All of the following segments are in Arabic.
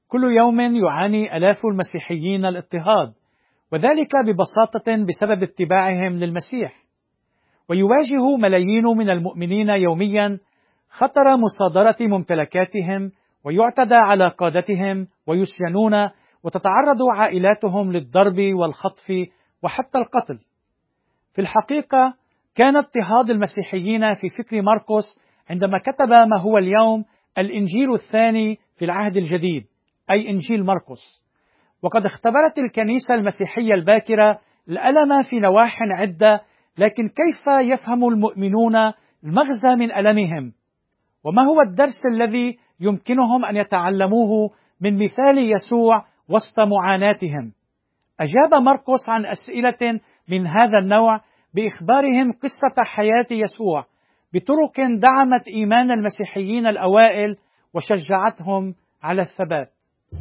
كل يوم يعاني آلاف المسيحيين الاضطهاد، وذلك ببساطة بسبب اتباعهم للمسيح. ويواجه ملايين من المؤمنين يوميا خطر مصادرة ممتلكاتهم، ويعتدى على قادتهم ويسجنون، وتتعرض عائلاتهم للضرب والخطف وحتى القتل. في الحقيقة كان اضطهاد المسيحيين في فكر مرقس عندما كتب ما هو اليوم الإنجيل الثاني في العهد الجديد، أي إنجيل مرقس. وقد اختبرت الكنيسة المسيحية الباكرة الألم في نواح عدة، لكن كيف يفهم المؤمنون المغزى من ألمهم؟ وما هو الدرس الذي يمكنهم أن يتعلموه من مثال يسوع وسط معاناتهم؟ أجاب مرقس عن أسئلة من هذا النوع بإخبارهم قصة حياة يسوع بطرق دعمت إيمان المسيحيين الأوائل وشجعتهم على الثبات.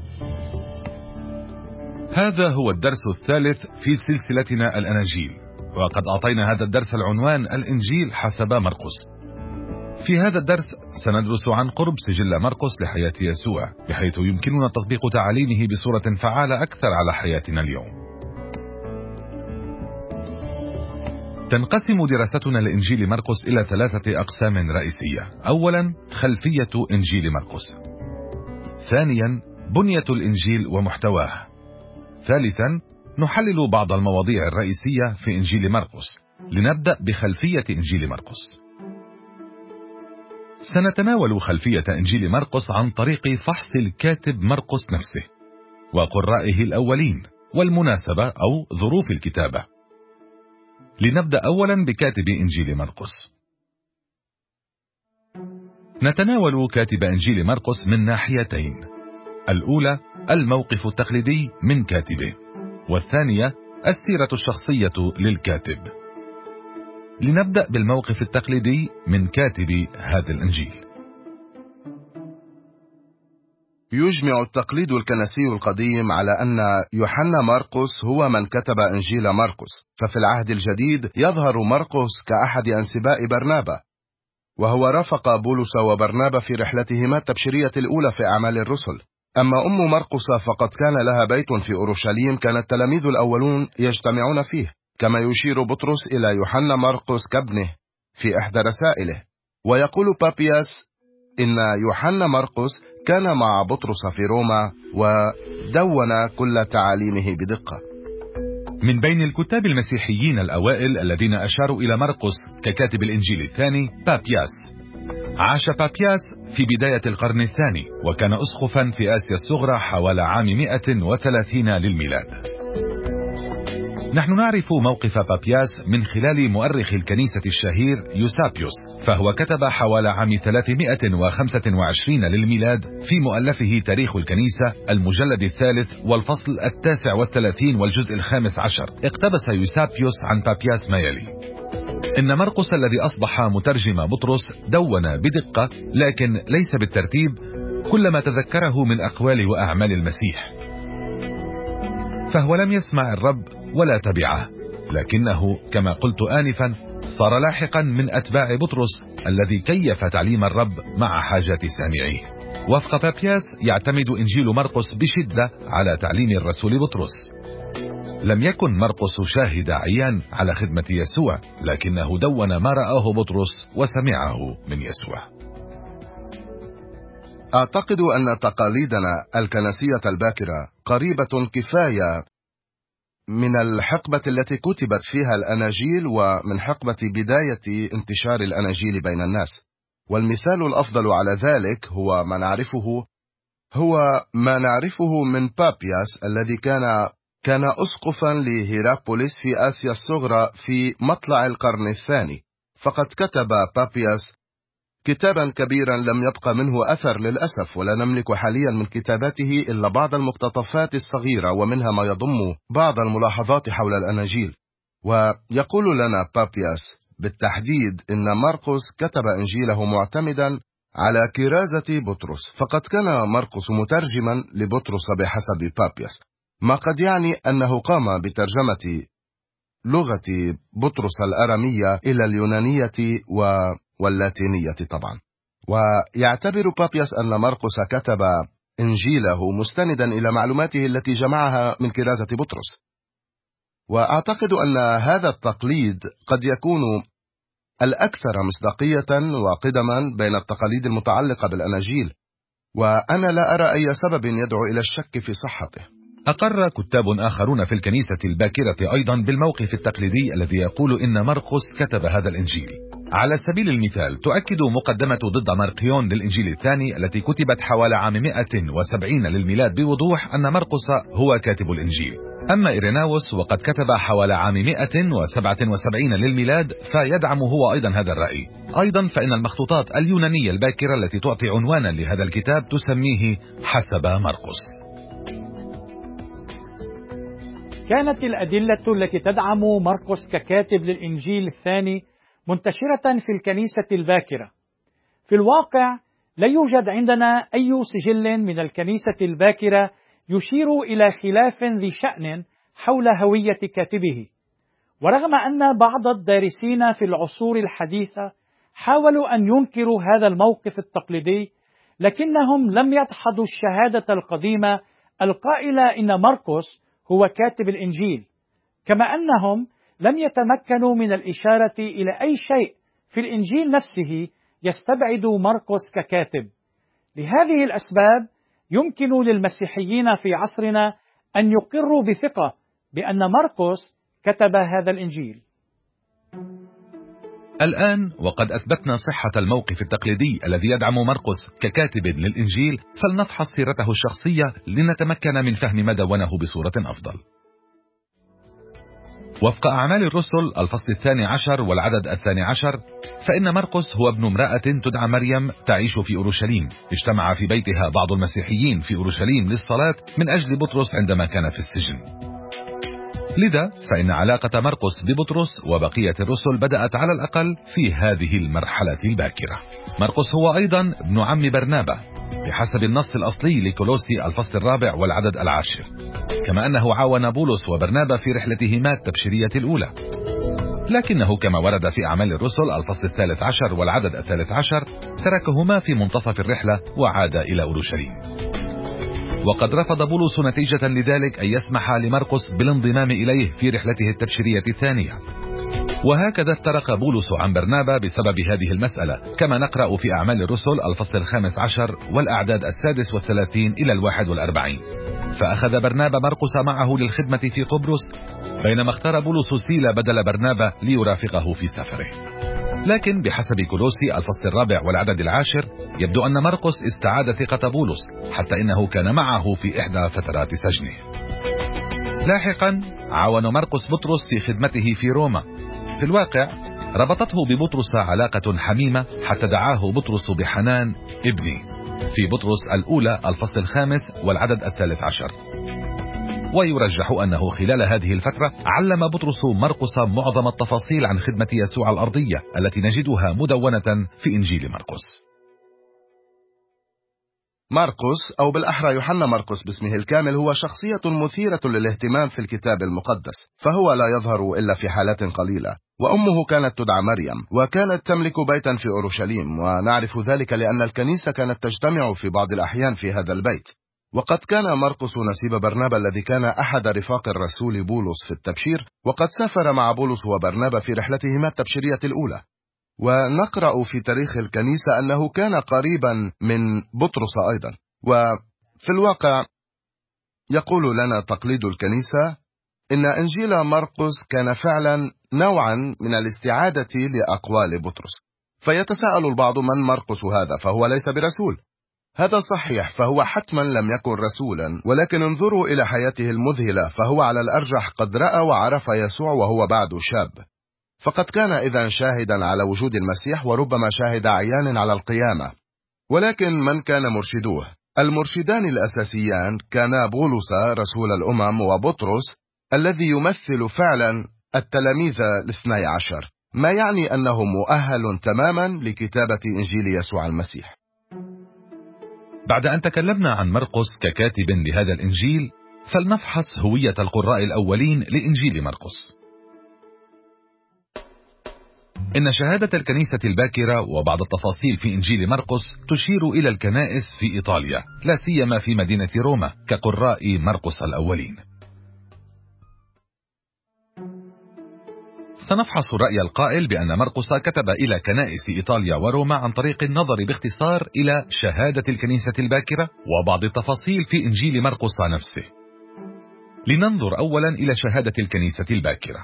هذا هو الدرس الثالث في سلسلتنا الأناجيل، وقد أعطينا هذا الدرس العنوان الإنجيل حسب مرقس. في هذا الدرس سندرس عن قرب سجل مرقس لحياة يسوع، بحيث يمكننا تطبيق تعاليمه بصورة فعالة أكثر على حياتنا اليوم. تنقسم دراستنا لإنجيل مرقس إلى 3 أقسام رئيسية. أولا، خلفية إنجيل مرقس. ثانيا، بنية الإنجيل ومحتواه. ثالثا، نحلل بعض المواضيع الرئيسية في إنجيل مرقس. لنبدأ بخلفية إنجيل مرقس. سنتناول خلفية إنجيل مرقس عن طريق فحص الكاتب مرقس نفسه وقرائه الأولين والمناسبة أو ظروف الكتابة. لنبدأ أولا بكاتب إنجيل مرقس. نتناول كاتب إنجيل مرقس من ناحيتين: الأولى الموقف التقليدي من كاتبه، والثانية السيرة الشخصية للكاتب. لنبدأ بالموقف التقليدي من كاتب هذا الإنجيل. يجمع التقليد الكنسي القديم على أن يوحنا مرقس هو من كتب إنجيل مرقس، ففي العهد الجديد يظهر مرقس كأحد أنسباء برنابا، وهو رافق بولس وبرنابا في رحلتهما التبشيرية الأولى في أعمال الرسل. أما أم مرقس فقد كان لها بيت في أورشليم كان التلاميذ الأولون يجتمعون فيه، كما يشير بطرس إلى يوحنا مرقس كابنه في إحدى رسائله. ويقول بابياس إن يوحنا مرقس كان مع بطرس في روما ودون كل تعاليمه بدقة. من بين الكتاب المسيحيين الأوائل الذين أشاروا إلى مرقس ككاتب الإنجيل الثاني بابياس. عاش بابياس في بداية القرن الثاني، وكان أسقفا في آسيا الصغرى حوالي عام 130 للميلاد. نحن نعرف موقف بابياس من خلال مؤرخ الكنيسة الشهير يوسابيوس، فهو كتب حوالي عام 325 للميلاد في مؤلفه تاريخ الكنيسة المجلد 3 والفصل 39 والجزء 15. اقتبس يوسابيوس عن بابياس ما يلي: إن مرقس الذي أصبح مترجم بطرس دون بدقة، لكن ليس بالترتيب، كل ما تذكره من أقوال وأعمال المسيح، فهو لم يسمع الرب ولا تبعه، لكنه كما قلت آنفا صار لاحقا من أتباع بطرس الذي كيف تعليم الرب مع حاجات سامعيه. وفق بابياس يعتمد إنجيل مرقس بشدة على تعليم الرسول بطرس. لم يكن مرقس شاهد عيان على خدمة يسوع، لكنه دون ما رآه بطرس وسمعه من يسوع. أعتقد أن تقاليدنا الكنسية الباكرة قريبة كفاية من الحقبة التي كتبت فيها الأناجيل ومن حقبة بداية انتشار الأناجيل بين الناس. والمثال الأفضل على ذلك هو ما نعرفه من بابياس الذي كان أسقفا لهيرابوليس في آسيا الصغرى في مطلع القرن الثاني. فقد كتب بابياس كتابا كبيرا لم يبقى منه أثر للأسف، ولا نملك حاليا من كتاباته إلا بعض المقتطفات الصغيرة، ومنها ما يضم بعض الملاحظات حول الأناجيل. ويقول لنا بابياس بالتحديد إن مرقس كتب إنجيله معتمدا على كرازة بطرس، فقد كان مرقس مترجما لبطرس بحسب بابياس، ما قد يعني أنه قام بترجمة لغة بطرس الأرامية إلى اليونانية واللاتينية طبعا. ويعتبر بابياس أن مرقس كتب إنجيله مستندا إلى معلوماته التي جمعها من كرازة بطرس. وأعتقد أن هذا التقليد قد يكون الأكثر مصداقية وقدما بين التقاليد المتعلقة بالأناجيل، وأنا لا أرى أي سبب يدعو إلى الشك في صحته. أقر كتاب آخرون في الكنيسة الباكرة أيضا بالموقف التقليدي الذي يقول إن مرقس كتب هذا الإنجيل. على سبيل المثال تؤكد مقدمة ضد مارقيون للإنجيل الثاني التي كتبت حوالي عام 170 للميلاد بوضوح أن مرقس هو كاتب الإنجيل. أما إيريناوس وقد كتب حوالي عام 177 للميلاد فيدعم هو أيضا هذا الرأي. أيضا فإن المخطوطات اليونانية الباكرة التي تعطي عنوانا لهذا الكتاب تسميه حسب مرقس. كانت الأدلة التي تدعم مرقس ككاتب للإنجيل الثاني منتشرة في الكنيسة الباكرة. في الواقع لا يوجد عندنا أي سجل من الكنيسة الباكرة يشير إلى خلاف ذي شأن حول هوية كاتبه، ورغم أن بعض الدارسين في العصور الحديثة حاولوا أن ينكروا هذا الموقف التقليدي، لكنهم لم يدحضوا الشهادة القديمة القائلة إن مرقس هو كاتب الإنجيل، كما أنهم لم يتمكنوا من الإشارة إلى أي شيء في الإنجيل نفسه يستبعد مرقس ككاتب. لهذه الأسباب يمكن للمسيحيين في عصرنا أن يقروا بثقة بأن مرقس كتب هذا الإنجيل. الآن وقد أثبتنا صحة الموقف التقليدي الذي يدعم مرقس ككاتب للإنجيل، فلنفحص سيرته الشخصية لنتمكن من فهم ما دونه بصورة أفضل. وفق أعمال الرسل الفصل 12 والعدد 12، فإن مرقس هو ابن امرأة تدعى مريم تعيش في أورشليم. اجتمع في بيتها بعض المسيحيين في أورشليم للصلاة من أجل بطرس عندما كان في السجن. لذا فإن علاقة مرقس ببطرس وبقية الرسل بدأت على الأقل في هذه المرحلة الباكرة. مرقس هو أيضا ابن عم برنابا بحسب النص الأصلي لكولوسي الفصل 4 والعدد 10، كما أنه عاون بولس وبرنابا في رحلتهما التبشيرية الأولى. لكنه كما ورد في أعمال الرسل الفصل 13 والعدد 13 تركهما في منتصف الرحلة وعاد إلى أورشليم. وقد رفض بولس نتيجة لذلك أن يسمح لمرقس بالانضمام إليه في رحلته التبشيرية الثانية، وهكذا افترق بولس عن برنابا بسبب هذه المسألة، كما نقرأ في أعمال الرسل الفصل 15 والأعداد 36 إلى 41. فأخذ برنابا مرقس معه للخدمة في قبرص، بينما اختار بولس سيلا بدل برنابا ليرافقه في سفره. لكن بحسب كولوسي الفصل 4 والعدد 10 يبدو أن مرقس استعاد ثقة بولس، حتى إنه كان معه في إحدى فترات سجنه. لاحقا عاون مرقس بطرس في خدمته في روما. في الواقع ربطته ببطرس علاقة حميمة حتى دعاه بطرس بحنان ابني في بطرس الأولى الفصل 5 والعدد 13. ويرجح أنه خلال هذه الفترة علم بطرس مرقس معظم التفاصيل عن خدمة يسوع الأرضية التي نجدها مدونة في إنجيل مرقس. مرقس أو بالأحرى يوحنا مرقس باسمه الكامل هو شخصية مثيرة للاهتمام في الكتاب المقدس، فهو لا يظهر إلا في حالات قليلة. وأمه كانت تدعى مريم، وكانت تملك بيتا في أورشليم، ونعرف ذلك لأن الكنيسة كانت تجتمع في بعض الأحيان في هذا البيت. وقد كان مرقس نسيب برنابا الذي كان أحد رفاق الرسول بولس في التبشير، وقد سافر مع بولس وبرنابا في رحلتهما التبشيرية الأولى. ونقرأ في تاريخ الكنيسة أنه كان قريبا من بطرس أيضا. وفي الواقع يقول لنا تقليد الكنيسة إن إنجيل مرقس كان فعلا نوعا من الاستعادة لأقوال بطرس. فيتساءل البعض من مرقس هذا؟ فهو ليس برسول. هذا صحيح، فهو حتما لم يكن رسولا، ولكن انظروا إلى حياته المذهلة، فهو على الأرجح قد رأى وعرف يسوع وهو بعد شاب، فقد كان إذن شاهدا على وجود المسيح، وربما شاهد عيان على القيامة. ولكن من كان مرشدوه؟ المرشدان الأساسيان كانا بولس رسول الأمم وبطرس الذي يمثل فعلا التلاميذ 12، ما يعني أنه مؤهل تماما لكتابة إنجيل يسوع المسيح. بعد أن تكلمنا عن مرقس ككاتب لهذا الإنجيل، فلنفحص هوية القراء الأولين لإنجيل مرقس. إن شهادة الكنيسة الباكرة وبعض التفاصيل في إنجيل مرقس تشير إلى الكنائس في إيطاليا، لا سيما في مدينة روما كقراء مرقس الأولين. سنفحص رأي القائل بأن مرقس كتب إلى كنائس إيطاليا وروما عن طريق النظر باختصار إلى شهادة الكنيسة الباكرة وبعض التفاصيل في إنجيل مرقس نفسه. لننظر أولا إلى شهادة الكنيسة الباكرة.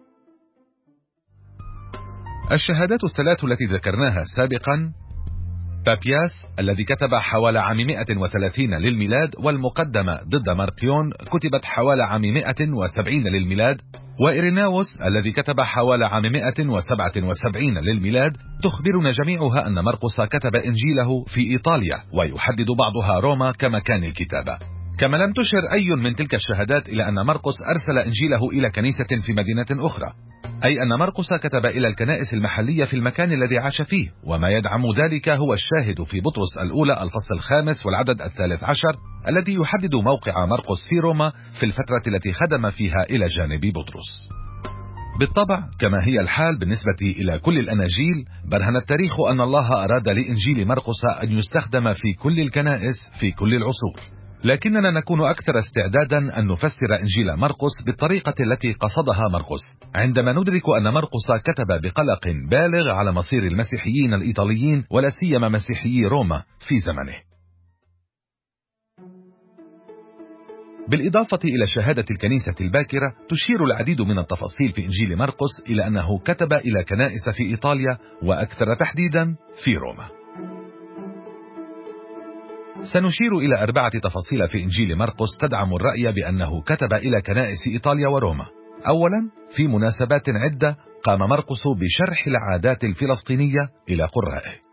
الشهادات الثلاث التي ذكرناها سابقا: بابياس الذي كتب حوالي عام 130 للميلاد، والمقدمة ضد مارقيون كتبت حوالي عام 170 للميلاد، وإيريناوس الذي كتب حوالي عام 177 للميلاد، تخبرنا جميعها أن مرقس كتب إنجيله في إيطاليا، ويحدد بعضها روما كمكان الكتابة. كما لم تشر أي من تلك الشهادات إلى أن مرقس أرسل إنجيله إلى كنيسة في مدينة أخرى، أي أن مرقس كتب إلى الكنائس المحلية في المكان الذي عاش فيه. وما يدعم ذلك هو الشاهد في بطرس الأولى الفصل 5 والعدد 13 الذي يحدد موقع مرقس في روما في الفترة التي خدم فيها إلى جانب بطرس. بالطبع كما هي الحال بالنسبة إلى كل الأناجيل، برهن التاريخ أن الله أراد لإنجيل مرقس أن يستخدم في كل الكنائس في كل العصور، لكننا نكون أكثر استعدادا أن نفسر إنجيل مرقس بالطريقة التي قصدها مرقس عندما ندرك أن مرقس كتب بقلق بالغ على مصير المسيحيين الإيطاليين ولا سيما مسيحيي روما في زمنه. بالإضافة إلى شهادة الكنيسة الباكرة، تشير العديد من التفاصيل في إنجيل مرقس إلى أنه كتب إلى كنائس في إيطاليا، وأكثر تحديدا في روما. سنشير إلى 4 تفاصيل في إنجيل مرقس تدعم الرأي بأنه كتب إلى كنائس إيطاليا وروما. أولا، في مناسبات عدة قام مرقس بشرح العادات الفلسطينية إلى قرائه.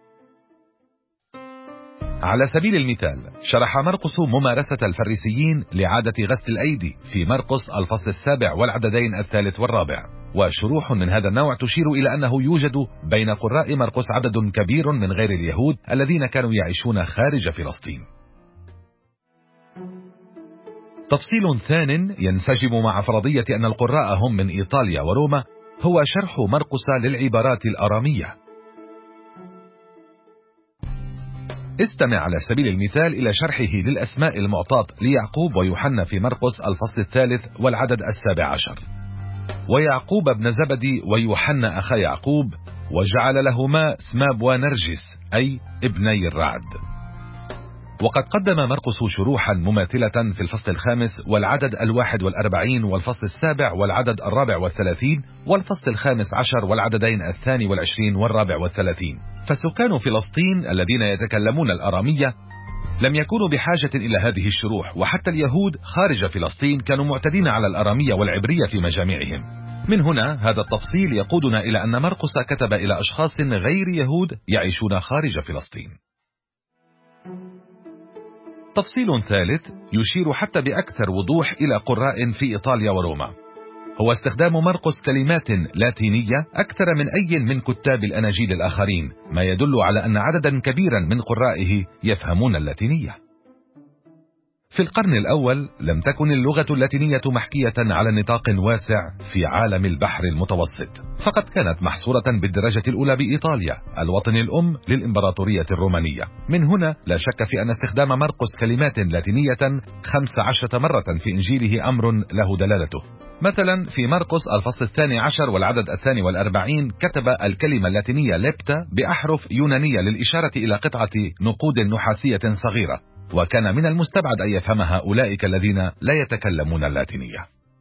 على سبيل المثال، شرح مرقس ممارسة الفريسيين لعادة غسل الأيدي في مرقس الفصل 7 والعددين 3 و4، وشروح من هذا النوع تشير إلى أنه يوجد بين قراء مرقس عدد كبير من غير اليهود الذين كانوا يعيشون خارج فلسطين. تفصيل ثان ينسجم مع فرضية أن القراء هم من إيطاليا وروما هو شرح مرقس للعبارات الأرامية. استمع على سبيل المثال إلى شرحه للأسماء المعطاة ليعقوب ويوحنا في مرقس الفصل 3 والعدد 17: ويعقوب ابن زبدي ويوحنا أخا يعقوب، وجعل لهما اسماب ونرجس أي ابني الرعد. وقد قدم مرقس شروحا مماثلة في الفصل 5 والعدد 41 والفصل 7 والعدد 34 والفصل 15 والعددين 22 و34. فسكان فلسطين الذين يتكلمون الأرامية لم يكونوا بحاجة إلى هذه الشروح، وحتى اليهود خارج فلسطين كانوا معتدين على الأرامية والعبرية في مجامعهم. من هنا هذا التفصيل يقودنا إلى أن مرقس كتب إلى أشخاص غير يهود يعيشون خارج فلسطين. تفصيل ثالث يشير حتى بأكثر وضوح إلى قراء في إيطاليا وروما، هو استخدام مرقس كلمات لاتينية أكثر من أي من كتاب الأناجيل الآخرين، ما يدل على أن عددا كبيرا من قرائه يفهمون اللاتينية. في القرن الأول لم تكن اللغة اللاتينية محكية على نطاق واسع في عالم البحر المتوسط، فقد كانت محصورة بالدرجة الأولى بإيطاليا الوطن الأم للإمبراطورية الرومانية. من هنا لا شك في أن استخدام مرقس كلمات لاتينية 15 مرة في إنجيله أمر له دلالته. مثلا في مرقس الفصل 12 والعدد 42 كتب الكلمة اللاتينية ليبتا بأحرف يونانية للإشارة إلى قطعة نقود نحاسية صغيرة، وكان من المستبعد أن يفهمها أولئك الذين لا يتكلمون اللاتينية.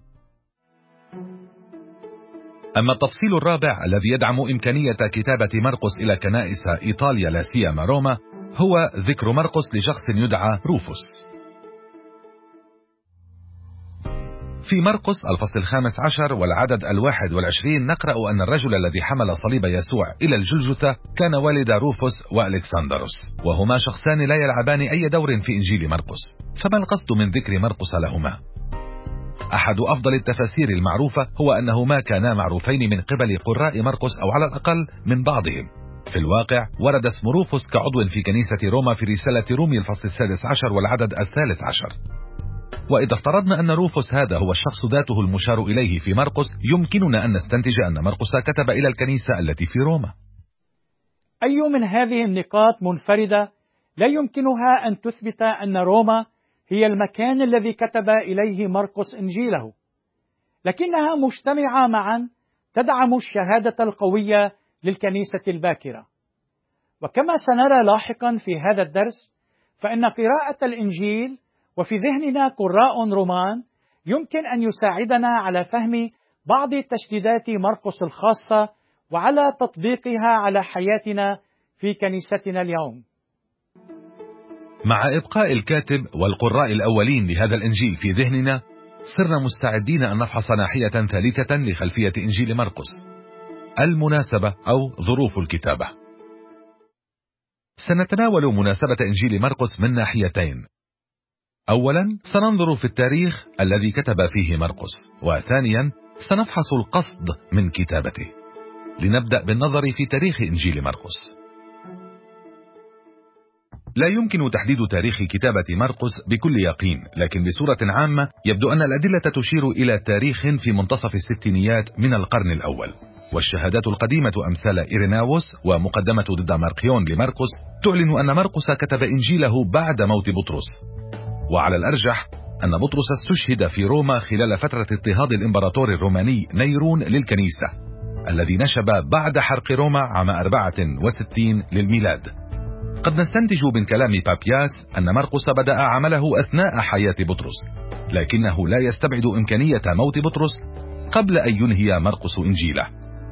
أما التفصيل الرابع الذي يدعم إمكانية كتابة مرقس إلى كنائس إيطاليا لا سيما روما هو ذكر مرقس لشخص يدعى روفوس. في مرقس الفصل 15 والعدد 21 نقرأ أن الرجل الذي حمل صليب يسوع إلى الجلجثة كان والد روفوس وألكسندروس، وهما شخصان لا يلعبان أي دور في إنجيل مرقس. فما القصد من ذكر مرقس لهما؟ أحد أفضل التفاسير المعروفة هو أنهما كانا معروفين من قبل قراء مرقس أو على الأقل من بعضهم. في الواقع ورد اسم روفوس كعضو في كنيسة روما في رسالة رومي الفصل 16 والعدد 13. وإذا افترضنا أن روفوس هذا هو الشخص ذاته المشار إليه في مرقس، يمكننا أن نستنتج أن مرقس كتب إلى الكنيسة التي في روما. أي من هذه النقاط منفردة لا يمكنها أن تثبت أن روما هي المكان الذي كتب إليه مرقس إنجيله، لكنها مجتمعة معا تدعم الشهادة القوية للكنيسة الباكرة. وكما سنرى لاحقا في هذا الدرس، فإن قراءة الإنجيل وفي ذهننا قراء رومان يمكن أن يساعدنا على فهم بعض تشديدات مرقس الخاصة وعلى تطبيقها على حياتنا في كنيستنا اليوم. مع إبقاء الكاتب والقراء الأولين لهذا الإنجيل في ذهننا، صرنا مستعدين أن نفحص ناحية ثالثة لخلفية إنجيل مرقس: المناسبة أو ظروف الكتابة. سنتناول مناسبة إنجيل مرقس من ناحيتين. أولا، سننظر في التاريخ الذي كتب فيه مرقس، وثانيا سنفحص القصد من كتابته. لنبدأ بالنظر في تاريخ إنجيل مرقس. لا يمكن تحديد تاريخ كتابة مرقس بكل يقين، لكن بصورة عامة يبدو أن الأدلة تشير إلى تاريخ في منتصف الستينيات من القرن الأول، والشهادات القديمة أمثال إيريناوس ومقدمة ضد مارقيون لمرقس تعلن أن مرقس كتب إنجيله بعد موت بطرس. وعلى الأرجح أن بطرس استشهد في روما خلال فترة اضطهاد الإمبراطور الروماني نيرون للكنيسة، الذي نشب بعد حرق روما عام 64 للميلاد. قد نستنتج من كلام بابياس أن مرقس بدأ عمله أثناء حياة بطرس، لكنه لا يستبعد إمكانية موت بطرس قبل أن ينهي مرقس إنجيله.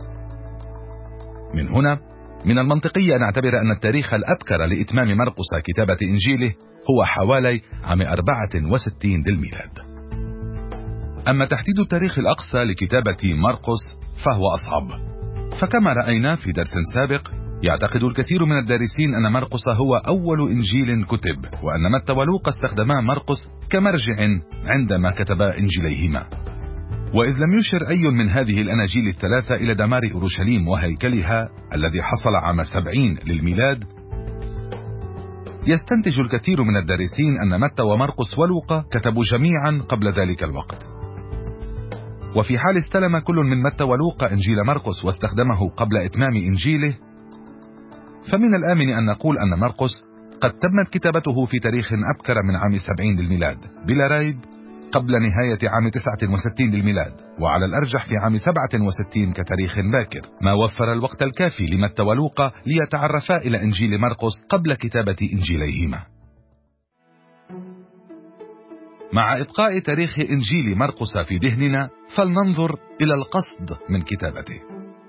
من هنا من المنطقي أن نعتبر أن التاريخ الأبكر لإتمام مرقس كتابة إنجيله هو حوالي عام 64 للميلاد. أما تحديد التاريخ الأقصى لكتابة مرقس فهو أصعب، فكما رأينا في درس سابق يعتقد الكثير من الدارسين أن مرقس هو أول إنجيل كتب، وأن متى ولوقا استخدما مرقس كمرجع عندما كتبا إنجيليهما. وإذ لم يشر أي من هذه الأناجيل الثلاثة إلى دمار أورشليم وهيكلها الذي حصل عام 70 للميلاد، يستنتج الكثير من الدارسين أن متى ومرقس ولوقا كتبوا جميعا قبل ذلك الوقت. وفي حال استلم كل من متى ولوقا إنجيل مرقس واستخدمه قبل إتمام إنجيله، فمن الآمن أن نقول أن مرقس قد تمت كتابته في تاريخ أبكر من عام 70 للميلاد بلا ريب، قبل نهاية عام 69 للميلاد، وعلى الأرجح في عام 67 كتاريخ باكر، ما وفر الوقت الكافي لمتى ولوقا ليتعرفا إلى إنجيل مرقس قبل كتابة إنجيليهما. مع إبقاء تاريخ إنجيل مرقس في ذهننا، فلننظر إلى القصد من كتابته.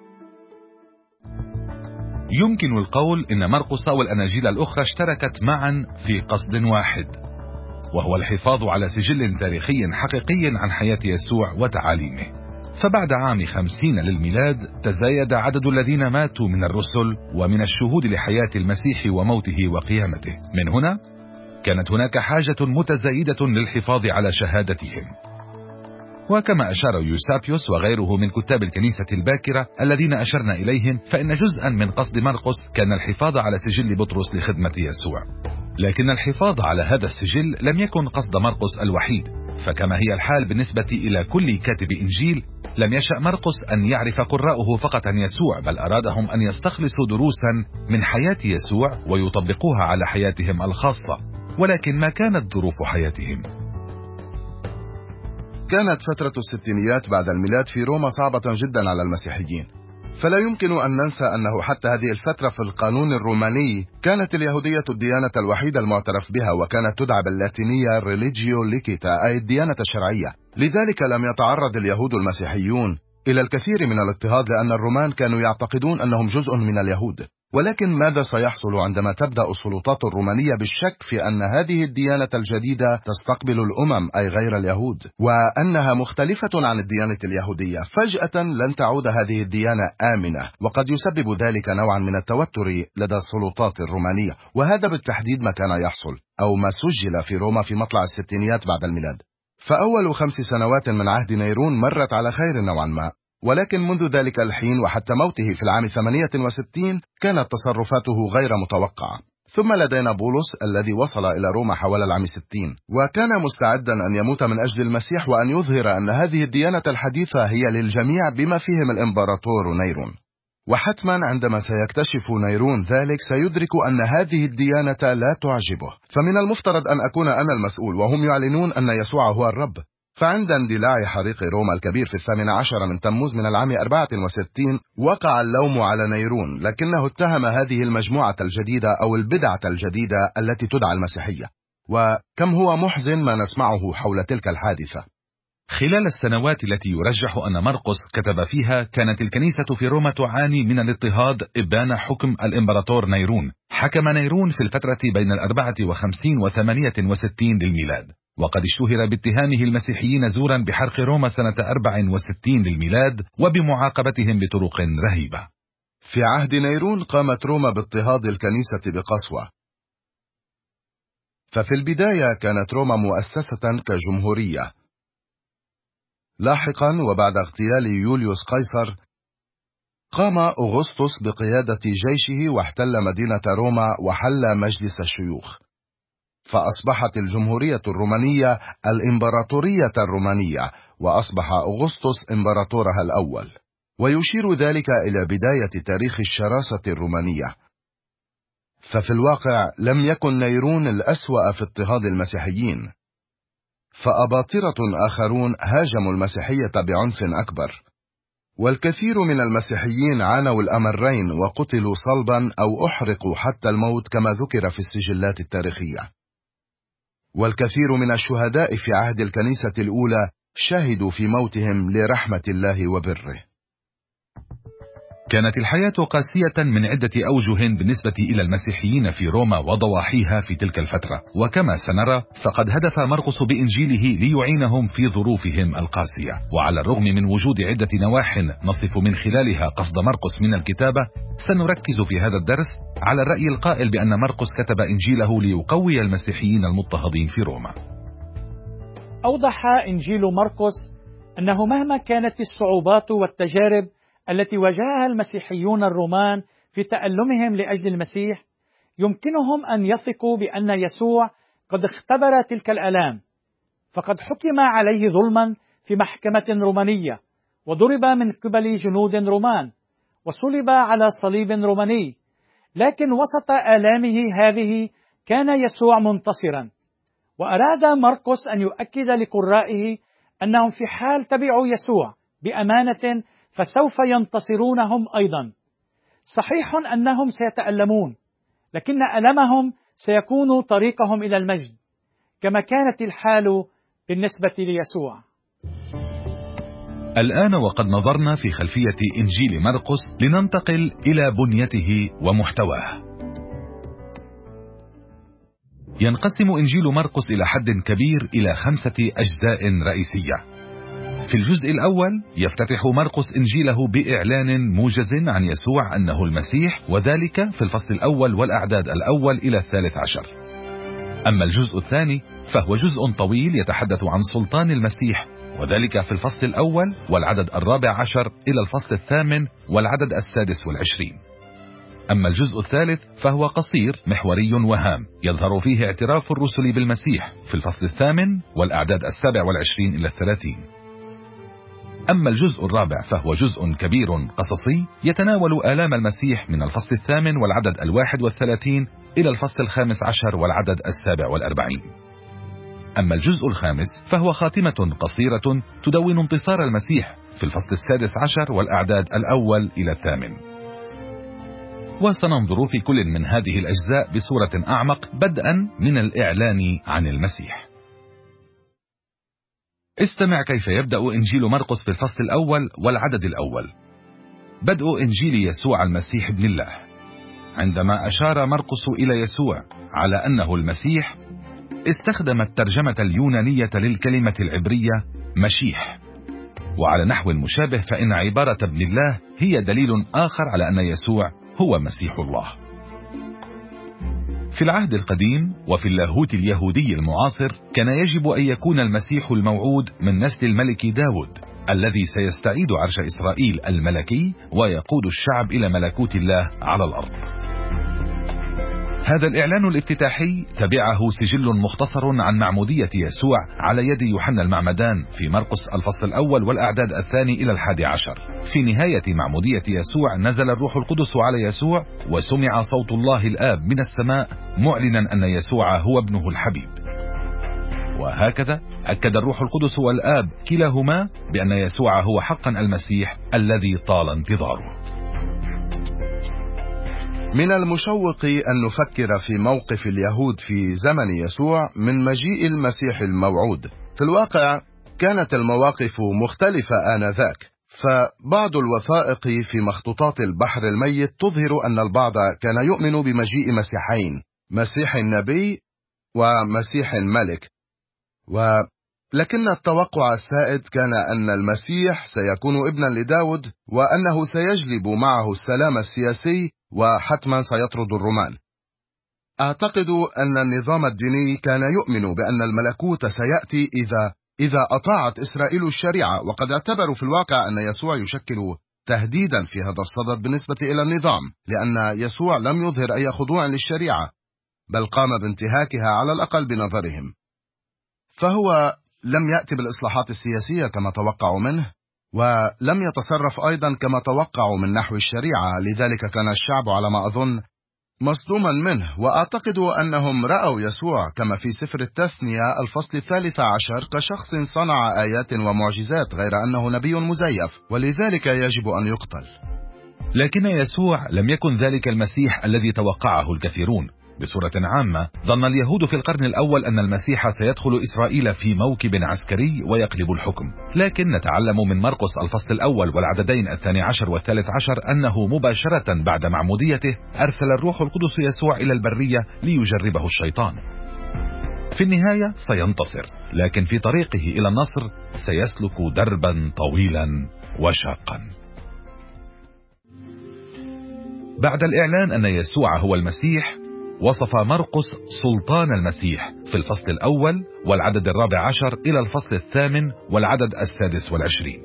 يمكن القول إن مرقس والأناجيل الأخرى اشتركت معا في قصد واحد، وهو الحفاظ على سجل تاريخي حقيقي عن حياة يسوع وتعاليمه. فبعد عام 50 للميلاد تزايد عدد الذين ماتوا من الرسل ومن الشهود لحياة المسيح وموته وقيامته. من هنا كانت هناك حاجة متزايدة للحفاظ على شهادتهم. وكما أشار يوسابيوس وغيره من كتاب الكنيسة الباكرة الذين أشرنا إليهم، فإن جزءا من قصد مرقس كان الحفاظ على سجل بطرس لخدمة يسوع. لكن الحفاظ على هذا السجل لم يكن قصد مرقس الوحيد، فكما هي الحال بالنسبة إلى كل كاتب إنجيل، لم يشأ مرقس أن يعرف قراءه فقط عن يسوع، بل أرادهم أن يستخلصوا دروسا من حياة يسوع ويطبقوها على حياتهم الخاصة. ولكن ما كانت ظروف حياتهم؟ كانت فترة الستينيات بعد الميلاد في روما صعبة جدا على المسيحيين، فلا يمكن أن ننسى أنه حتى هذه الفترة في القانون الروماني كانت اليهودية الديانة الوحيدة المعترف بها، وكانت تدعى باللاتينية ريليجيو ليكيتا، أي الديانة الشرعية. لذلك لم يتعرض اليهود المسيحيون إلى الكثير من الاضطهاد، لأن الرومان كانوا يعتقدون أنهم جزء من اليهود. ولكن ماذا سيحصل عندما تبدأ السلطات الرومانية بالشك في أن هذه الديانة الجديدة تستقبل الأمم أي غير اليهود، وأنها مختلفة عن الديانة اليهودية؟ فجأة لن تعود هذه الديانة آمنة، وقد يسبب ذلك نوعا من التوتر لدى السلطات الرومانية. وهذا بالتحديد ما كان يحصل أو ما سجل في روما في مطلع الستينيات بعد الميلاد. فأول 5 سنوات من عهد نيرون مرت على خير نوعا ما، ولكن منذ ذلك الحين وحتى موته في العام 68 كانت تصرفاته غير متوقعة. ثم لدينا بولس الذي وصل إلى روما حوالي العام 60، وكان مستعدا أن يموت من أجل المسيح وأن يظهر أن هذه الديانة الحديثة هي للجميع بما فيهم الإمبراطور نيرون. وحتما عندما سيكتشف نيرون ذلك سيدرك أن هذه الديانة لا تعجبه، فمن المفترض أن أكون أنا المسؤول وهم يعلنون أن يسوع هو الرب. فعند اندلاع حريق روما الكبير في 18 من تموز من العام 64 وقع اللوم على نيرون، لكنه اتهم هذه المجموعة الجديدة أو البدعة الجديدة التي تدعى المسيحية. وكم هو محزن ما نسمعه حول تلك الحادثة. خلال السنوات التي يرجح أن مرقس كتب فيها كانت الكنيسة في روما تعاني من الاضطهاد إبان حكم الإمبراطور نيرون. حكم نيرون في الفترة بين 54 و 68 للميلاد، وقد اشتهر باتهامه المسيحيين زورا بحرق روما سنة 64 للميلاد وبمعاقبتهم بطرق رهيبة. في عهد نيرون قامت روما باضطهاد الكنيسة بقسوة. ففي البداية كانت روما مؤسسة كجمهورية. لاحقا وبعد اغتيال يوليوس قيصر قام أغسطس بقيادة جيشه واحتل مدينة روما وحل مجلس الشيوخ، فأصبحت الجمهورية الرومانية الإمبراطورية الرومانية، وأصبح أغسطس إمبراطورها الأول، ويشير ذلك إلى بداية تاريخ الشراسة الرومانية. ففي الواقع لم يكن نيرون الأسوأ في اضطهاد المسيحيين، فأباطرة آخرون هاجموا المسيحية بعنف أكبر، والكثير من المسيحيين عانوا الأمرين وقتلوا صلبا أو أحرقوا حتى الموت كما ذكر في السجلات التاريخية. والكثير من الشهداء في عهد الكنيسة الأولى شهدوا في موتهم لرحمة الله وبره. كانت الحياة قاسية من عدة أوجه بالنسبة إلى المسيحيين في روما وضواحيها في تلك الفترة، وكما سنرى فقد هدف مرقس بإنجيله ليعينهم في ظروفهم القاسية. وعلى الرغم من وجود عدة نواح نصف من خلالها قصد مرقس من الكتابة، سنركز في هذا الدرس على الرأي القائل بأن مرقس كتب إنجيله ليقوي المسيحيين المضطهدين في روما. أوضح إنجيل مرقس أنه مهما كانت الصعوبات والتجارب التي واجهها المسيحيون الرومان في تألمهم لأجل المسيح، يمكنهم أن يثقوا بأن يسوع قد اختبر تلك الآلام، فقد حكم عليه ظلما في محكمة رومانية، وضرب من قبل جنود رومان، وصلب على صليب روماني، لكن وسط آلامه هذه كان يسوع منتصرا. وأراد مرقس أن يؤكد لقرائه أنهم في حال تبعوا يسوع بأمانة فسوف ينتصرون هم أيضا. صحيح أنهم سيتألمون، لكن ألمهم سيكون طريقهم إلى المجد، كما كانت الحال بالنسبة ليسوع. الآن وقد نظرنا في خلفية إنجيل مرقس، لننتقل إلى بنيته ومحتواه. ينقسم إنجيل مرقس إلى حد كبير إلى 5 أجزاء رئيسية. في الجزء الأول يفتتح مرقس إنجيله بإعلان موجز عن يسوع أنه المسيح، وذلك في الفصل الأول والأعداد الأول إلى 13. أما الجزء الثاني فهو جزء طويل يتحدث عن سلطان المسيح، وذلك في الفصل الأول والعدد 14 إلى الفصل 8 والعدد 26. أما الجزء الثالث فهو قصير محوري وهام، يظهر فيه اعتراف الرسل بالمسيح في الفصل 8 والأعداد 27 إلى 30. أما الجزء الرابع فهو جزء كبير قصصي يتناول آلام المسيح من الفصل 8 والعدد 31 إلى الفصل 15 والعدد 47. أما الجزء الخامس فهو خاتمة قصيرة تدون انتصار المسيح في الفصل 16 والأعداد 1 إلى 8. وسننظر في كل من هذه الأجزاء بصورة أعمق، بدءا من الإعلان عن المسيح. استمع كيف يبدأ إنجيل مرقس في الفصل الأول والعدد 1. بدء إنجيل يسوع المسيح ابن الله. عندما أشار مرقس إلى يسوع على أنه المسيح، استخدم الترجمة اليونانية للكلمة العبرية مشيح، وعلى نحو مشابه فإن عبارة ابن الله هي دليل آخر على أن يسوع هو مسيح الله. في العهد القديم وفي اللاهوت اليهودي المعاصر كان يجب أن يكون المسيح الموعود من نسل الملك داود، الذي سيستعيد عرش إسرائيل الملكي ويقود الشعب إلى ملكوت الله على الأرض. هذا الإعلان الافتتاحي تبعه سجل مختصر عن معمودية يسوع على يد يوحنا المعمدان في مرقس الفصل الأول والأعداد 2 إلى 11. في نهاية معمودية يسوع نزل الروح القدس على يسوع، وسمع صوت الله الآب من السماء معلنا أن يسوع هو ابنه الحبيب. وهكذا أكد الروح القدس والآب كلاهما بأن يسوع هو حقا المسيح الذي طال انتظاره. من المشوق أن نفكر في موقف اليهود في زمن يسوع من مجيء المسيح الموعود. في الواقع كانت المواقف مختلفة آنذاك، فبعض الوثائق في مخطوطات البحر الميت تظهر أن البعض كان يؤمن بمجيء مسيحين، مسيح النبي ومسيح الملك، لكن التوقع السائد كان أن المسيح سيكون ابنا لداود، وأنه سيجلب معه السلام السياسي، وحتما سيطرد الرومان. أعتقد أن النظام الديني كان يؤمن بأن الملكوت سيأتي إذا أطاعت إسرائيل الشريعة، وقد اعتبروا في الواقع أن يسوع يشكل تهديدا في هذا الصدد بالنسبة إلى النظام، لأن يسوع لم يظهر أي خضوع للشريعة، بل قام بانتهاكها على الأقل بنظرهم. فهو لم يأتي بالإصلاحات السياسية كما توقعوا منه، ولم يتصرف أيضا كما توقعوا من نحو الشريعة، لذلك كان الشعب على ما أظن مصدوما منه. وأعتقد أنهم رأوا يسوع كما في سفر التثنية الفصل 13 كشخص صنع آيات ومعجزات، غير أنه نبي مزيف، ولذلك يجب أن يقتل. لكن يسوع لم يكن ذلك المسيح الذي توقعه الكثيرون. بصورة عامة ظن اليهود في القرن الأول أن المسيح سيدخل إسرائيل في موكب عسكري ويقلب الحكم، لكن نتعلم من مرقس الفصل الأول والعددين 12 و13 أنه مباشرة بعد معموديته أرسل الروح القدس يسوع إلى البرية ليجربه الشيطان. في النهاية سينتصر، لكن في طريقه إلى النصر سيسلك دربا طويلا وشاقا. بعد الإعلان أن يسوع هو المسيح، وصف مرقس سلطان المسيح في الفصل الأول والعدد 14 إلى الفصل 8 والعدد 26.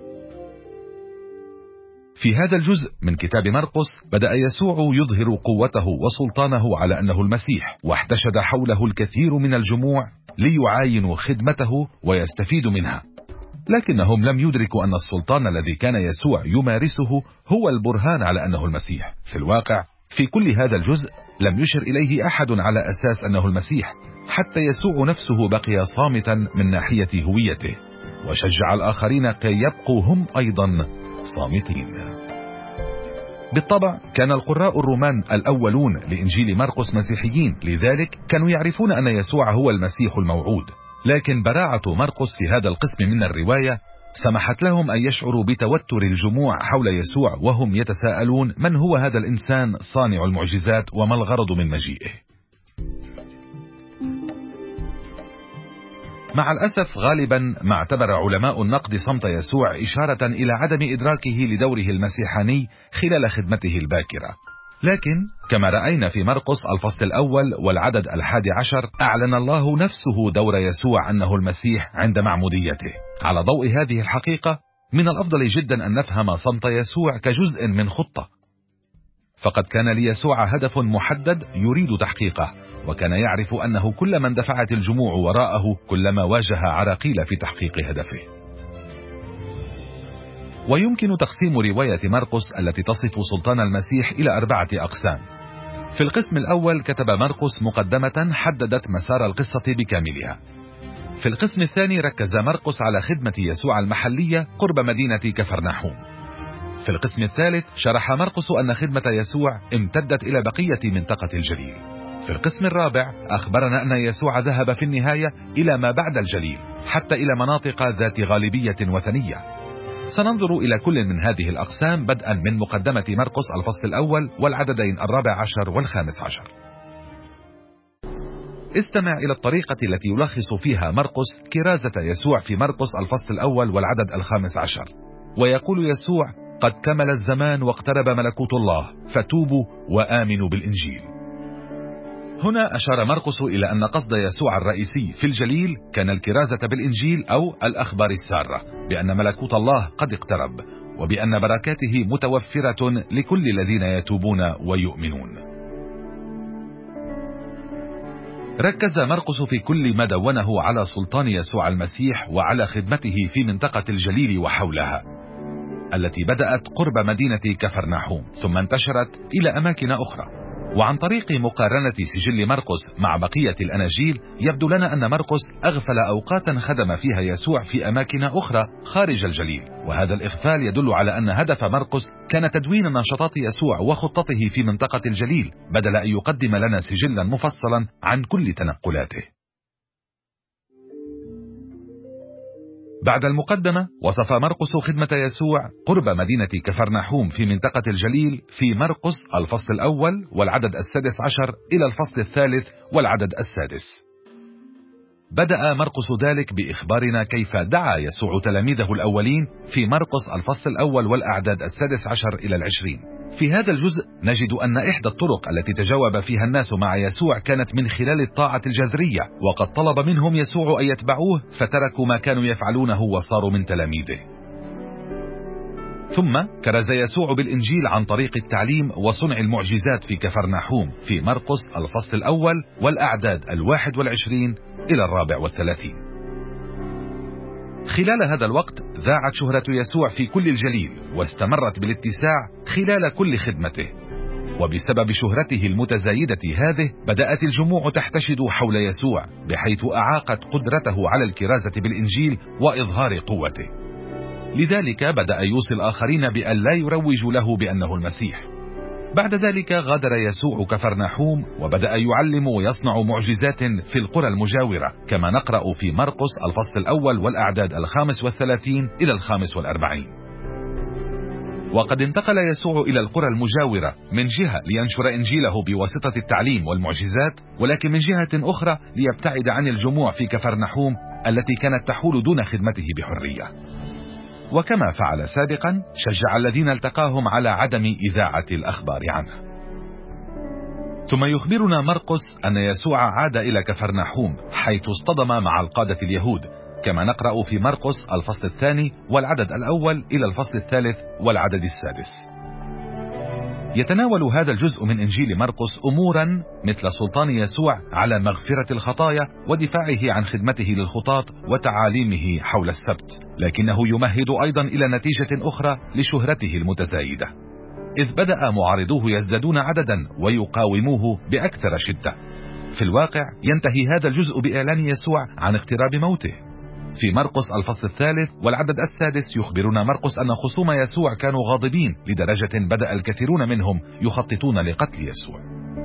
في هذا الجزء من كتاب مرقس بدأ يسوع يظهر قوته وسلطانه على أنه المسيح، واحتشد حوله الكثير من الجموع ليعاينوا خدمته ويستفيدوا منها، لكنهم لم يدركوا أن السلطان الذي كان يسوع يمارسه هو البرهان على أنه المسيح. في الواقع في كل هذا الجزء لم يشر إليه أحد على أساس أنه المسيح، حتى يسوع نفسه بقي صامتا من ناحية هويته، وشجع الآخرين كي يبقوا هم أيضا صامتين. بالطبع كان القراء الرومان الأولون لإنجيل مرقس مسيحيين، لذلك كانوا يعرفون أن يسوع هو المسيح الموعود، لكن براعة مرقس في هذا القسم من الرواية سمحت لهم أن يشعروا بتوتر الجموع حول يسوع، وهم يتساءلون من هو هذا الإنسان صانع المعجزات وما الغرض من مجيئه. مع الأسف غالبا ما اعتبر علماء النقد صمت يسوع إشارة إلى عدم إدراكه لدوره المسيحاني خلال خدمته الباكرة، لكن كما رأينا في مرقس الفصل الأول والعدد 11 أعلن الله نفسه دور يسوع أنه المسيح عند معموديته. على ضوء هذه الحقيقة من الأفضل جدا أن نفهم صمت يسوع كجزء من خطة، فقد كان ليسوع هدف محدد يريد تحقيقه، وكان يعرف أنه كلما اندفعت الجموع وراءه كلما واجه عراقيل في تحقيق هدفه. ويمكن تقسيم رواية مرقس التي تصف سلطان المسيح إلى 4 أقسام. في القسم الأول كتب مرقس مقدمة حددت مسار القصة بكاملها. في القسم الثاني ركز مرقس على خدمة يسوع المحلية قرب مدينة كفرناحوم. في القسم الثالث شرح مرقس أن خدمة يسوع امتدت إلى بقية منطقة الجليل. في القسم الرابع أخبرنا أن يسوع ذهب في النهاية إلى ما بعد الجليل، حتى إلى مناطق ذات غالبية وثنية. سننظر إلى كل من هذه الأقسام بدءا من مقدمة مرقس الفصل الأول والعددين 14 و15. استمع إلى الطريقة التي يلخص فيها مرقس كرازة يسوع في مرقس الفصل الأول والعدد 15. ويقول يسوع: قد كمل الزمان واقترب ملكوت الله، فتوبوا وآمنوا بالإنجيل. هنا أشار مرقس إلى أن قصد يسوع الرئيسي في الجليل كان الكرازة بالإنجيل أو الأخبار السارة بأن ملكوت الله قد اقترب، وبأن بركاته متوفرة لكل الذين يتوبون ويؤمنون. ركز مرقس في كل ما دونه على سلطان يسوع المسيح وعلى خدمته في منطقة الجليل وحولها، التي بدأت قرب مدينة كفرناحوم ثم انتشرت إلى أماكن أخرى. وعن طريق مقارنة سجل مرقس مع بقية الأناجيل يبدو لنا أن مرقس أغفل أوقاتا خدم فيها يسوع في أماكن أخرى خارج الجليل، وهذا الإغفال يدل على أن هدف مرقس كان تدوين نشاطات يسوع وخطته في منطقة الجليل بدل أن يقدم لنا سجلا مفصلا عن كل تنقلاته. بعد المقدمة وصف مرقس خدمة يسوع قرب مدينة كفرناحوم في منطقة الجليل في مرقس الفصل الأول والعدد 16 إلى الفصل 3 والعدد 6. بدأ مرقس ذلك بإخبارنا كيف دعا يسوع تلاميذه الأولين في مرقس الفصل الأول والأعداد 16 إلى 20. في هذا الجزء نجد أن إحدى الطرق التي تجاوب فيها الناس مع يسوع كانت من خلال الطاعة الجذرية، وقد طلب منهم يسوع أن يتبعوه فتركوا ما كانوا يفعلونه وصاروا من تلاميذه. ثم كرز يسوع بالإنجيل عن طريق التعليم وصنع المعجزات في كفرناحوم في مرقس الفصل الأول والأعداد 21 إلى 34. خلال هذا الوقت ذاعت شهرة يسوع في كل الجليل واستمرت بالاتساع خلال كل خدمته، وبسبب شهرته المتزايدة هذه بدأت الجموع تحتشد حول يسوع بحيث أعاقت قدرته على الكرازة بالإنجيل وإظهار قوته. لذلك بدأ يوصي الآخرين بأن لا يروجوا له بأنه المسيح. بعد ذلك غادر يسوع كفرناحوم وبدأ يعلم ويصنع معجزات في القرى المجاورة، كما نقرأ في مرقس الفصل الأول والأعداد 35 إلى 45. وقد انتقل يسوع إلى القرى المجاورة من جهة لينشر إنجيله بواسطة التعليم والمعجزات، ولكن من جهة أخرى ليبتعد عن الجموع في كفرناحوم التي كانت تحول دون خدمته بحرية. وكما فعل سابقا شجع الذين التقاهم على عدم إذاعة الأخبار عنه. ثم يخبرنا مرقس أن يسوع عاد إلى كفرناحوم حيث اصطدم مع القادة اليهود، كما نقرأ في مرقس الفصل الثاني والعدد الأول إلى الفصل الثالث والعدد 6. يتناول هذا الجزء من إنجيل مرقس أمورا مثل سلطان يسوع على مغفرة الخطايا ودفاعه عن خدمته للخطاة وتعاليمه حول السبت، لكنه يمهد أيضا إلى نتيجة أخرى لشهرته المتزايدة، إذ بدأ معارضوه يزدادون عددا ويقاوموه بأكثر شدة. في الواقع ينتهي هذا الجزء بإعلان يسوع عن اقتراب موته. في مرقس الفصل الثالث والعدد 6 يخبرنا مرقس أن خصوم يسوع كانوا غاضبين لدرجة بدأ الكثيرون منهم يخططون لقتل يسوع.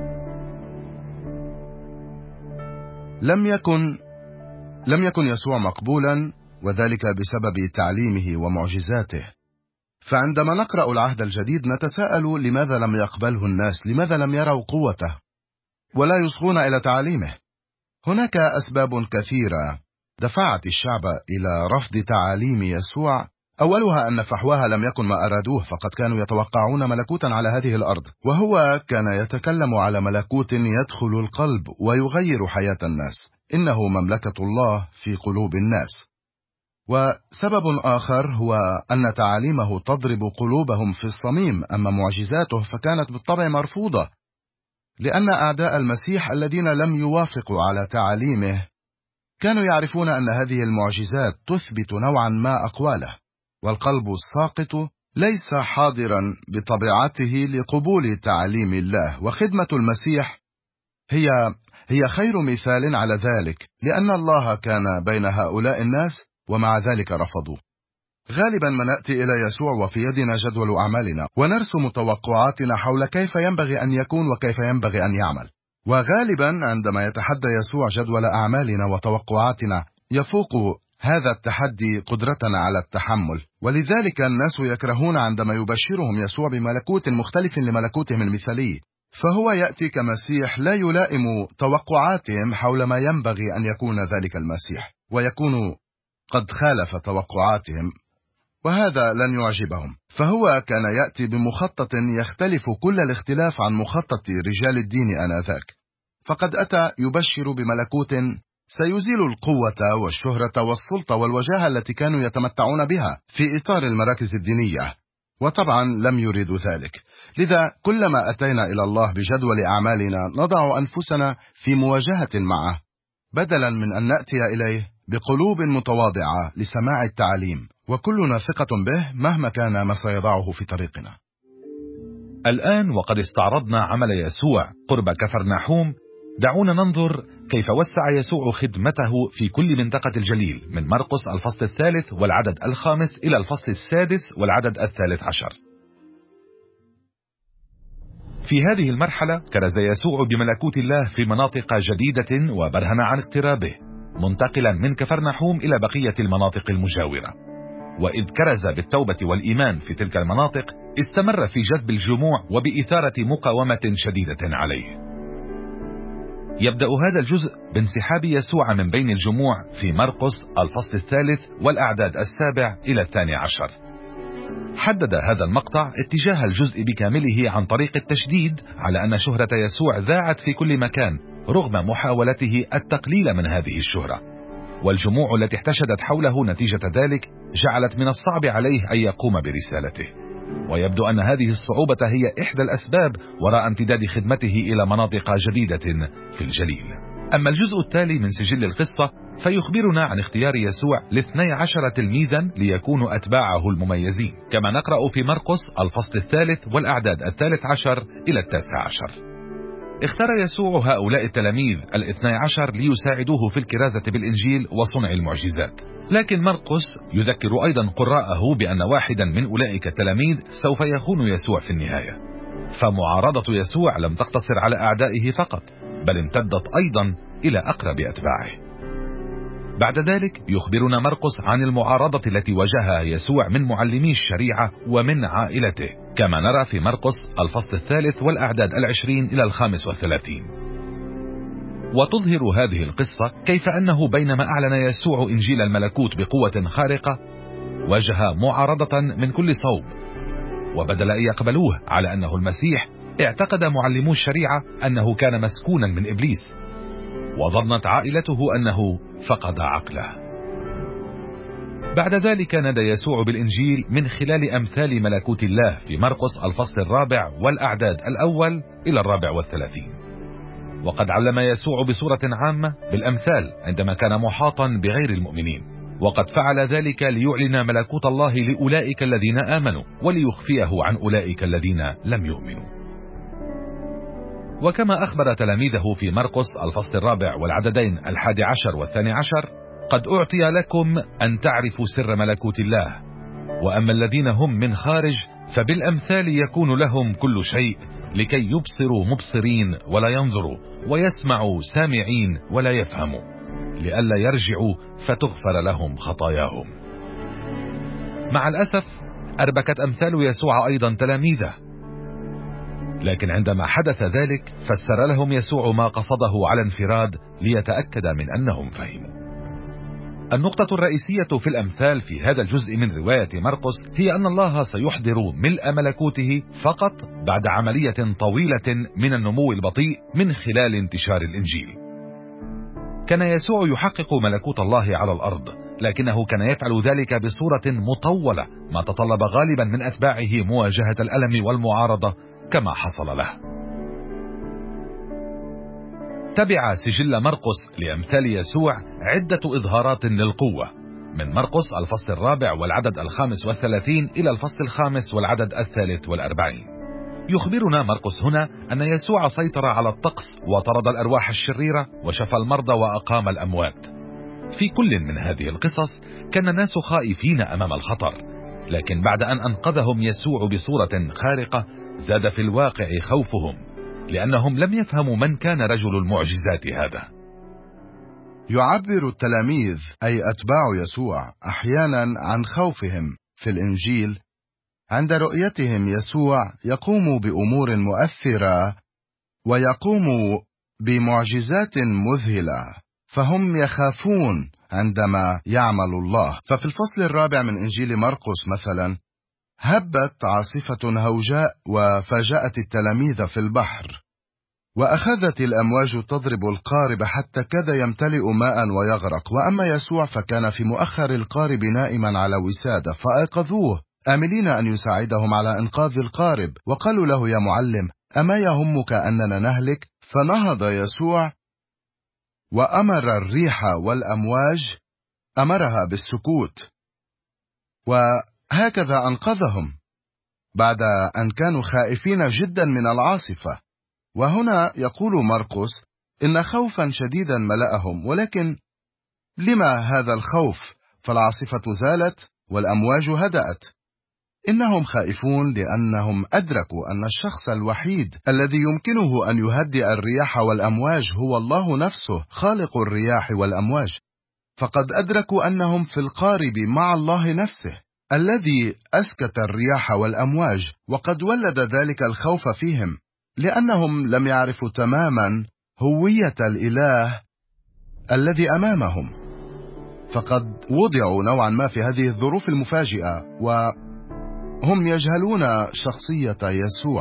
لم يكن يسوع مقبولا، وذلك بسبب تعليمه ومعجزاته. فعندما نقرأ العهد الجديد نتساءل لماذا لم يقبله الناس، لماذا لم يروا قوته ولا يصغون إلى تعاليمه. هناك أسباب كثيرة دفعت الشعب إلى رفض تعاليم يسوع. أولها أن فحواها لم يكن ما أرادوه، فقد كانوا يتوقعون ملكوتا على هذه الأرض، وهو كان يتكلم على ملكوت يدخل القلب ويغير حياة الناس. إنه مملكة الله في قلوب الناس. وسبب آخر هو أن تعاليمه تضرب قلوبهم في الصميم، أما معجزاته فكانت بالطبع مرفوضة، لأن أعداء المسيح الذين لم يوافقوا على تعاليمه كانوا يعرفون أن هذه المعجزات تثبت نوعا ما أقواله، والقلب الساقط ليس حاضرا بطبيعته لقبول تعاليم الله. وخدمة المسيح هي خير مثال على ذلك، لأن الله كان بين هؤلاء الناس ومع ذلك رفضوا. غالبا ما نأتي إلى يسوع وفي يدنا جدول أعمالنا ونرسم توقعاتنا حول كيف ينبغي أن يكون وكيف ينبغي أن يعمل، وغالبا عندما يتحدى يسوع جدول أعمالنا وتوقعاتنا يفوق هذا التحدي قدرتنا على التحمل. ولذلك الناس يكرهون عندما يبشرهم يسوع بملكوت مختلف لملكوتهم المثالي، فهو يأتي كمسيح لا يلائم توقعاتهم حول ما ينبغي أن يكون ذلك المسيح، ويكون قد خالف توقعاتهم، وهذا لن يعجبهم. فهو كان يأتي بمخطط يختلف كل الاختلاف عن مخطط رجال الدين آنذاك، فقد أتى يبشر بملكوت سيزيل القوة والشهرة والسلطة والوجاهة التي كانوا يتمتعون بها في إطار المراكز الدينية، وطبعا لم يريدوا ذلك. لذا كلما أتينا إلى الله بجدول أعمالنا نضع أنفسنا في مواجهة معه، بدلا من أن نأتي إليه بقلوب متواضعة لسماع التعليم، وكلنا ثقة به مهما كان ما سيضعه في طريقنا. الآن وقد استعرضنا عمل يسوع قرب كفرناحوم، دعونا ننظر كيف وسع يسوع خدمته في كل منطقة الجليل، من مرقس الفصل 3 والعدد 5 إلى الفصل 6 والعدد 13. في هذه المرحلة كرز يسوع بملكوت الله في مناطق جديدة وبرهن عن اقترابه، منتقلا من كفرناحوم إلى بقية المناطق المجاورة. وإذ كرز بالتوبة والإيمان في تلك المناطق، استمر في جذب الجموع وبإثارة مقاومة شديدة عليه. يبدأ هذا الجزء بانسحاب يسوع من بين الجموع في مرقس الفصل 3 والأعداد 7 إلى 12. حدد هذا المقطع اتجاه الجزء بكامله عن طريق التشديد على أن شهرة يسوع ذاعت في كل مكان رغم محاولته التقليل من هذه الشهرة، والجموع التي احتشدت حوله نتيجة ذلك جعلت من الصعب عليه أن يقوم برسالته. ويبدو أن هذه الصعوبة هي إحدى الأسباب وراء امتداد خدمته إلى مناطق جديدة في الجليل. أما الجزء التالي من سجل القصة فيخبرنا عن اختيار يسوع ل12 تلميذا ليكونوا أتباعه المميزين، كما نقرأ في مرقس الفصل 3 والأعداد 13 إلى 19. اختار يسوع هؤلاء التلاميذ 12 ليساعدوه في الكرازة بالإنجيل وصنع المعجزات. لكن مرقس يذكر أيضا قراءه بأن واحدا من أولئك التلاميذ سوف يخون يسوع في النهاية. فمعارضة يسوع لم تقتصر على أعدائه فقط، بل امتدت أيضا إلى أقرب أتباعه. بعد ذلك يخبرنا مرقس عن المعارضة التي واجهها يسوع من معلمي الشريعة ومن عائلته، كما نرى في مرقس الفصل 3 والأعداد 20 إلى 35. وتظهر هذه القصة كيف أنه بينما أعلن يسوع إنجيل الملكوت بقوة خارقة واجه معارضة من كل صوب، وبدل أن يقبلوه على أنه المسيح اعتقد معلمو الشريعة أنه كان مسكونا من إبليس، وظنت عائلته أنه فقد عقله. بعد ذلك نادى يسوع بالإنجيل من خلال أمثال ملكوت الله في مرقس الفصل 4 والأعداد 1 إلى 34. وقد علم يسوع بصورة عامة بالأمثال عندما كان محاطا بغير المؤمنين، وقد فعل ذلك ليعلن ملكوت الله لأولئك الذين آمنوا وليخفيه عن أولئك الذين لم يؤمنوا. وكما أخبر تلاميذه في مرقس الفصل 4 والعددين 11 و12: قد أعطي لكم أن تعرفوا سر ملكوت الله، وأما الذين هم من خارج فبالأمثال يكون لهم كل شيء، لكي يبصروا مبصرين ولا ينظروا، ويسمعوا سامعين ولا يفهموا، لئلا يرجعوا فتغفر لهم خطاياهم. مع الأسف أربكت أمثال يسوع أيضا تلاميذه، لكن عندما حدث ذلك فسر لهم يسوع ما قصده على انفراد ليتأكد من أنهم فهموا. النقطة الرئيسية في الأمثال في هذا الجزء من رواية مرقس هي أن الله سيحضر ملء ملكوته فقط بعد عملية طويلة من النمو البطيء من خلال انتشار الإنجيل. كان يسوع يحقق ملكوت الله على الأرض، لكنه كان يفعل ذلك بصورة مطولة، ما تطلب غالبا من أتباعه مواجهة الألم والمعارضة كما حصل له. تبع سجل مرقس لأمثال يسوع عدة إظهارات للقوة، من مرقس الفصل 4 والعدد 35 إلى الفصل 5 والعدد 43. يخبرنا مرقس هنا أن يسوع سيطر على الطقس وطرد الأرواح الشريرة وشفى المرضى وأقام الأموات. في كل من هذه القصص كان الناس خائفين أمام الخطر، لكن بعد أن أنقذهم يسوع بصورة خارقة زاد في الواقع خوفهم، لأنهم لم يفهموا من كان رجل المعجزات هذا. يعبر التلاميذ أي أتباع يسوع أحيانا عن خوفهم في الإنجيل عند رؤيتهم يسوع يقوم بأمور مؤثرة ويقوم بمعجزات مذهلة، فهم يخافون عندما يعمل الله. ففي الفصل 4 من إنجيل مرقس مثلا هبت عاصفة هوجاء وفاجأت التلاميذ في البحر، وأخذت الأمواج تضرب القارب حتى كاد يمتلئ ماء ويغرق، وأما يسوع فكان في مؤخر القارب نائما على وسادة، فأيقظوه آملين أن يساعدهم على إنقاذ القارب، وقالوا له: يا معلم، أما يهمك أننا نهلك؟ فنهض يسوع وأمر الريح والأمواج، أمرها بالسكوت، وهكذا أنقذهم بعد أن كانوا خائفين جدا من العاصفة. وهنا يقول مرقس إن خوفا شديدا ملأهم، ولكن لما هذا الخوف؟ فالعاصفة زالت والأمواج هدأت. إنهم خائفون لأنهم أدركوا أن الشخص الوحيد الذي يمكنه أن يهدئ الرياح والأمواج هو الله نفسه، خالق الرياح والأمواج. فقد أدركوا أنهم في القارب مع الله نفسه الذي أسكت الرياح والأمواج، وقد ولد ذلك الخوف فيهم لأنهم لم يعرفوا تماما هوية الإله الذي أمامهم. فقد وضعوا نوعا ما في هذه الظروف المفاجئة، وهم يجهلون شخصية يسوع.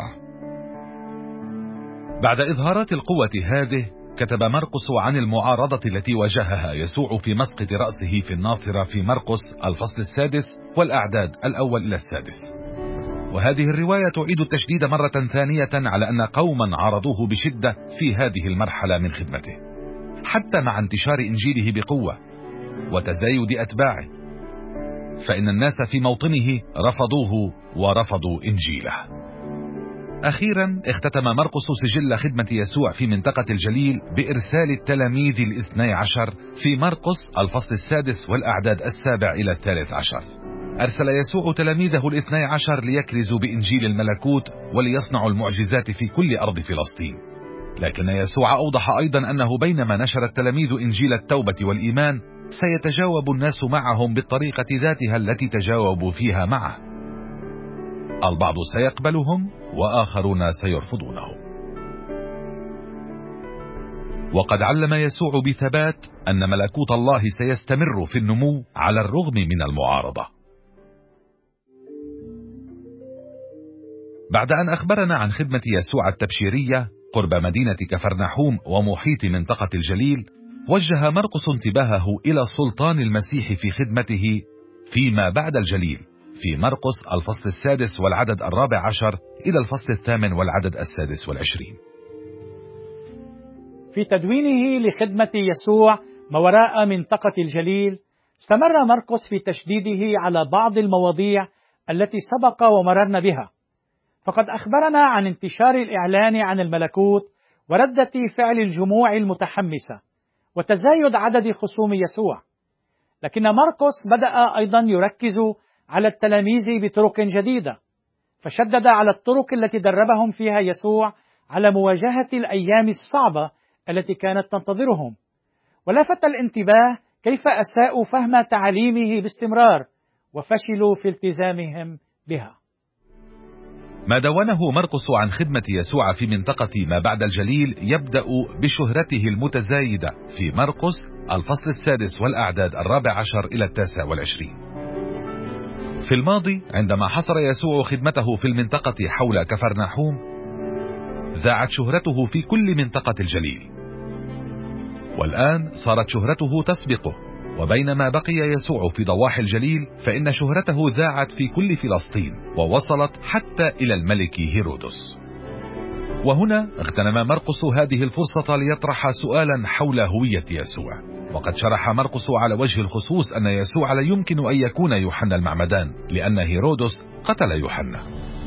بعد إظهارات القوة هذه، كتب مرقس عن المعارضة التي واجهها يسوع في مسقط رأسه في الناصرة في مرقس الفصل 6 والأعداد 1 إلى 6. وهذه الرواية تعيد التشديد مرة ثانية على أن قوما عارضوه بشدة في هذه المرحلة من خدمته، حتى مع انتشار إنجيله بقوة وتزايد أتباعه، فإن الناس في موطنه رفضوه ورفضوا إنجيله. أخيرا اختتم مرقس سجل خدمة يسوع في منطقة الجليل بإرسال التلاميذ 12 في مرقس الفصل 6 والأعداد 7 إلى 13. أرسل يسوع تلاميذه 12 ليكرزوا بإنجيل الملكوت وليصنعوا المعجزات في كل أرض فلسطين. لكن يسوع أوضح أيضا أنه بينما نشر التلاميذ إنجيل التوبة والإيمان، سيتجاوب الناس معهم بالطريقة ذاتها التي تجاوبوا فيها معه. البعض سيقبلهم وآخرون سيرفضونهم. وقد علم يسوع بثبات أن ملكوت الله سيستمر في النمو على الرغم من المعارضة. بعد أن أخبرنا عن خدمة يسوع التبشيرية قرب مدينة كفرنحوم ومحيط منطقة الجليل، وجه مرقس انتباهه إلى سلطان المسيح في خدمته فيما بعد الجليل في مرقس الفصل 6 والعدد 14 إلى الفصل 8 والعدد 26. في تدوينه لخدمة يسوع ما وراء منطقة الجليل، استمر مرقس في تشديده على بعض المواضيع التي سبق ومررنا بها. فقد أخبرنا عن انتشار الإعلان عن الملكوت وردة فعل الجموع المتحمسة وتزايد عدد خصوم يسوع. لكن مرقس بدأ أيضا يركز على التلاميذ بطرق جديدة، فشدد على الطرق التي دربهم فيها يسوع على مواجهة الأيام الصعبة التي كانت تنتظرهم، ولفت الانتباه كيف أساءوا فهم تعاليمه باستمرار وفشلوا في التزامهم بها. ما دونه مرقس عن خدمة يسوع في منطقة ما بعد الجليل يبدأ بشهرته المتزايدة في مرقس الفصل 6 والأعداد 14 إلى 29. في الماضي عندما حصر يسوع خدمته في المنطقة حول كفرنحوم، ذاعت شهرته في كل منطقة الجليل، والآن صارت شهرته تسبقه. وبينما بقي يسوع في ضواحي الجليل، فإن شهرته ذاعت في كل فلسطين ووصلت حتى إلى الملك هيرودس. وهنا اغتنم مرقس هذه الفرصة ليطرح سؤالا حول هوية يسوع. وقد شرح مرقس على وجه الخصوص أن يسوع لا يمكن أن يكون يوحنا المعمدان، لأن هيرودس قتل يوحنا.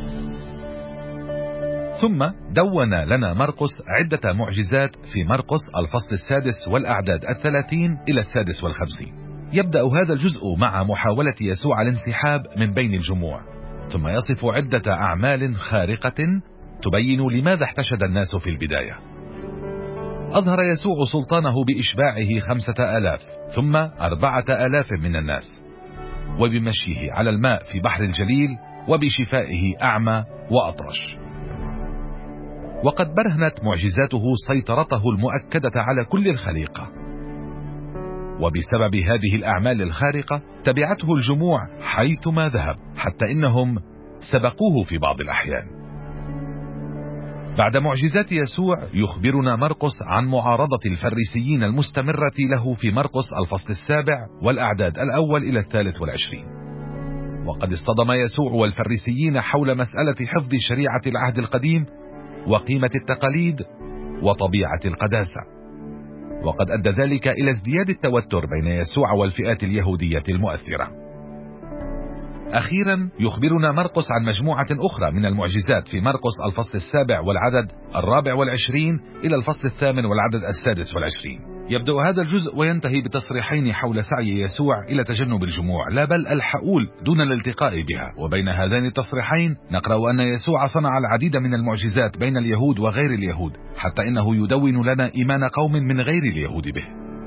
ثم دون لنا مرقس عدة معجزات في مرقس الفصل 6 والأعداد 30 إلى 56. يبدأ هذا الجزء مع محاولة يسوع الانسحاب من بين الجموع، ثم يصف عدة أعمال خارقة تبين لماذا احتشد الناس في البداية. أظهر يسوع سلطانه بإشباعه 5000 ثم 4000 من الناس، وبمشيه على الماء في بحر الجليل، وبشفائه أعمى وأطرش. وقد برهنت معجزاته سيطرته المؤكدة على كل الخليقة، وبسبب هذه الأعمال الخارقة تبعته الجموع حيثما ذهب، حتى إنهم سبقوه في بعض الأحيان. بعد معجزات يسوع يخبرنا مرقس عن معارضة الفريسيين المستمرة له في مرقس الفصل 7 والأعداد 1 إلى 23. وقد اصطدم يسوع والفريسيين حول مسألة حفظ شريعة العهد القديم وقيمة التقاليد وطبيعة القداسة، وقد أدى ذلك إلى ازدياد التوتر بين يسوع والفئات اليهودية المؤثرة. أخيرا يخبرنا مرقس عن مجموعة أخرى من المعجزات في مرقس الفصل 7 والعدد 24 إلى الفصل 8 والعدد 26. يبدأ هذا الجزء وينتهي بتصريحين حول سعي يسوع إلى تجنب الجموع لا بل الحؤول دون الالتقاء بها. وبين هذين التصريحين نقرأ أن يسوع صنع العديد من المعجزات بين اليهود وغير اليهود، حتى إنه يدون لنا إيمان قوم من غير اليهود به.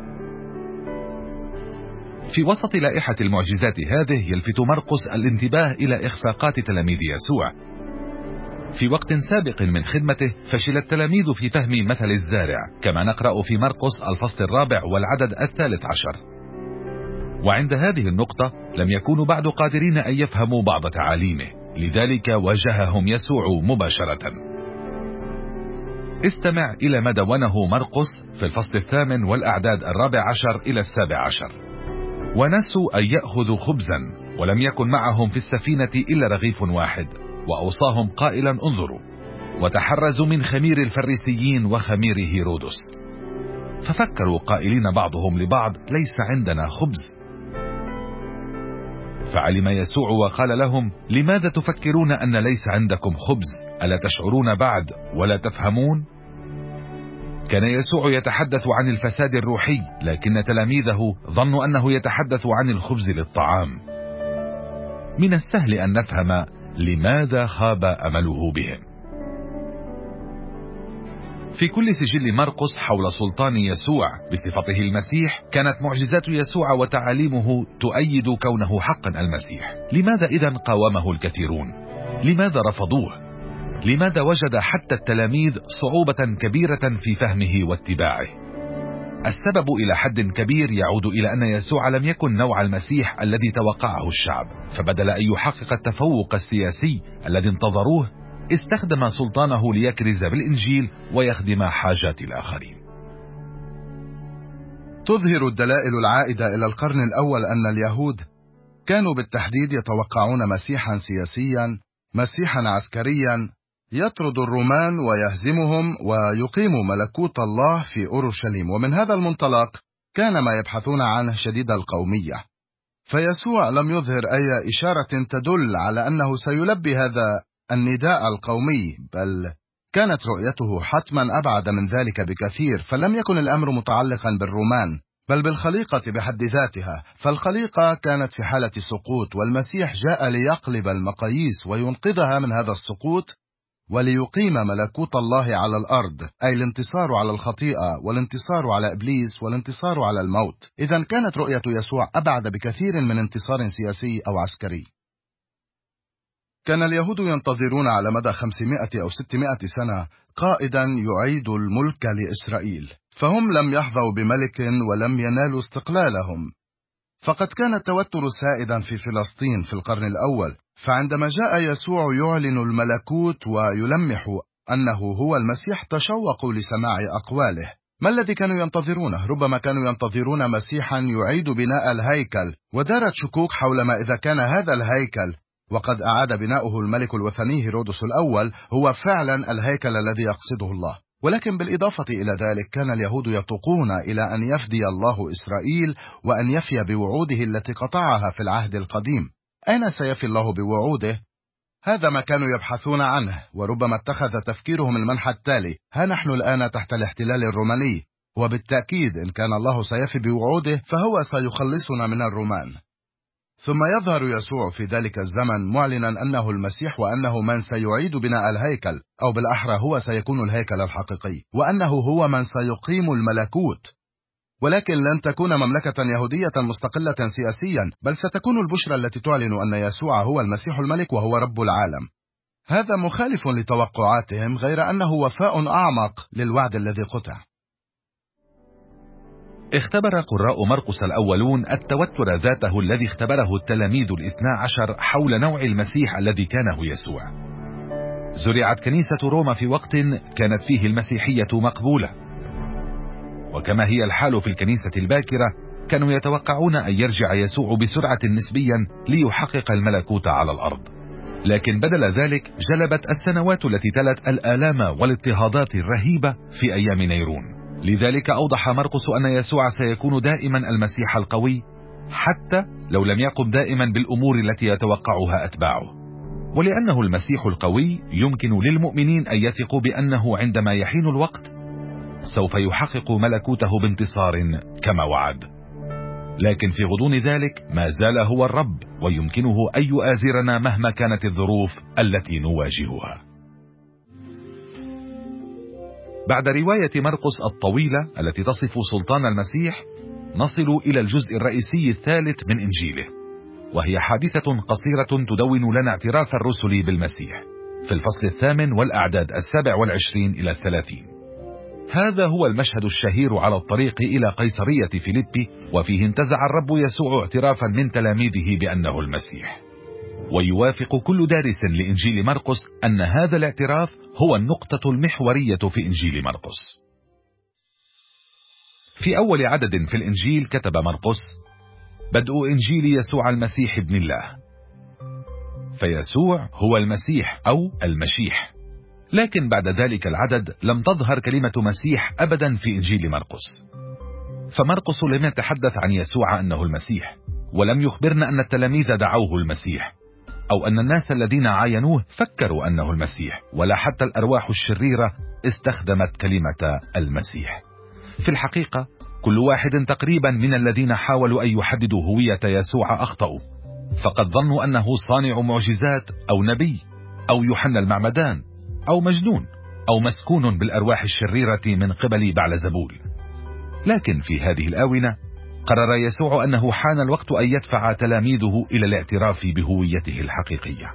في وسط لائحة المعجزات هذه يلفت مرقس الانتباه إلى إخفاقات تلاميذ يسوع. في وقت سابق من خدمته فشل التلاميذ في فهم مثل الزارع، كما نقرأ في مرقس الفصل 4 والعدد 13. وعند هذه النقطة لم يكونوا بعد قادرين أن يفهموا بعض تعاليمه، لذلك واجههم يسوع مباشرة. استمع إلى ما دونه مرقس في الفصل 8 والأعداد 14 إلى 17. ونسوا أن يأخذوا خبزا، ولم يكن معهم في السفينة إلا رغيف واحد، وأوصاهم قائلا: انظروا وتحرزوا من خمير الفريسيين وخمير هيرودس. ففكروا قائلين بعضهم لبعض: ليس عندنا خبز. فعلم يسوع وقال لهم: لماذا تفكرون أن ليس عندكم خبز؟ ألا تشعرون بعد ولا تفهمون؟ كان يسوع يتحدث عن الفساد الروحي، لكن تلاميذه ظنوا أنه يتحدث عن الخبز للطعام. من السهل أن نفهم لماذا خاب أمله بهم. في كل سجل مرقس حول سلطان يسوع بصفته المسيح كانت معجزات يسوع وتعاليمه تؤيد كونه حقا المسيح. لماذا إذن قاومه الكثيرون؟ لماذا رفضوه؟ لماذا وجد حتى التلاميذ صعوبة كبيرة في فهمه واتباعه؟ السبب إلى حد كبير يعود إلى أن يسوع لم يكن نوع المسيح الذي توقعه الشعب، فبدل أن يحقق التفوق السياسي الذي انتظروه استخدم سلطانه ليكرز بالإنجيل ويخدم حاجات الآخرين. تظهر الدلائل العائدة إلى القرن الأول أن اليهود كانوا بالتحديد يتوقعون مسيحا سياسيا، مسيحا عسكريا يطرد الرومان ويهزمهم ويقيم ملكوت الله في أورشليم، ومن هذا المنطلق كان ما يبحثون عنه شديد القومية. فيسوع لم يظهر أي إشارة تدل على أنه سيلبي هذا النداء القومي، بل كانت رؤيته حتما أبعد من ذلك بكثير. فلم يكن الأمر متعلقا بالرومان بل بالخليقة بحد ذاتها، فالخليقة كانت في حالة سقوط، والمسيح جاء ليقلب المقاييس وينقذها من هذا السقوط وليقيم ملكوت الله على الأرض، أي الانتصار على الخطيئة والانتصار على إبليس والانتصار على الموت. إذن كانت رؤية يسوع أبعد بكثير من انتصار سياسي أو عسكري. كان اليهود ينتظرون على مدى 500 أو 600 سنة قائدا يعيد الملك لإسرائيل، فهم لم يحظوا بملك ولم ينالوا استقلالهم. فقد كان التوتر سائدا في فلسطين في القرن الأول، فعندما جاء يسوع يعلن الملكوت ويلمح أنه هو المسيح تشوقوا لسماع أقواله. ما الذي كانوا ينتظرونه؟ ربما كانوا ينتظرون مسيحا يعيد بناء الهيكل، ودارت شكوك حول ما إذا كان هذا الهيكل وقد أعاد بناؤه الملك الوثني هيرودس الأول هو فعلا الهيكل الذي يقصده الله. ولكن بالإضافة إلى ذلك كان اليهود يتوقون إلى أن يفدي الله إسرائيل وأن يفي بوعوده التي قطعها في العهد القديم. أين سيفي الله بوعوده؟ هذا ما كانوا يبحثون عنه، وربما اتخذ تفكيرهم المنحى التالي: ها نحن الآن تحت الاحتلال الروماني، وبالتأكيد إن كان الله سيفي بوعوده فهو سيخلصنا من الرومان. ثم يظهر يسوع في ذلك الزمن معلنا أنه المسيح، وأنه من سيعيد بناء الهيكل، أو بالأحرى هو سيكون الهيكل الحقيقي، وأنه هو من سيقيم الملكوت. ولكن لن تكون مملكة يهودية مستقلة سياسيا، بل ستكون البشرى التي تعلن أن يسوع هو المسيح الملك وهو رب العالم. هذا مخالف لتوقعاتهم، غير أنه وفاء أعمق للوعد الذي قطع. اختبر قراء مرقس الأولون التوتر ذاته الذي اختبره التلاميذ 12 حول نوع المسيح الذي كانه يسوع. زرعت كنيسة روما في وقت كانت فيه المسيحية مقبولة، وكما هي الحال في الكنيسة الباكرة كانوا يتوقعون أن يرجع يسوع بسرعة نسبيا ليحقق الملكوت على الأرض، لكن بدل ذلك جلبت السنوات التي تلت الآلام والاضطهادات الرهيبة في أيام نيرون. لذلك أوضح مرقس أن يسوع سيكون دائما المسيح القوي، حتى لو لم يقم دائما بالأمور التي يتوقعها أتباعه. ولأنه المسيح القوي يمكن للمؤمنين أن يثقوا بأنه عندما يحين الوقت سوف يحقق ملكوته بانتصار كما وعد. لكن في غضون ذلك ما زال هو الرب، ويمكنه أن يؤازرنا مهما كانت الظروف التي نواجهها. بعد رواية مرقس الطويلة التي تصف سلطان المسيح، نصل إلى الجزء الرئيسي الثالث من إنجيله، وهي حادثة قصيرة تدون لنا اعتراف الرسل بالمسيح في الفصل 8 والأعداد 27 إلى 30. هذا هو المشهد الشهير على الطريق إلى قيصرية فيليبي، وفيه انتزع الرب يسوع اعترافا من تلاميذه بأنه المسيح. ويوافق كل دارس لإنجيل مرقس أن هذا الاعتراف هو النقطة المحورية في إنجيل مرقس. في أول عدد في الإنجيل كتب مرقس: بدء إنجيل يسوع المسيح ابن الله. فيسوع هو المسيح أو المشيح، لكن بعد ذلك العدد لم تظهر كلمة مسيح أبدا في إنجيل مرقس. فمرقس لم يتحدث عن يسوع أنه المسيح، ولم يخبرنا أن التلاميذ دعوه المسيح، أو أن الناس الذين عاينوه فكروا أنه المسيح، ولا حتى الأرواح الشريرة استخدمت كلمة المسيح. في الحقيقة كل واحد تقريبا من الذين حاولوا أن يحددوا هوية يسوع أخطأوا، فقد ظنوا أنه صانع معجزات أو نبي أو يوحنا المعمدان أو مجنون أو مسكون بالأرواح الشريرة من قبل بعلزبول. لكن في هذه الآونة قرر يسوع أنه حان الوقت أن يدفع تلاميذه إلى الاعتراف بهويته الحقيقية.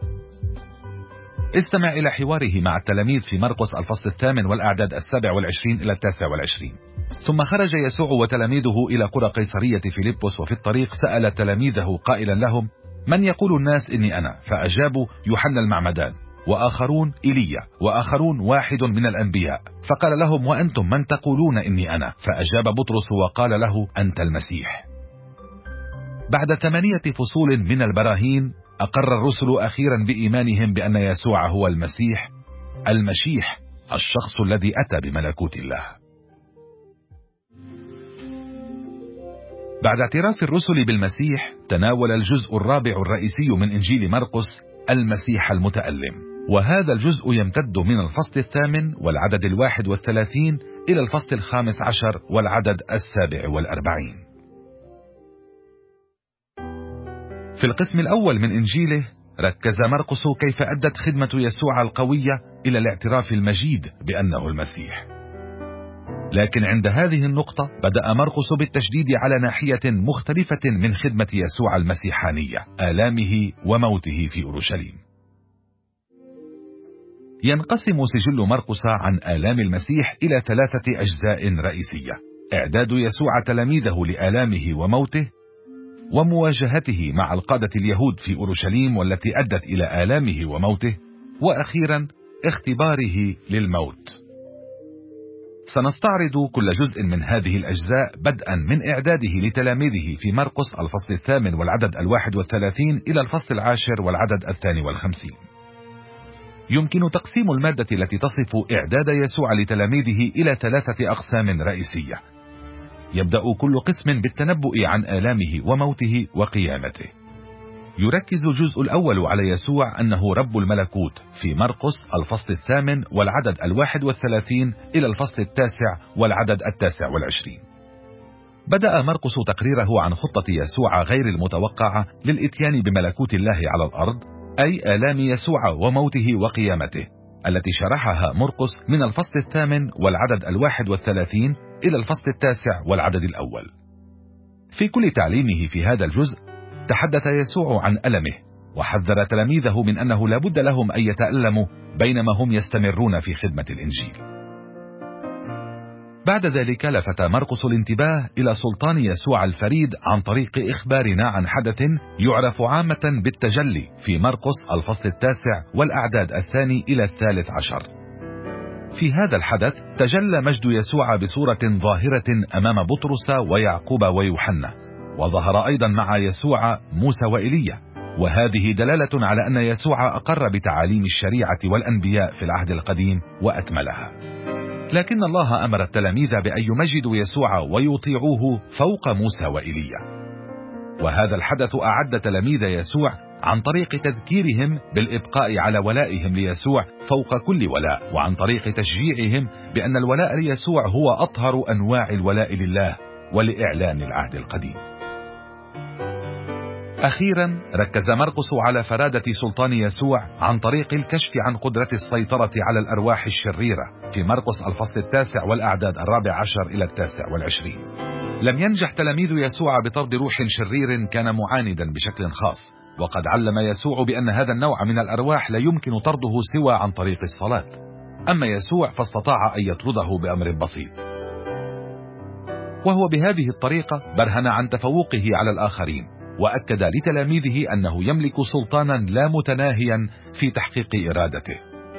استمع إلى حواره مع التلاميذ في مرقس الفصل 8 والأعداد 27 إلى 29. ثم خرج يسوع وتلاميذه إلى قرى قيصرية فيلبس، وفي الطريق سأل تلاميذه قائلا لهم: من يقول الناس إني أنا؟ فأجابوا: يوحنا المعمدان، وآخرون إيليا، وآخرون واحد من الأنبياء. فقال لهم: وأنتم من تقولون إني أنا؟ فأجاب بطرس وقال له: أنت المسيح. بعد 8 فصول من البراهين أقر الرسل أخيرا بإيمانهم بأن يسوع هو المسيح، المشيح، الشخص الذي أتى بملكوت الله. بعد اعتراف الرسل بالمسيح تناول الجزء الرابع الرئيسي من إنجيل مرقس المسيح المتألم، وهذا الجزء يمتد من الفصل 8 والعدد 31 إلى الفصل 15 والعدد 47. في القسم الأول من إنجيله ركز مرقس كيف أدت خدمة يسوع القوية إلى الاعتراف المجيد بأنه المسيح. لكن عند هذه النقطة بدأ مرقس بالتشديد على ناحية مختلفة من خدمة يسوع المسيحانية، آلامه وموته في أورشليم. ينقسم سجل مرقس عن آلام المسيح إلى 3 أجزاء رئيسية: إعداد يسوع تلاميذه لآلامه وموته، ومواجهته مع القادة اليهود في أورشليم والتي أدت إلى آلامه وموته، وأخيرا اختباره للموت. سنستعرض كل جزء من هذه الأجزاء بدءا من إعداده لتلاميذه في مرقس الفصل 8 والعدد 31 إلى الفصل 10 والعدد 52. يمكن تقسيم المادة التي تصف إعداد يسوع لتلاميذه إلى 3 أقسام رئيسية. يبدأ كل قسم بالتنبؤ عن آلامه وموته وقيامته. يركز الجزء الأول على يسوع أنه رب الملكوت في مرقس الفصل 8 والعدد 31 إلى الفصل 9 والعدد 29. بدأ مرقس تقريره عن خطة يسوع غير المتوقعة للإتيان بملكوت الله على الأرض، أي آلام يسوع وموته وقيامته، التي شرحها مرقس من الفصل 8 والعدد 31 إلى الفصل 9 والعدد الأول. في كل تعليمه في هذا الجزء تحدث يسوع عن ألمه، وحذر تلاميذه من أنه لا بد لهم أن يتألموا بينما هم يستمرون في خدمة الإنجيل. بعد ذلك لفت مرقس الانتباه إلى سلطان يسوع الفريد عن طريق إخبارنا عن حدث يعرف عامة بالتجلي في مرقس الفصل 9 والأعداد 2 إلى 13. في هذا الحدث تجلى مجد يسوع بصورة ظاهرة أمام بطرس ويعقوب ويوحنا، وظهر أيضا مع يسوع موسى وإيليا، وهذه دلالة على أن يسوع أقر بتعاليم الشريعة والأنبياء في العهد القديم وأكملها. لكن الله أمر التلاميذ بأن يمجدوا يسوع ويطيعوه فوق موسى وإيليا، وهذا الحدث أعد تلاميذ يسوع عن طريق تذكيرهم بالإبقاء على ولائهم ليسوع فوق كل ولاء، وعن طريق تشجيعهم بأن الولاء ليسوع هو أطهر أنواع الولاء لله ولإعلان العهد القديم. أخيرا ركز مرقس على فرادة سلطان يسوع عن طريق الكشف عن قدرة السيطرة على الأرواح الشريرة في مرقس الفصل 9 والأعداد 14 إلى 29. لم ينجح تلاميذ يسوع بطرد روح شرير كان معاندا بشكل خاص، وقد علم يسوع بأن هذا النوع من الأرواح لا يمكن طرده سوى عن طريق الصلاة. أما يسوع فاستطاع أن يطرده بأمر بسيط، وهو بهذه الطريقة برهن عن تفوقه على الآخرين، وأكد لتلاميذه أنه يملك سلطانا لا متناهيا في تحقيق إرادته.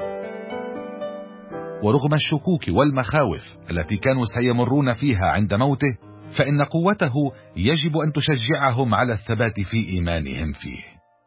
ورغم الشكوك والمخاوف التي كانوا سيمرون فيها عند موته، فإن قوته يجب أن تشجعهم على الثبات في إيمانهم فيه.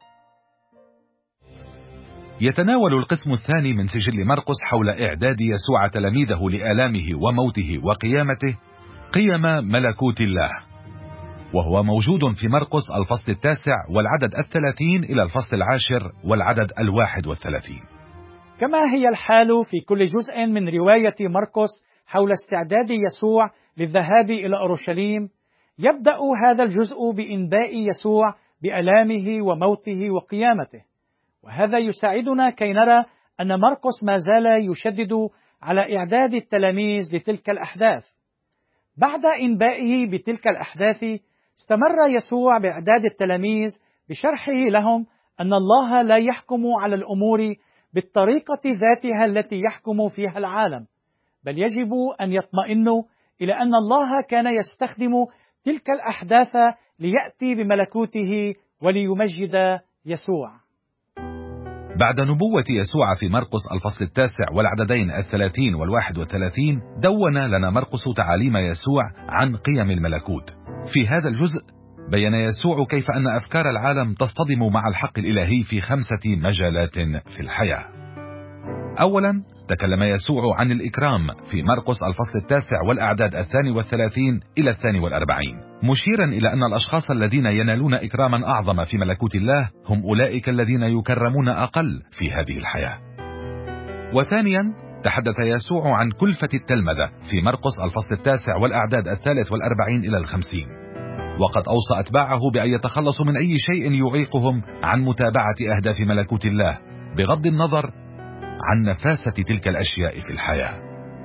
يتناول القسم الثاني من سجل مرقس حول إعداد يسوع تلاميذه لآلامه وموته وقيامته قيم ملكوت الله، وهو موجود في مرقس الفصل 9 والعدد 30 إلى الفصل 10 والعدد 31. كما هي الحال في كل جزء من رواية مرقس حول استعداد يسوع للذهاب إلى أورشليم، يبدأ هذا الجزء بإنباء يسوع بآلامه وموته وقيامته، وهذا يساعدنا كي نرى أن مرقس ما زال يشدد على إعداد التلاميذ لتلك الأحداث. بعد إنبائه بتلك الأحداث استمر يسوع بإعداد التلاميذ بشرحه لهم أن الله لا يحكم على الأمور بالطريقة ذاتها التي يحكم فيها العالم، بل يجب أن يطمئنوا إلى أن الله كان يستخدم تلك الأحداث ليأتي بملكوته وليمجد يسوع. بعد نبوة يسوع في مرقس الفصل 9 والعددين 30 وال31 دون لنا مرقس تعاليم يسوع عن قيم الملكوت. في هذا الجزء بين يسوع كيف أن أفكار العالم تصطدم مع الحق الإلهي في 5 مجالات في الحياة. أولا تكلم يسوع عن الإكرام في مرقس الفصل 9 والأعداد 32 إلى 42، مشيرا إلى أن الأشخاص الذين ينالون إكراما أعظم في ملكوت الله هم أولئك الذين يكرمون أقل في هذه الحياة. وثانيا تحدث يسوع عن كلفة التلمذة في مرقس الفصل 9 والأعداد 43 إلى 50، وقد أوصى أتباعه بأن يتخلصوا من أي شيء يعيقهم عن متابعة أهداف ملكوت الله بغض النظر عن نفاسة تلك الأشياء في الحياة.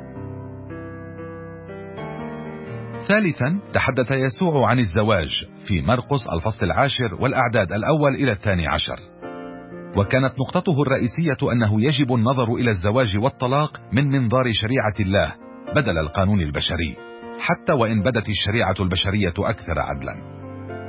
ثالثا تحدث يسوع عن الزواج في مرقس الفصل 10 والأعداد 1 إلى 12، وكانت نقطته الرئيسية أنه يجب النظر إلى الزواج والطلاق من منظار شريعة الله بدل القانون البشري، حتى وإن بدت الشريعة البشرية أكثر عدلا.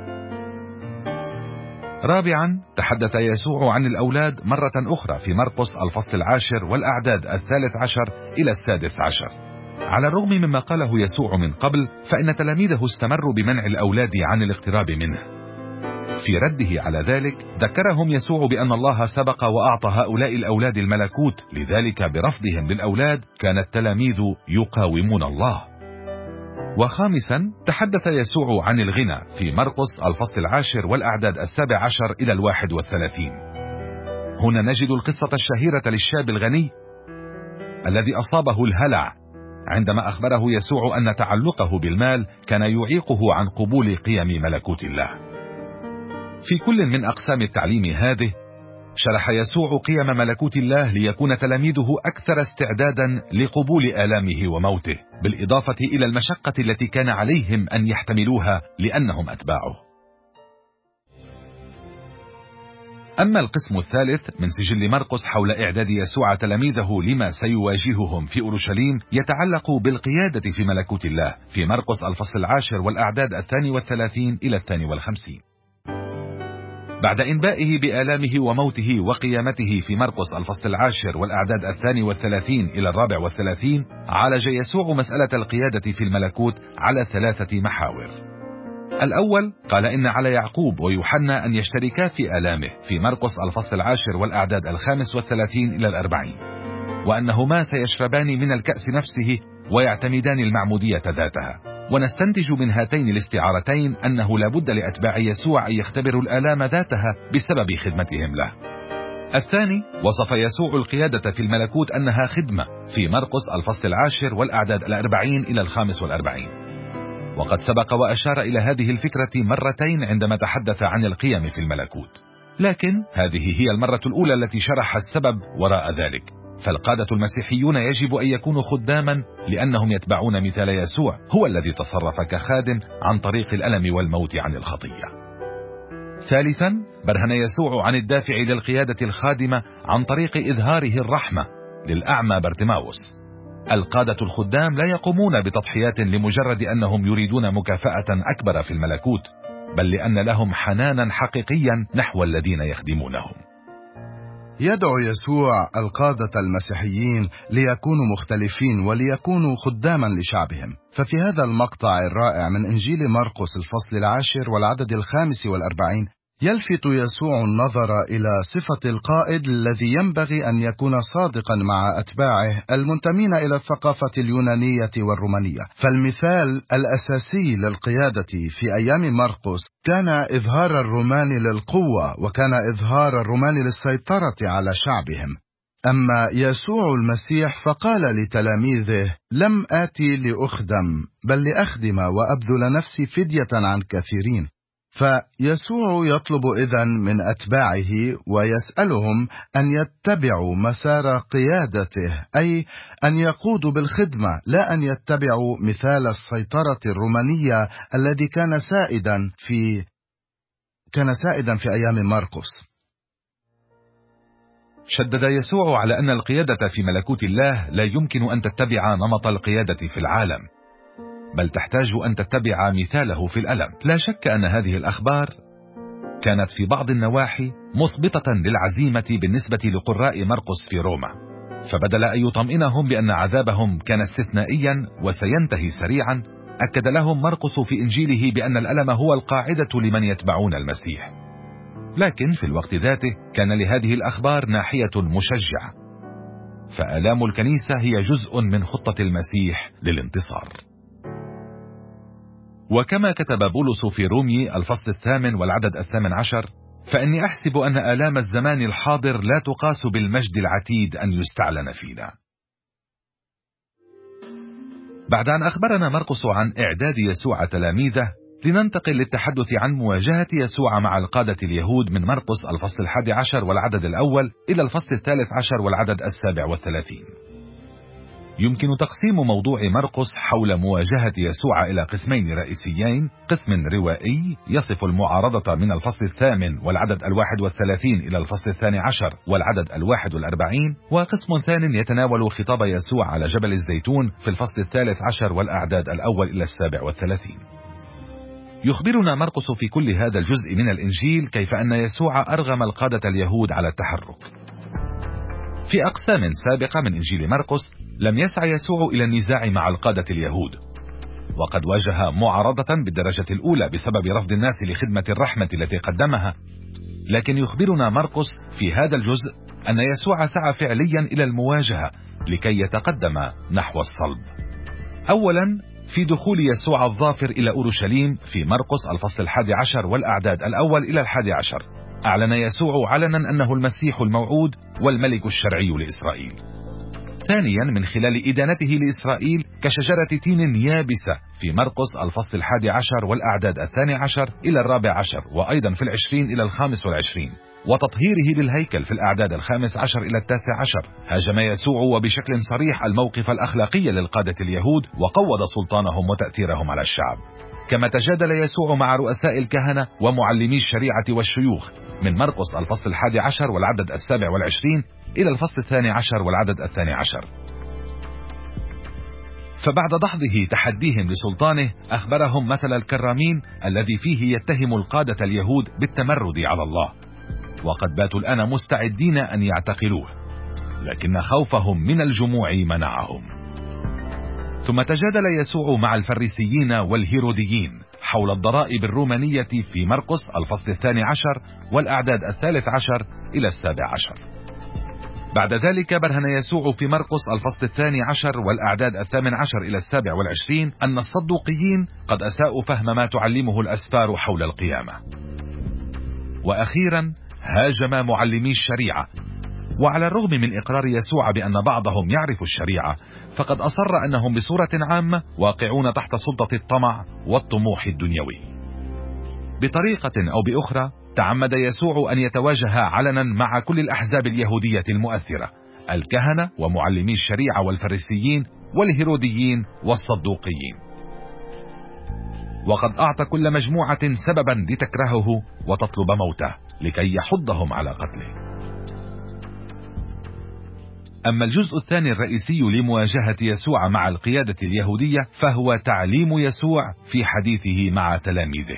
رابعا تحدث يسوع عن الأولاد مرة أخرى في مرقس الفصل 10 والأعداد 13 إلى 16. على الرغم مما قاله يسوع من قبل، فإن تلاميذه استمروا بمنع الأولاد عن الاقتراب منه. في رده على ذلك ذكرهم يسوع بأن الله سبق وأعطى هؤلاء الأولاد الملكوت، لذلك برفضهم للأولاد كان التلاميذ يقاومون الله. وخامسا تحدث يسوع عن الغنى في مرقس الفصل 10 والأعداد 17 إلى 31. هنا نجد القصة الشهيرة للشاب الغني الذي أصابه الهلع عندما أخبره يسوع أن تعلقه بالمال كان يعيقه عن قبول قيم ملكوت الله. في كل من أقسام التعليم هذه شرح يسوع قيم ملكوت الله ليكون تلاميذه أكثر استعدادا لقبول آلامه وموته، بالإضافة إلى المشقة التي كان عليهم أن يحتملوها لأنهم أتباعه. أما القسم الثالث من سجل مرقس حول إعداد يسوع تلاميذه لما سيواجههم في أورشليم يتعلق بالقيادة في ملكوت الله في مرقس الفصل 10 والأعداد 32 إلى 52. بعد إنبائه بآلامه وموته وقيامته في مرقس الفصل 10 والأعداد 32 إلى 34 عالج يسوع مسألة القيادة في الملكوت على 3 محاور. الأول قال إن على يعقوب ويوحنا أن يشتركا في آلامه في مرقس الفصل 10 والأعداد 35 إلى 40، وأنهما سيشربان من الكأس نفسه ويعتمدان المعمودية ذاتها. ونستنتج من هاتين الاستعارتين أنه لا بد لأتباع يسوع أن يختبروا الآلام ذاتها بسبب خدمتهم له. الثاني وصف يسوع القيادة في الملكوت أنها خدمة في مرقس الفصل 10 والأعداد 40 إلى 45، وقد سبق وأشار إلى هذه الفكرة مرتين عندما تحدث عن القيم في الملكوت، لكن هذه هي المرة الأولى التي شرح السبب وراء ذلك. فالقادة المسيحيون يجب أن يكونوا خداما لأنهم يتبعون مثال يسوع، هو الذي تصرف كخادم عن طريق الألم والموت عن الخطية. ثالثا برهن يسوع عن الدافع للقيادة الخادمة عن طريق إظهاره الرحمة للأعمى بارتيماوس. القادة الخدام لا يقومون بتضحيات لمجرد أنهم يريدون مكافأة أكبر في الملكوت، بل لأن لهم حنانا حقيقيا نحو الذين يخدمونهم. يدعو يسوع القادة المسيحيين ليكونوا مختلفين وليكونوا خداما لشعبهم. ففي هذا المقطع الرائع من إنجيل مرقس الفصل 10 والعدد 45 يلفت يسوع النظر إلى صفة القائد الذي ينبغي أن يكون صادقا مع أتباعه المنتمين إلى الثقافة اليونانية والرومانية. فالمثال الأساسي للقيادة في أيام مرقس كان إظهار الرومان للقوة، وكان إظهار الرومان للسيطرة على شعبهم. أما يسوع المسيح فقال لتلاميذه: لم آتي لأخدم بل لأخدم وأبذل نفسي فدية عن كثيرين. فيسوع يطلب إذن من أتباعه ويسألهم أن يتبعوا مسار قيادته، أي أن يقودوا بالخدمة، لا أن يتبعوا مثال السيطرة الرومانية الذي كان سائدا في أيام مرقس. شدد يسوع على أن القيادة في ملكوت الله لا يمكن أن تتبع نمط القيادة في العالم، بل تحتاج أن تتبع مثاله في الألم. لا شك أن هذه الأخبار كانت في بعض النواحي مثبطة للعزيمة بالنسبة لقراء مرقس في روما، فبدل أن يطمئنهم بأن عذابهم كان استثنائيا وسينتهي سريعا، أكد لهم مرقس في إنجيله بأن الألم هو القاعدة لمن يتبعون المسيح. لكن في الوقت ذاته كان لهذه الأخبار ناحية مشجعة، فآلام الكنيسة هي جزء من خطة المسيح للانتصار. وكما كتب بولس في رومي الفصل 8 والعدد 18: فإني أحسب أن آلام الزمان الحاضر لا تقاس بالمجد العتيد أن يستعلن فينا. بعد أن أخبرنا مرقس عن إعداد يسوع تلاميذه، لننتقل للتحدث عن مواجهة يسوع مع القادة اليهود من مرقس الفصل 11 والعدد 1 إلى الفصل 13 والعدد 37. يمكن تقسيم موضوع مرقس حول مواجهة يسوع إلى قسمين رئيسيين: قسم روائي يصف المعارضة من الفصل 8 والعدد 31 إلى الفصل 12 والعدد 41، وقسم ثان يتناول خطاب يسوع على جبل الزيتون في الفصل 13 والأعداد 1 إلى 37. يخبرنا مرقس في كل هذا الجزء من الإنجيل كيف أن يسوع أرغم القادة اليهود على التحرك. في أقسام سابقة من إنجيل مرقس لم يسعى يسوع إلى النزاع مع القادة اليهود، وقد واجه معارضة بالدرجة الأولى بسبب رفض الناس لخدمة الرحمة التي قدمها. لكن يخبرنا مرقس في هذا الجزء أن يسوع سعى فعليا إلى المواجهة لكي يتقدم نحو الصلب. أولا في دخول يسوع الظافر إلى أورشليم في مرقس الفصل 11 والأعداد 1 إلى 11، أعلن يسوع علنا أنه المسيح الموعود والملك الشرعي لإسرائيل. ثانيا من خلال إدانته لإسرائيل كشجرة تين يابسة في مرقس الفصل 11 والأعداد 12 إلى 14، وأيضا في 20 إلى 25، وتطهيره للهيكل في الأعداد 15 إلى 19. هاجم يسوع وبشكل صريح الموقف الأخلاقي للقادة اليهود وقوض سلطانهم وتأثيرهم على الشعب. كما تجادل يسوع مع رؤساء الكهنة ومعلمي الشريعة والشيوخ من مرقس الفصل 11 والعدد 27 إلى الفصل 12 والعدد 12. فبعد دحضه تحديهم لسلطانه أخبرهم مثل الكرامين الذي فيه يتهم القادة اليهود بالتمرد على الله، وقد باتوا الآن مستعدين أن يعتقلوه، لكن خوفهم من الجموع منعهم. ثم تجادل يسوع مع الفريسيين والهيروديين حول الضرائب الرومانية في مرقس الفصل 12 والأعداد 13 إلى 17. بعد ذلك برهن يسوع في مرقس الفصل 12 والأعداد 18 إلى 27 أن الصدوقيين قد أساءوا فهم ما تعلمه الأسفار حول القيامة. وأخيرا هاجم معلمي الشريعة، وعلى الرغم من إقرار يسوع بأن بعضهم يعرف الشريعة، فقد أصر أنهم بصورة عامة واقعون تحت سلطة الطمع والطموح الدنيوي. بطريقة أو بأخرى تعمد يسوع أن يتواجه علنا مع كل الأحزاب اليهودية المؤثرة، الكهنة ومعلمي الشريعة والفريسيين والهيروديين والصدوقيين، وقد أعطى كل مجموعة سببا لتكرهه وتطلب موته لكي يحضهم على قتله. أما الجزء الثاني الرئيسي لمواجهة يسوع مع القيادة اليهودية فهو تعليم يسوع في حديثه مع تلاميذه،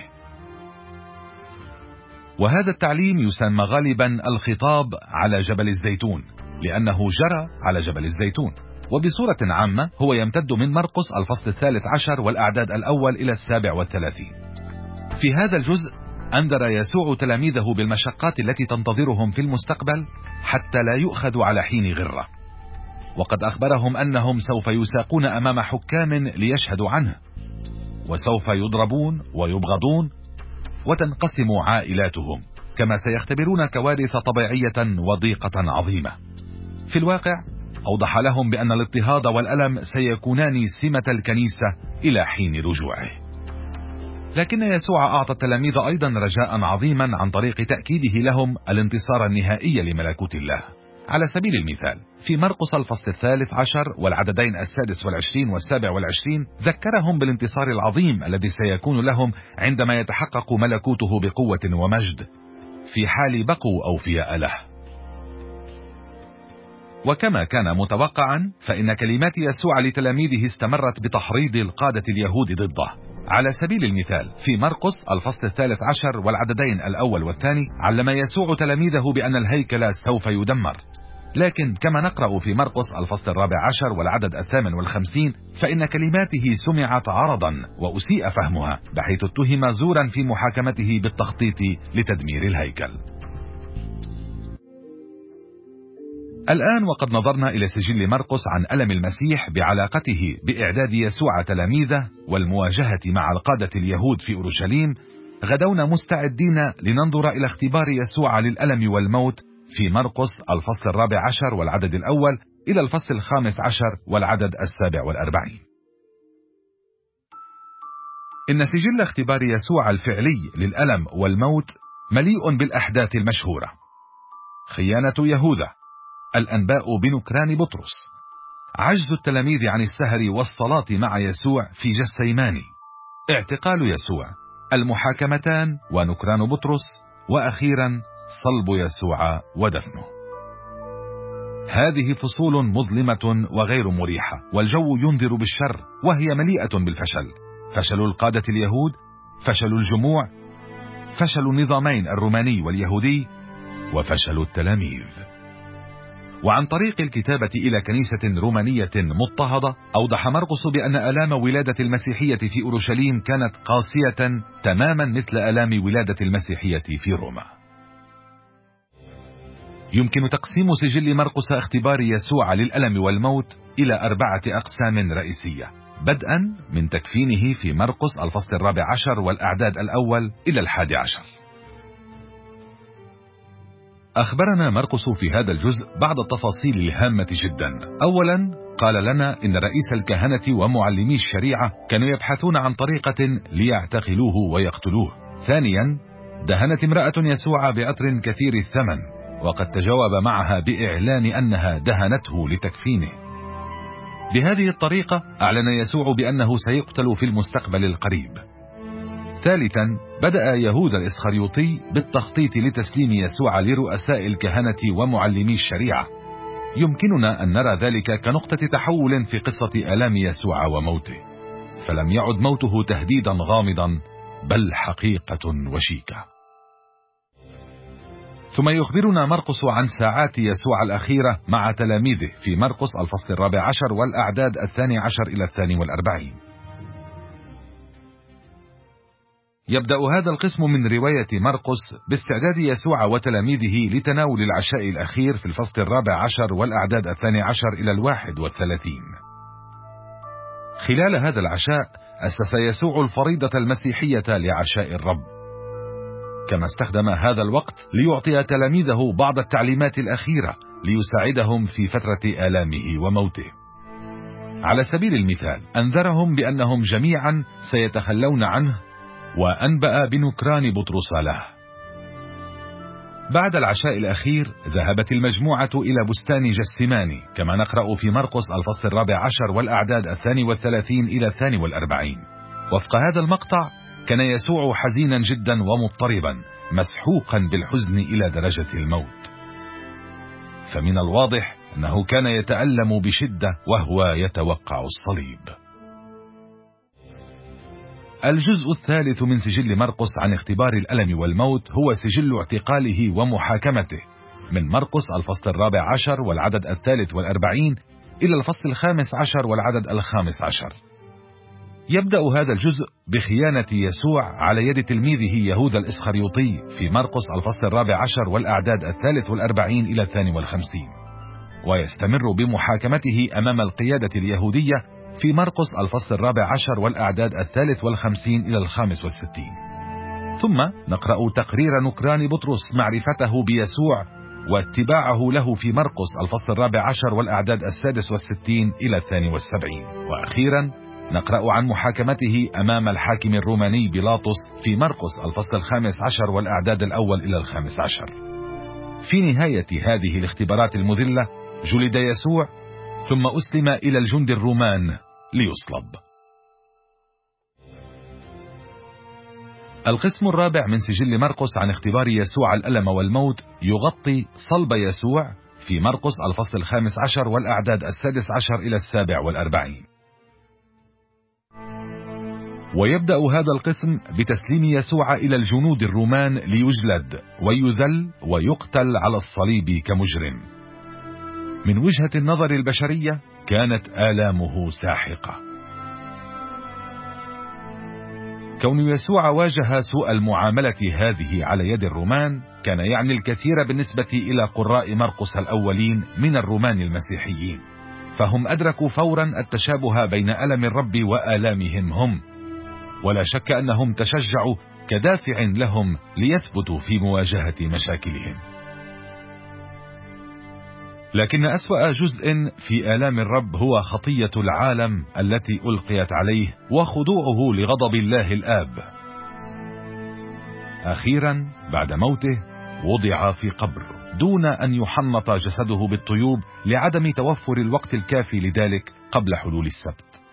وهذا التعليم يسمى غالبا الخطاب على جبل الزيتون لأنه جرى على جبل الزيتون، وبصورة عامة هو يمتد من مرقس الفصل 13 والأعداد 1 إلى 37. في هذا الجزء أنذر يسوع تلاميذه بالمشقات التي تنتظرهم في المستقبل حتى لا يؤخذوا على حين غرة، وقد أخبرهم أنهم سوف يساقون أمام حكام ليشهدوا عنه، وسوف يضربون ويبغضون وتنقسم عائلاتهم، كما سيختبرون كوارث طبيعية وضيقة عظيمة. في الواقع أوضح لهم بأن الاضطهاد والألم سيكونان سمة الكنيسة إلى حين رجوعه. لكن يسوع أعطى التلاميذ أيضا رجاء عظيما عن طريق تأكيده لهم الانتصار النهائي لملكوت الله. على سبيل المثال في مرقس الفصل 13 والعددين 26 و27 ذكرهم بالانتصار العظيم الذي سيكون لهم عندما يتحقق ملكوته بقوة ومجد في حال بقوا أوفياء له. وكما كان متوقعا فإن كلمات يسوع لتلاميذه استمرت بتحريض القادة اليهود ضده. على سبيل المثال في مرقس الفصل 13 والعددين 1 والثاني علم يسوع تلاميذه بأن الهيكل سوف يدمر، لكن كما نقرأ في مرقس الفصل 14 والعدد 58 فإن كلماته سمعت عرضا وأسيء فهمها، بحيث اتهم زورا في محاكمته بالتخطيط لتدمير الهيكل. الآن وقد نظرنا إلى سجل مرقس عن ألم المسيح بعلاقته بإعداد يسوع تلاميذه والمواجهة مع القادة اليهود في أورشليم، غدونا مستعدين لننظر إلى اختبار يسوع للألم والموت في مرقس الفصل 14 والعدد 1 إلى الفصل 15 والعدد 47. إن سجل اختبار يسوع الفعلي للألم والموت مليء بالأحداث المشهورة: خيانة يهوذا، الأنباء بنكران بطرس، عجز التلاميذ عن السهر والصلاة مع يسوع في جثيماني، اعتقال يسوع، المحاكمتان ونكران بطرس، وأخيرا صلب يسوع ودفنه. هذه فصول مظلمة وغير مريحة، والجو ينذر بالشر، وهي مليئة بالفشل: فشل القادة اليهود، فشل الجموع، فشل النظامين الروماني واليهودي، وفشل التلاميذ. وعن طريق الكتابة إلى كنيسة رومانية مضطهدة أوضح مرقس بأن آلام ولادة المسيحية في أورشليم كانت قاسية تماما مثل آلام ولادة المسيحية في روما. يمكن تقسيم سجل مرقس اختبار يسوع للألم والموت إلى 4 أقسام رئيسية، بدءا من تكفينه في مرقس الفصل 14 والأعداد 1 إلى 11. أخبرنا مرقس في هذا الجزء بعض التفاصيل الهامة جدا. أولا قال لنا إن رئيس الكهنة ومعلمي الشريعة كانوا يبحثون عن طريقة ليعتقلوه ويقتلوه. ثانيا دهنت امرأة يسوع بعطر كثير الثمن، وقد تجاوب معها بإعلان أنها دهنته لتكفينه. بهذه الطريقة أعلن يسوع بأنه سيقتل في المستقبل القريب. ثالثا بدأ يهوذا الإسخريوطي بالتخطيط لتسليم يسوع لرؤساء الكهنة ومعلمي الشريعة. يمكننا أن نرى ذلك كنقطة تحول في قصة آلام يسوع وموته، فلم يعد موته تهديدا غامضا بل حقيقة وشيكة. ثم يخبرنا مرقس عن ساعات يسوع الأخيرة مع تلاميذه في مرقس الفصل 14 والأعداد 12 إلى 42. يبدأ هذا القسم من رواية مرقس باستعداد يسوع وتلاميذه لتناول العشاء الأخير في الفصل 14 والأعداد 12 إلى 31. خلال هذا العشاء أسس يسوع الفريضة المسيحية لعشاء الرب، كما استخدم هذا الوقت ليعطي تلاميذه بعض التعليمات الأخيرة ليساعدهم في فترة آلامه وموته. على سبيل المثال أنذرهم بأنهم جميعا سيتخلون عنه، وأنبأ بنكران بطرس له. بعد العشاء الأخير ذهبت المجموعة إلى بستان جسيماني، كما نقرأ في مرقس الفصل 14 والأعداد 32 إلى 42. وفق هذا المقطع كان يسوع حزينا جدا ومضطربا، مسحوقا بالحزن إلى درجة الموت، فمن الواضح أنه كان يتألم بشدة وهو يتوقع الصليب. الجزء الثالث من سجل مرقس عن اختبار الألم والموت هو سجل اعتقاله ومحاكمته، من مرقس الفصل 14 والعدد 43 إلى الفصل 15 والعدد 15. يبدأ هذا الجزء بخيانة يسوع على يد تلميذه يهوذا الإسخريوطي في مرقس الفصل 14 والأعداد 43 إلى 52، ويستمر بمحاكمته أمام القيادة اليهودية في مرقس الفصل 14 والأعداد 53 إلى 65. ثم نقرأ تقرير نكران بطرس معرفته بيسوع واتباعه له في مرقس الفصل 14 والأعداد 66 إلى 72. وأخيرا نقرأ عن محاكمته أمام الحاكم الروماني بيلاطس في مرقس الفصل 15 والأعداد 1 إلى 15. في نهاية هذه الاختبارات المذلة جلد يسوع، ثم أسلم إلى الجند الرومان ليصلب. القسم الرابع من سجل مرقس عن اختبار يسوع الألم والموت يغطي صلب يسوع في مرقس الفصل 15 والأعداد 16 إلى 47. ويبدأ هذا القسم بتسليم يسوع إلى الجنود الرومان ليجلد ويذل ويقتل على الصليب كمجرم. من وجهة النظر البشرية كانت آلامه ساحقة. كون يسوع واجه سوء المعاملة هذه على يد الرومان كان يعني الكثير بالنسبة إلى قراء مرقس الأولين من الرومان المسيحيين، فهم أدركوا فورا التشابه بين ألم الرب وآلامهم هم، ولا شك أنهم تشجعوا كدافع لهم ليثبتوا في مواجهة مشاكلهم. لكن أسوأ جزء في آلام الرب هو خطية العالم التي ألقيت عليه وخضوعه لغضب الله الآب. أخيرا بعد موته وضع في قبر دون أن يحنط جسده بالطيوب لعدم توفر الوقت الكافي لذلك قبل حلول السبت.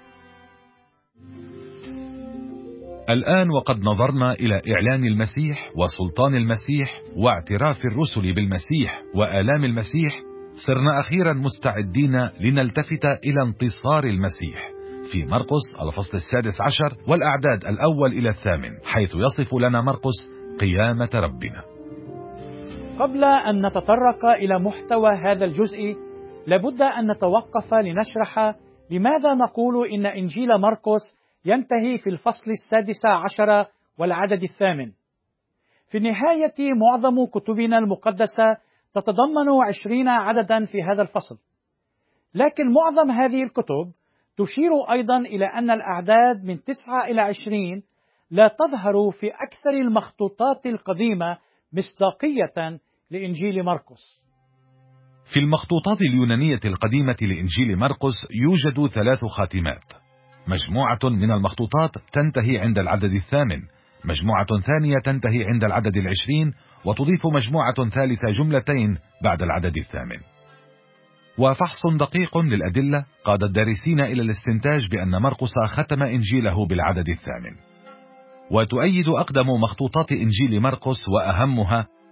الآن وقد نظرنا إلى إعلان المسيح وسلطان المسيح واعتراف الرسل بالمسيح وآلام المسيح، صرنا أخيرا مستعدين لنلتفت إلى انتصار المسيح في مرقس الفصل 16 والأعداد 1 إلى 8، حيث يصف لنا مرقس قيامة ربنا. قبل أن نتطرق إلى محتوى هذا الجزء لابد أن نتوقف لنشرح لماذا نقول إن إنجيل مرقس ينتهي في الفصل 16 والعدد 8. في نهاية معظم كتبنا المقدسة تتضمن 20 عددا في هذا الفصل، لكن معظم هذه الكتب تشير أيضا إلى أن الأعداد من 9 إلى 20 لا تظهر في أكثر المخطوطات القديمة مصداقية لإنجيل مرقس. في المخطوطات اليونانية القديمة لإنجيل مرقس يوجد 3 خاتمات. مجموعة من المخطوطات تنتهي عند العدد 8، مجموعة ثانية تنتهي عند العدد 20، وتضيف مجموعة ثالثة جملتين بعد العدد 8. وفحص دقيق للأدلة قاد الدارسين إلى الاستنتاج بأن مرقس ختم إنجيله بالعدد 8. وتؤيد أقدم مخطوطات إنجيل مرقس وأهمها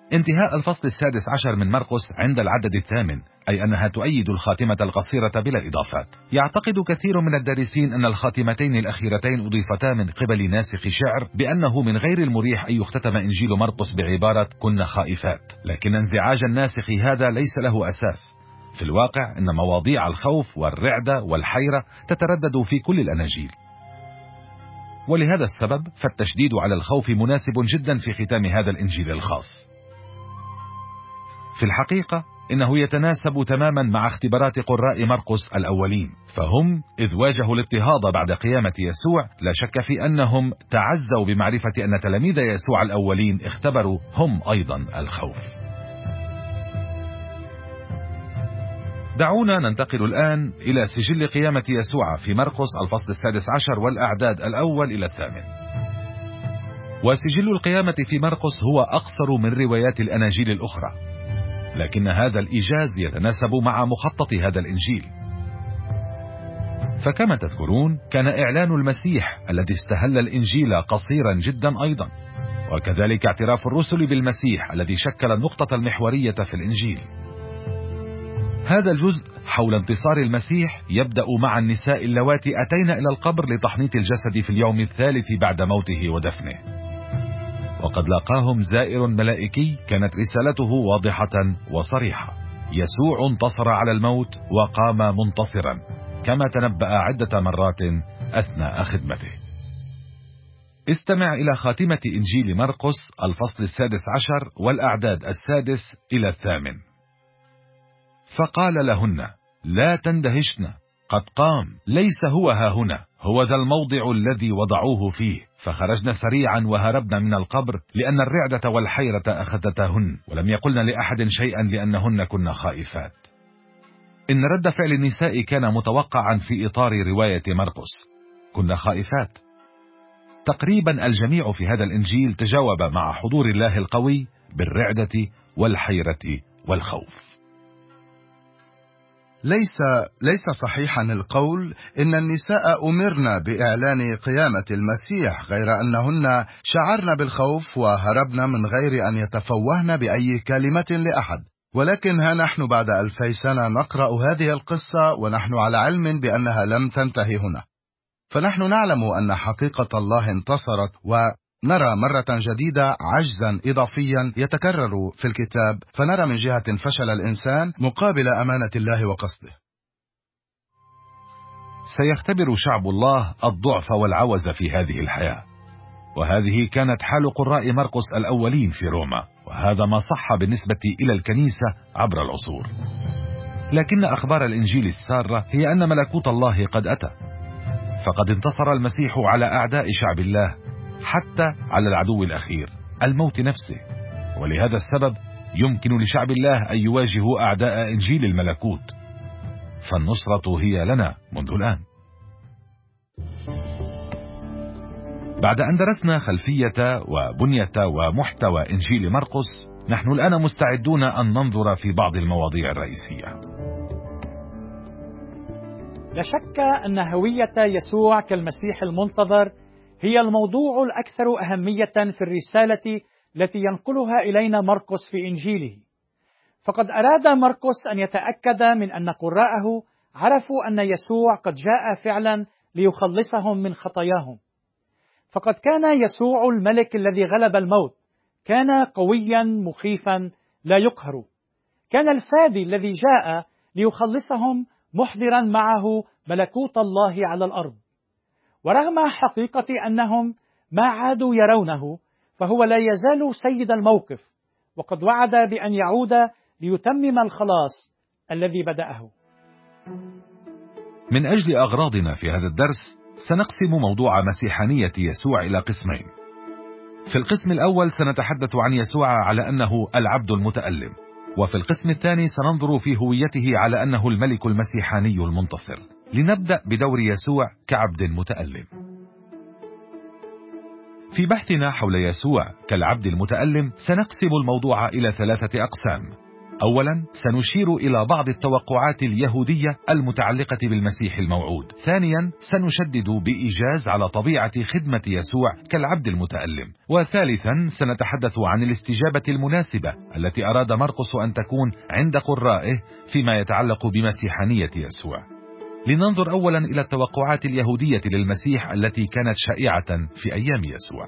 انتهاء الفصل 16 من مرقس عند العدد 8، أي أنها تؤيد الخاتمة القصيرة بلا إضافات. يعتقد كثير من الدارسين أن الخاتمتين الأخيرتين أضيفتا من قبل ناسخ شعر بأنه من غير المريح أن يختتم إنجيل مرقس بعبارة كن خائفات، لكن انزعاج الناسخ هذا ليس له أساس. في الواقع أن مواضيع الخوف والرعدة والحيرة تتردد في كل الأناجيل، ولهذا السبب فالتشديد على الخوف مناسب جدا في ختام هذا الإنجيل الخاص. في الحقيقة إنه يتناسب تماما مع اختبارات قراء مرقس الأولين، فهم إذ واجهوا الاضطهاد بعد قيامة يسوع لا شك في أنهم تعزوا بمعرفة أن تلاميذ يسوع الأولين اختبروا هم أيضا الخوف. دعونا ننتقل الآن إلى سجل قيامة يسوع في مرقس الفصل 16 والأعداد 1 إلى 8. وسجل القيامة في مرقس هو أقصر من روايات الأناجيل الأخرى، لكن هذا الإيجاز يتناسب مع مخطط هذا الإنجيل. فكما تذكرون كان إعلان المسيح الذي استهل الإنجيل قصيرا جدا أيضا، وكذلك اعتراف الرسل بالمسيح الذي شكل النقطة المحورية في الإنجيل. هذا الجزء حول انتصار المسيح يبدأ مع النساء اللواتي أتين إلى القبر لتحنيط الجسد في اليوم الثالث بعد موته ودفنه، وقد لاقاهم زائر ملائكي كانت رسالته واضحة وصريحة: يسوع انتصر على الموت وقام منتصرا، كما تنبأ عدة مرات أثناء خدمته. استمع إلى خاتمة إنجيل مرقس الفصل 16 والأعداد 6 إلى 8. فقال لهن: لا تندهشن، قد قام، ليس هو ها هنا، هو ذا الموضع الذي وضعوه فيه. فخرجنا سريعا وهربنا من القبر، لأن الرعدة والحيرة أخذتهن، ولم يقلن لأحد شيئا لأنهن كن خائفات. إن رد فعل النساء كان متوقعا في إطار رواية مرقس، كن خائفات. تقريبا الجميع في هذا الإنجيل تجاوب مع حضور الله القوي بالرعدة والحيرة والخوف. ليس صحيحا القول إن النساء أمرن بإعلان قيامة المسيح، غير أنهن شعرن بالخوف وهربن من غير أن يتفوهن بأي كلمة لأحد. ولكن ها نحن بعد 2000 سنة نقرأ هذه القصة ونحن على علم بأنها لم تنتهي هنا. فنحن نعلم أن حقيقة الله انتصرت، ونرى مرة جديدة عجزا إضافيا يتكرر في الكتاب، فنرى من جهة فشل الإنسان مقابل أمانة الله وقصده. سيختبر شعب الله الضعف والعوز في هذه الحياة، وهذه كانت حال قراء مرقس الأولين في روما، وهذا ما صح بالنسبة إلى الكنيسة عبر العصور. لكن أخبار الإنجيل السارة هي أن ملكوت الله قد أتى، فقد انتصر المسيح على أعداء شعب الله، حتى على العدو الأخير الموت نفسه. ولهذا السبب يمكن لشعب الله أن يواجهوا أعداء إنجيل الملكوت، فالنصرة هي لنا منذ الآن. بعد أن درسنا خلفية وبنية ومحتوى إنجيل مرقس، نحن الآن مستعدون أن ننظر في بعض المواضيع الرئيسية. لا شك أن هوية يسوع كالمسيح المنتظر هي الموضوع الأكثر أهمية في الرسالة التي ينقلها إلينا مرقس في إنجيله. فقد أراد مرقس أن يتأكد من أن قراءه عرفوا أن يسوع قد جاء فعلا ليخلصهم من خطاياهم. فقد كان يسوع الملك الذي غلب الموت، كان قويا مخيفا لا يقهر، كان الفادي الذي جاء ليخلصهم محضرا معه ملكوت الله على الأرض. ورغم حقيقة أنهم ما عادوا يرونه، فهو لا يزال سيد الموقف، وقد وعد بأن يعود ليتمم الخلاص الذي بدأه. من أجل أغراضنا في هذا الدرس سنقسم موضوع مسيحانية يسوع إلى قسمين. في القسم الأول سنتحدث عن يسوع على أنه العبد المتألم، وفي القسم الثاني سننظر في هويته على أنه الملك المسيحاني المنتصر. لنبدأ بدور يسوع كعبد متألم. في بحثنا حول يسوع كالعبد المتألم سنقسم الموضوع إلى 3 أقسام. أولا سنشير إلى بعض التوقعات اليهودية المتعلقة بالمسيح الموعود. ثانيا سنشدد بإيجاز على طبيعة خدمة يسوع كالعبد المتألم. وثالثا سنتحدث عن الاستجابة المناسبة التي أراد مرقس أن تكون عند قرائه فيما يتعلق بمسيحانية يسوع. لننظر أولا إلى التوقعات اليهودية للمسيح التي كانت شائعة في أيام يسوع.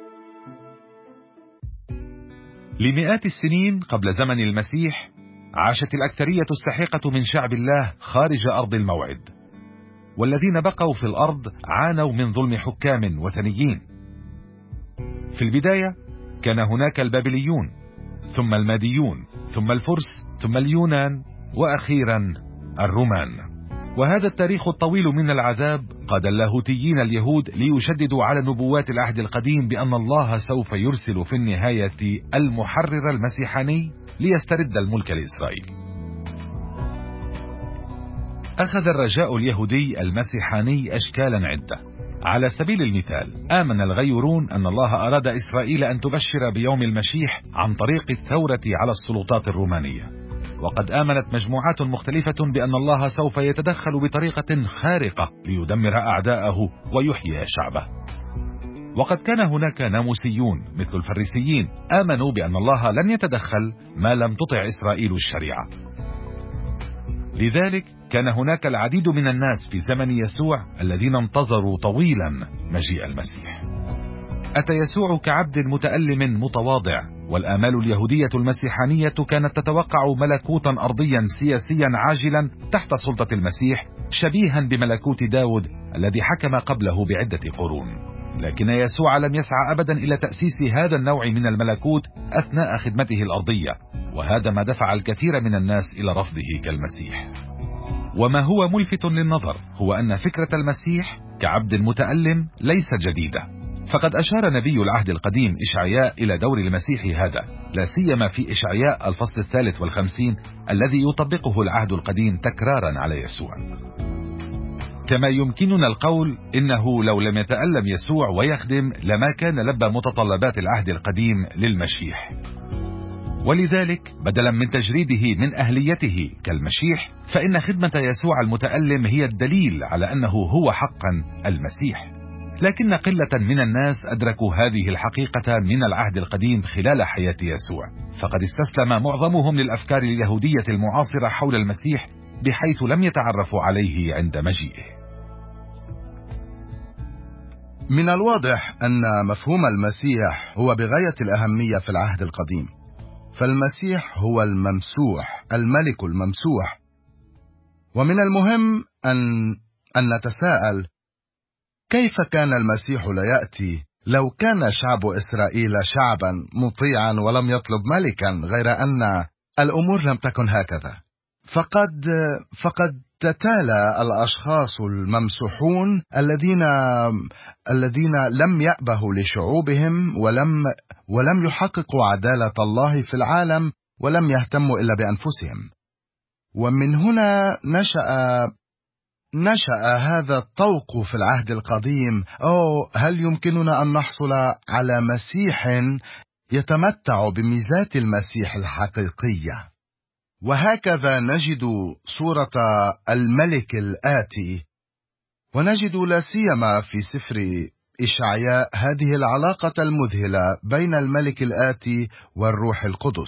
لمئات السنين قبل زمن المسيح عاشت الأكثرية السحيقة من شعب الله خارج أرض الموعد، والذين بقوا في الأرض عانوا من ظلم حكام وثنيين. في البداية كان هناك البابليون، ثم الماديون، ثم الفرس، ثم اليونان، وأخيرا الرومان. وهذا التاريخ الطويل من العذاب قاد اللاهوتيين اليهود ليشددوا على نبوات العهد القديم بأن الله سوف يرسل في النهاية المحرر المسيحاني ليسترد الملك الإسرائيلي. أخذ الرجاء اليهودي المسيحاني أشكالا عدة. على سبيل المثال آمن الغيورون أن الله أراد إسرائيل أن تبشر بيوم المشيح عن طريق الثورة على السلطات الرومانية، وقد آمنت مجموعات مختلفة بأن الله سوف يتدخل بطريقة خارقة ليدمر أعداءه ويحيي شعبه. وقد كان هناك ناموسيون مثل الفريسيين آمنوا بأن الله لن يتدخل ما لم تطع إسرائيل الشريعة. لذلك كان هناك العديد من الناس في زمن يسوع الذين انتظروا طويلا مجيء المسيح. أتى يسوع كعبد متألم متواضع، والآمال اليهودية المسيحانية كانت تتوقع ملكوتا أرضيا سياسيا عاجلا تحت سلطة المسيح، شبيها بملكوت داود الذي حكم قبله بعدة قرون. لكن يسوع لم يسعى أبدا إلى تأسيس هذا النوع من الملكوت أثناء خدمته الأرضية، وهذا ما دفع الكثير من الناس إلى رفضه كالمسيح. وما هو ملفت للنظر هو أن فكرة المسيح كعبد متألم ليست جديدة، فقد أشار نبي العهد القديم إشعياء إلى دور المسيح هذا، لا سيما في إشعياء الفصل 53 الذي يطبقه العهد القديم تكرارا على يسوع. كما يمكننا القول إنه لو لم يتألم يسوع ويخدم لما كان لبى متطلبات العهد القديم للمشيح. ولذلك بدلا من تجريده من أهليته كالمشيح، فإن خدمة يسوع المتألم هي الدليل على أنه هو حقا المسيح. لكن قلة من الناس أدركوا هذه الحقيقة من العهد القديم خلال حياة يسوع، فقد استسلم معظمهم للأفكار اليهودية المعاصرة حول المسيح بحيث لم يتعرفوا عليه عند مجيئه. من الواضح أن مفهوم المسيح هو بغاية الأهمية في العهد القديم، فالمسيح هو الممسوح، الملك الممسوح. ومن المهم أن نتساءل كيف كان المسيح لا يأتي لو كان شعب إسرائيل شعبا مطيعا ولم يطلب ملكا، غير أن الأمور لم تكن هكذا. فقد تتالى الأشخاص الممسوحون الذين لم يأبهوا لشعوبهم ولم يحققوا عدالة الله في العالم ولم يهتموا إلا بأنفسهم. ومن هنا نشأ هذا الطوق في العهد القديم. هل يمكننا أن نحصل على مسيح يتمتع بميزات المسيح الحقيقية؟ وهكذا نجد صورة الملك الآتي، ونجد لا سيما في سفر إشعياء هذه العلاقة المذهلة بين الملك الآتي والروح القدس.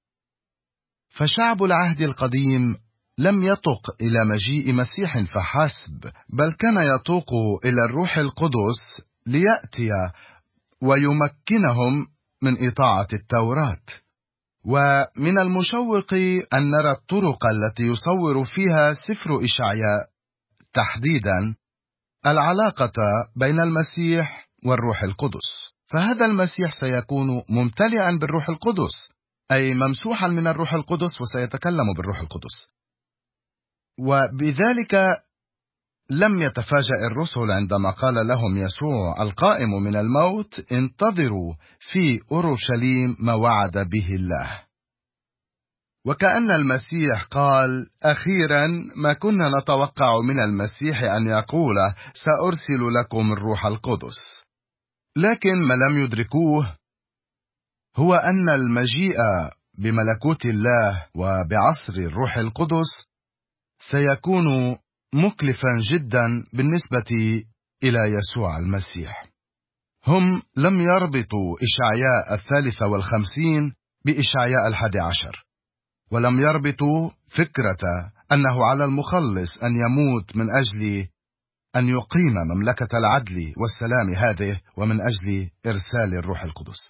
فشعب العهد القديم لم يطق إلى مجيء مسيح فحسب، بل كان يطوق إلى الروح القدس ليأتي ويمكنهم من إطاعة التوراة. ومن المشوق أن نرى الطرق التي يصور فيها سفر إشعياء تحديدا العلاقة بين المسيح والروح القدس. فهذا المسيح سيكون ممتلئا بالروح القدس، أي ممسوحا من الروح القدس، وسيتكلم بالروح القدس. وبذلك لم يتفاجأ الرسل عندما قال لهم يسوع القائم من الموت: انتظروا في أورشليم ما وعد به الله. وكأن المسيح قال: أخيرا ما كنا نتوقع من المسيح أن يقول سأرسل لكم الروح القدس. لكن ما لم يدركوه هو أن المجيء بملكوت الله وبعصر الروح القدس سيكون مكلفا جدا بالنسبة إلى يسوع المسيح. هم لم يربطوا إشعياء 53 بإشعياء 11، ولم يربطوا فكرة أنه على المخلص أن يموت من أجل أن يقيم مملكة العدل والسلام هذه، ومن أجل إرسال الروح القدس.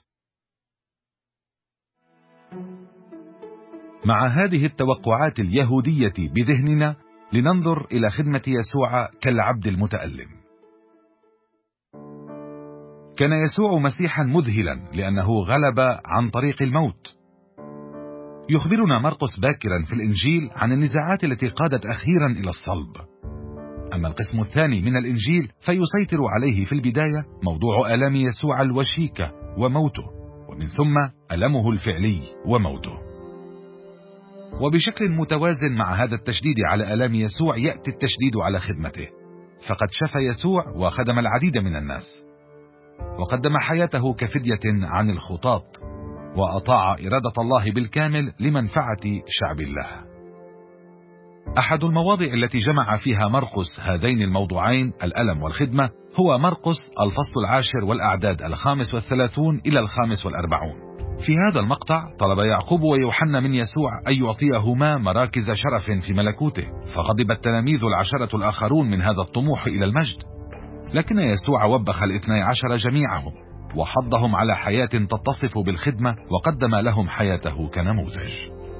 مع هذه التوقعات اليهودية بذهننا، لننظر إلى خدمة يسوع كالعبد المتألم. كان يسوع مسيحا مذهلا لأنه غلب عن طريق الموت. يخبرنا مرقس باكرا في الإنجيل عن النزاعات التي قادت أخيرا إلى الصلب. أما القسم الثاني من الإنجيل فيسيطر عليه في البداية موضوع آلام يسوع الوشيكة وموته، ومن ثم ألمه الفعلي وموته. وبشكل متوازن مع هذا التشديد على آلام يسوع يأتي التشديد على خدمته، فقد شفى يسوع وخدم العديد من الناس، وقدم حياته كفدية عن الخطاة، وأطاع إرادة الله بالكامل لمنفعة شعب الله. أحد المواضع التي جمع فيها مرقس هذين الموضوعين الألم والخدمة هو مرقس الفصل 10 والأعداد 35 إلى 45. في هذا المقطع طلب يعقوب ويوحنا من يسوع أن يعطيهما مراكز شرف في ملكوته، فغضب التلاميذ 10 الآخرون من هذا الطموح إلى المجد، لكن يسوع وبخ 12 جميعهم وحضهم على حياة تتصف بالخدمة، وقدم لهم حياته كنموذج.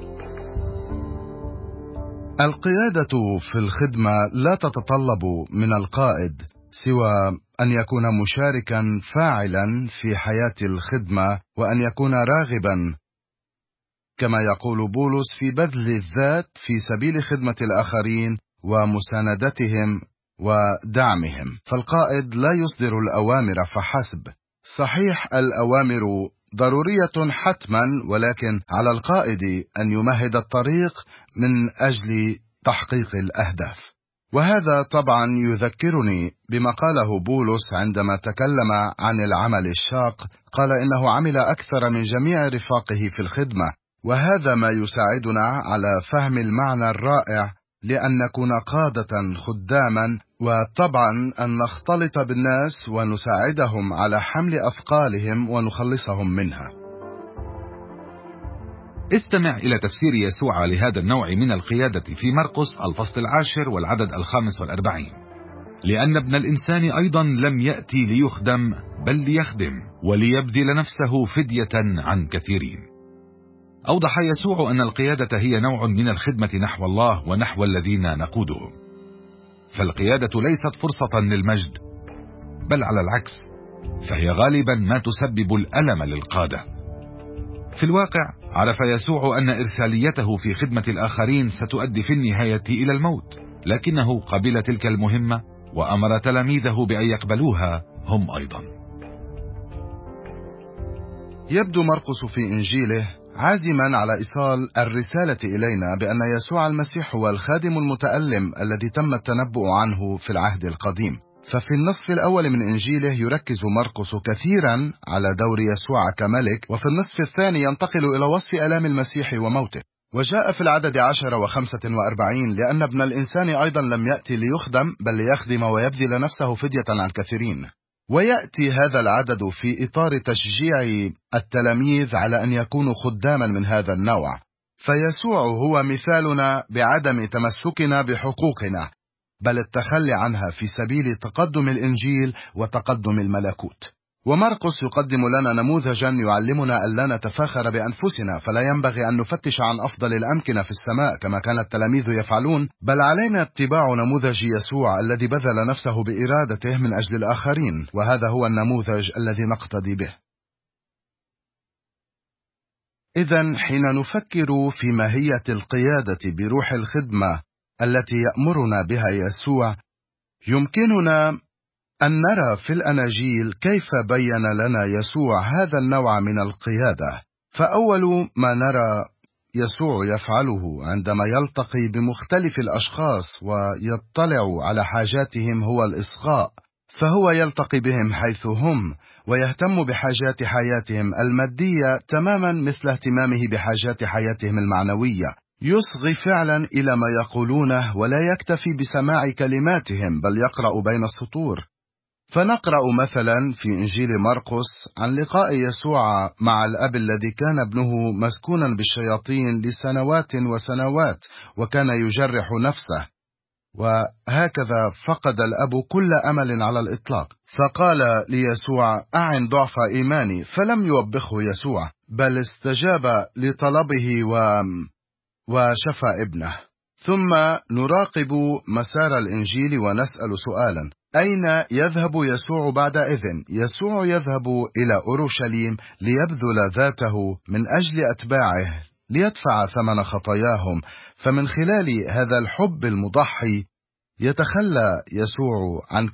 القيادة في الخدمة لا تتطلب من القائد سوى أن يكون مشاركا فاعلا في حياة الخدمة، وأن يكون راغبا كما يقول بولس في بذل الذات في سبيل خدمة الآخرين ومساندتهم ودعمهم. فالقائد لا يصدر الأوامر فحسب. صحيح الأوامر ضرورية حتما، ولكن على القائد أن يمهد الطريق من أجل تحقيق الأهداف. وهذا طبعا يذكرني بما قاله بولس عندما تكلم عن العمل الشاق. قال إنه عمل أكثر من جميع رفاقه في الخدمة، وهذا ما يساعدنا على فهم المعنى الرائع لأن نكون قادة خداما، وطبعا أن نختلط بالناس ونساعدهم على حمل أثقالهم ونخلصهم منها. استمع إلى تفسير يسوع لهذا النوع من القيادة في مرقس الفصل 10 والعدد 45. لأن ابن الإنسان أيضا لم يأتي ليخدم بل ليخدم وليبذل نفسه فدية عن كثيرين. أوضح يسوع أن القيادة هي نوع من الخدمة نحو الله ونحو الذين نقودهم. فالقيادة ليست فرصة للمجد، بل على العكس، فهي غالبا ما تسبب الألم للقادة. في الواقع عرف يسوع أن إرساليته في خدمة الآخرين ستؤدي في النهاية إلى الموت، لكنه قبل تلك المهمة وأمر تلاميذه بأن يقبلوها هم أيضا. يبدو مرقس في إنجيله عازما على إيصال الرسالة إلينا بأن يسوع المسيح هو الخادم المتألم الذي تم التنبؤ عنه في العهد القديم. ففي النصف الأول من إنجيله يركز مرقس كثيرا على دور يسوع كملك، وفي النصف الثاني ينتقل إلى وصف آلام المسيح وموته. وجاء في العدد 10 و45 لأن ابن الإنسان أيضا لم يأتي ليخدم بل ليخدم ويبذل نفسه فدية عن كثيرين. ويأتي هذا العدد في إطار تشجيع التلاميذ على أن يكونوا خداما من هذا النوع. فيسوع هو مثالنا بعدم تمسكنا بحقوقنا، بل التخلي عنها في سبيل تقدم الإنجيل وتقدم الملكوت. ومرقس يقدم لنا نموذجا يعلمنا أن لا نتفاخر بأنفسنا، فلا ينبغي أن نفتش عن أفضل الأمكنة في السماء كما كان التلاميذ يفعلون، بل علينا اتباع نموذج يسوع الذي بذل نفسه بإرادته من أجل الآخرين، وهذا هو النموذج الذي نقتدي به. إذن حين نفكر في ماهية القيادة بروح الخدمة التي يأمرنا بها يسوع، يمكننا أن نرى في الأناجيل كيف بين لنا يسوع هذا النوع من القيادة. فأول ما نرى يسوع يفعله عندما يلتقي بمختلف الأشخاص ويطلع على حاجاتهم هو الإصغاء. فهو يلتقي بهم حيث هم ويهتم بحاجات حياتهم المادية تماما مثل اهتمامه بحاجات حياتهم المعنوية. يصغي فعلا إلى ما يقولونه ولا يكتفي بسماع كلماتهم بل يقرأ بين السطور. فنقرأ مثلا في إنجيل مرقس عن لقاء يسوع مع الأب الذي كان ابنه مسكونا بالشياطين لسنوات وسنوات وكان يجرح نفسه، وهكذا فقد الأب كل أمل على الإطلاق، فقال ليسوع: أعن ضعف إيماني، فلم يوبخه يسوع بل استجاب لطلبه وشفى ابنه. ثم نراقب مسار الإنجيل ونسأل سؤالا: أين يذهب يسوع بعد إذن؟ يسوع يذهب إلى أورشليم ليبذل ذاته من أجل أتباعه ليدفع ثمن خطاياهم، فمن خلال هذا الحب المضحي يتخلى يسوع عن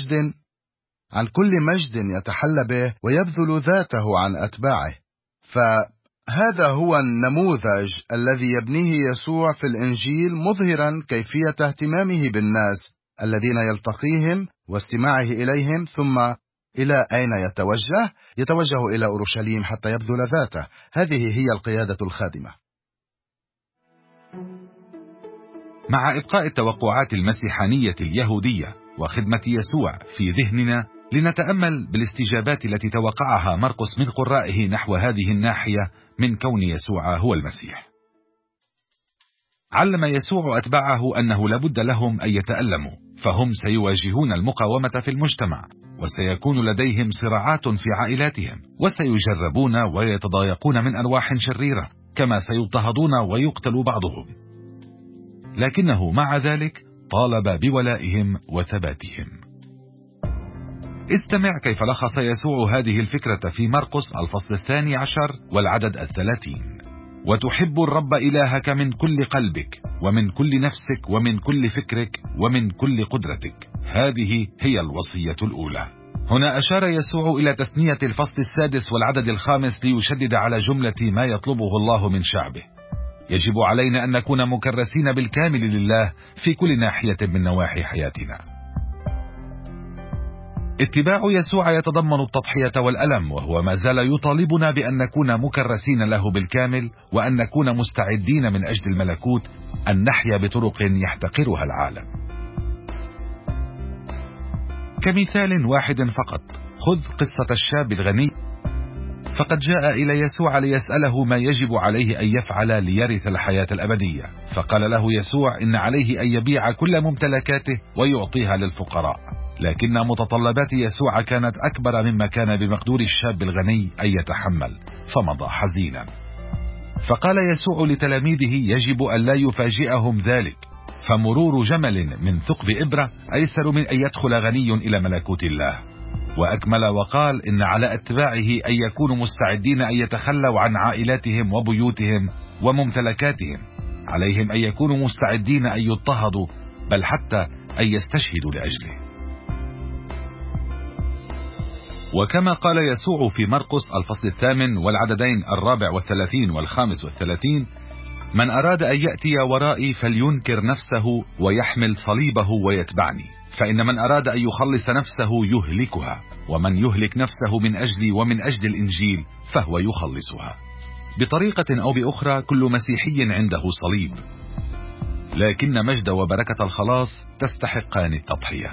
كل مجد يتحلى به ويبذل ذاته عن أتباعه. فهذا هو النموذج الذي يبنيه يسوع في الإنجيل، مظهرا كيفية اهتمامه بالناس الذين يلتقيهم واستماعه إليهم. ثم إلى أين يتوجه؟ يتوجه إلى أورشليم حتى يبذل ذاته. هذه هي القيادة الخادمة. مع إبقاء التوقعات المسيحانية اليهودية وخدمة يسوع في ذهننا، لنتأمل بالاستجابات التي توقعها مرقس من قرائه نحو هذه الناحية من كون يسوع هو المسيح. علم يسوع أتباعه أنه لابد لهم أن يتألموا، فهم سيواجهون المقاومة في المجتمع، وسيكون لديهم صراعات في عائلاتهم، وسيجربون ويتضايقون من أرواح شريرة، كما سيضطهدون ويقتل بعضهم. لكنه مع ذلك طالب بولائهم وثباتهم. استمع كيف لخص يسوع هذه الفكرة في مرقس الفصل 12 والعدد 30: وتحب الرب إلهك من كل قلبك ومن كل نفسك ومن كل فكرك ومن كل قدرتك، هذه هي الوصية الأولى. هنا أشار يسوع إلى تثنية الفصل 6 والعدد 5 ليشدد على جملة ما يطلبه الله من شعبه. يجب علينا أن نكون مكرسين بالكامل لله في كل ناحية من نواحي حياتنا. اتباع يسوع يتضمن التضحية والألم، وهو ما زال يطالبنا بأن نكون مكرسين له بالكامل، وأن نكون مستعدين من أجل الملكوت أن نحيا بطرق يحتقرها العالم. كمثال واحد فقط، خذ قصة الشاب الغني، فقد جاء إلى يسوع ليسأله ما يجب عليه أن يفعل ليرث الحياة الأبدية، فقال له يسوع إن عليه أن يبيع كل ممتلكاته ويعطيها للفقراء. لكن متطلبات يسوع كانت أكبر مما كان بمقدور الشاب الغني أن يتحمل، فمضى حزينا. فقال يسوع لتلاميذه يجب أن لا يفاجئهم ذلك، فمرور جمل من ثقب إبرة أيسر من أن يدخل غني إلى ملكوت الله. وأكمل وقال إن على أتباعه أن يكونوا مستعدين أن يتخلوا عن عائلاتهم وبيوتهم وممتلكاتهم، عليهم أن يكونوا مستعدين أن يضطهدوا، بل حتى أن يستشهدوا لأجله. وكما قال يسوع في مرقس الفصل 8 والعددين 34 و35: من أراد أن يأتي ورائي فلينكر نفسه ويحمل صليبه ويتبعني، فإن من أراد أن يخلص نفسه يهلكها، ومن يهلك نفسه من أجلي ومن أجل الإنجيل فهو يخلصها. بطريقة أو بأخرى كل مسيحي عنده صليب، لكن مجد وبركة الخلاص تستحقان التضحية.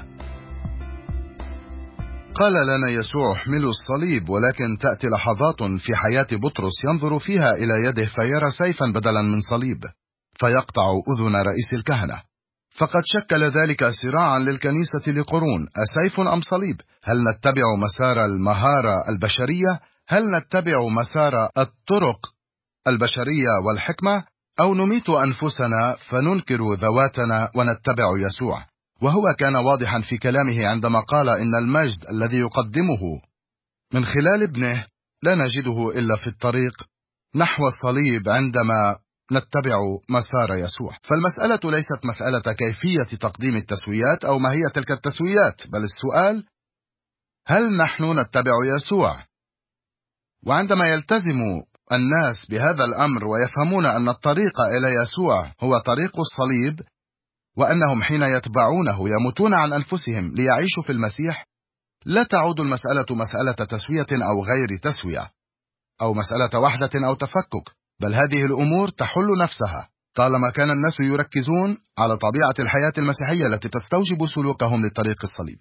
قال لنا يسوع احملوا الصليب، ولكن تأتي لحظات في حياة بطرس ينظر فيها إلى يده فيرى سيفا بدلا من صليب، فيقطع أذن رئيس الكهنة. فقد شكل ذلك صراعا للكنيسة لقرون، أسيف أم صليب؟ هل نتبع مسار المهارة البشرية؟ هل نتبع مسار الطرق البشرية والحكمة؟ أو نميت أنفسنا فننكر ذواتنا ونتبع يسوع؟ وهو كان واضحا في كلامه عندما قال إن المجد الذي يقدمه من خلال ابنه لا نجده إلا في الطريق نحو الصليب عندما نتبع مسار يسوع. فالمسألة ليست مسألة كيفية تقديم التسويات أو ما هي تلك التسويات، بل السؤال هل نحن نتبع يسوع؟ وعندما يلتزم الناس بهذا الأمر ويفهمون أن الطريق إلى يسوع هو طريق الصليب، وأنهم حين يتبعونه يموتون عن أنفسهم ليعيشوا في المسيح، لا تعود المسألة مسألة تسوية أو غير تسوية، أو مسألة وحدة أو تفكك، بل هذه الأمور تحل نفسها طالما كان الناس يركزون على طبيعة الحياة المسيحية التي تستوجب سلوكهم لطريق الصليب.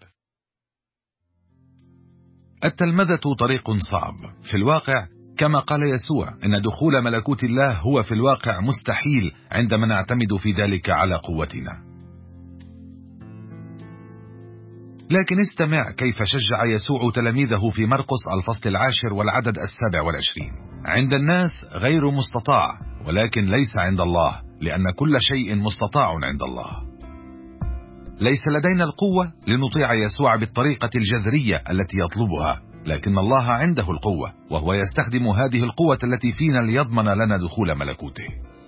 التلمذة طريق صعب في الواقع، كما قال يسوع إن دخول ملكوت الله هو في الواقع مستحيل عندما نعتمد في ذلك على قوتنا. لكن استمع كيف شجع يسوع تلاميذه في مرقس الفصل 10 والعدد 27: عند الناس غير مستطاع، ولكن ليس عند الله، لأن كل شيء مستطاع عند الله. ليس لدينا القوة لنطيع يسوع بالطريقة الجذرية التي يطلبها، لكن الله عنده القوة، وهو يستخدم هذه القوة التي فينا ليضمن لنا دخول ملكوته.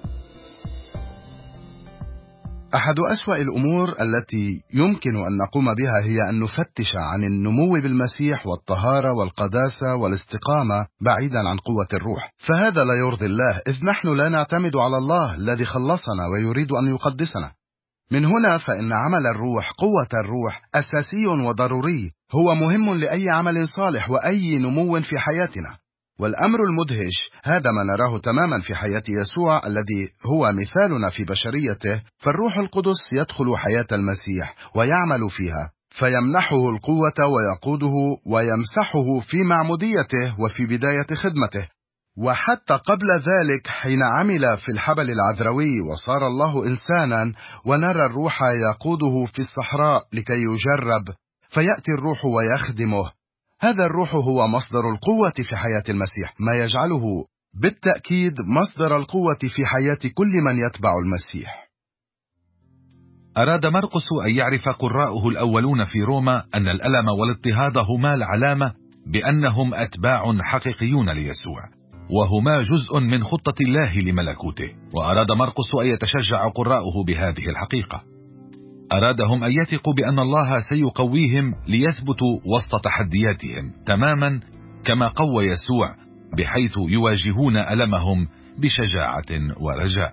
أحد أسوأ الأمور التي يمكن أن نقوم بها هي أن نفتش عن النمو بالمسيح والطهارة والقداسة والاستقامة بعيدا عن قوة الروح، فهذا لا يرضي الله، إذ نحن لا نعتمد على الله الذي خلصنا ويريد أن يقدسنا. من هنا فإن عمل الروح، قوة الروح، أساسي وضروري، هو مهم لأي عمل صالح وأي نمو في حياتنا. والأمر المدهش هذا ما نراه تماما في حياة يسوع الذي هو مثالنا في بشريته، فالروح القدس يدخل حياة المسيح ويعمل فيها، فيمنحه القوة ويقوده ويمسحه في معموديته وفي بداية خدمته، وحتى قبل ذلك حين عمل في الحبل العذراوي وصار الله إنسانا، ونرى الروح يقوده في الصحراء لكي يجرب، فيأتي الروح ويخدمه. هذا الروح هو مصدر القوة في حياة المسيح، ما يجعله بالتأكيد مصدر القوة في حياة كل من يتبع المسيح. أراد مرقس أن يعرف قراءه الأولون في روما أن الألم والاضطهاد هما العلامة بأنهم أتباع حقيقيون ليسوع، وهما جزء من خطة الله لملكوته. وأراد مرقس أن يتشجع قراءه بهذه الحقيقة. أرادهم أن يثقوا بأن الله سيقويهم ليثبتوا وسط تحدياتهم، تماما كما قوى يسوع، بحيث يواجهون ألمهم بشجاعة ورجاء.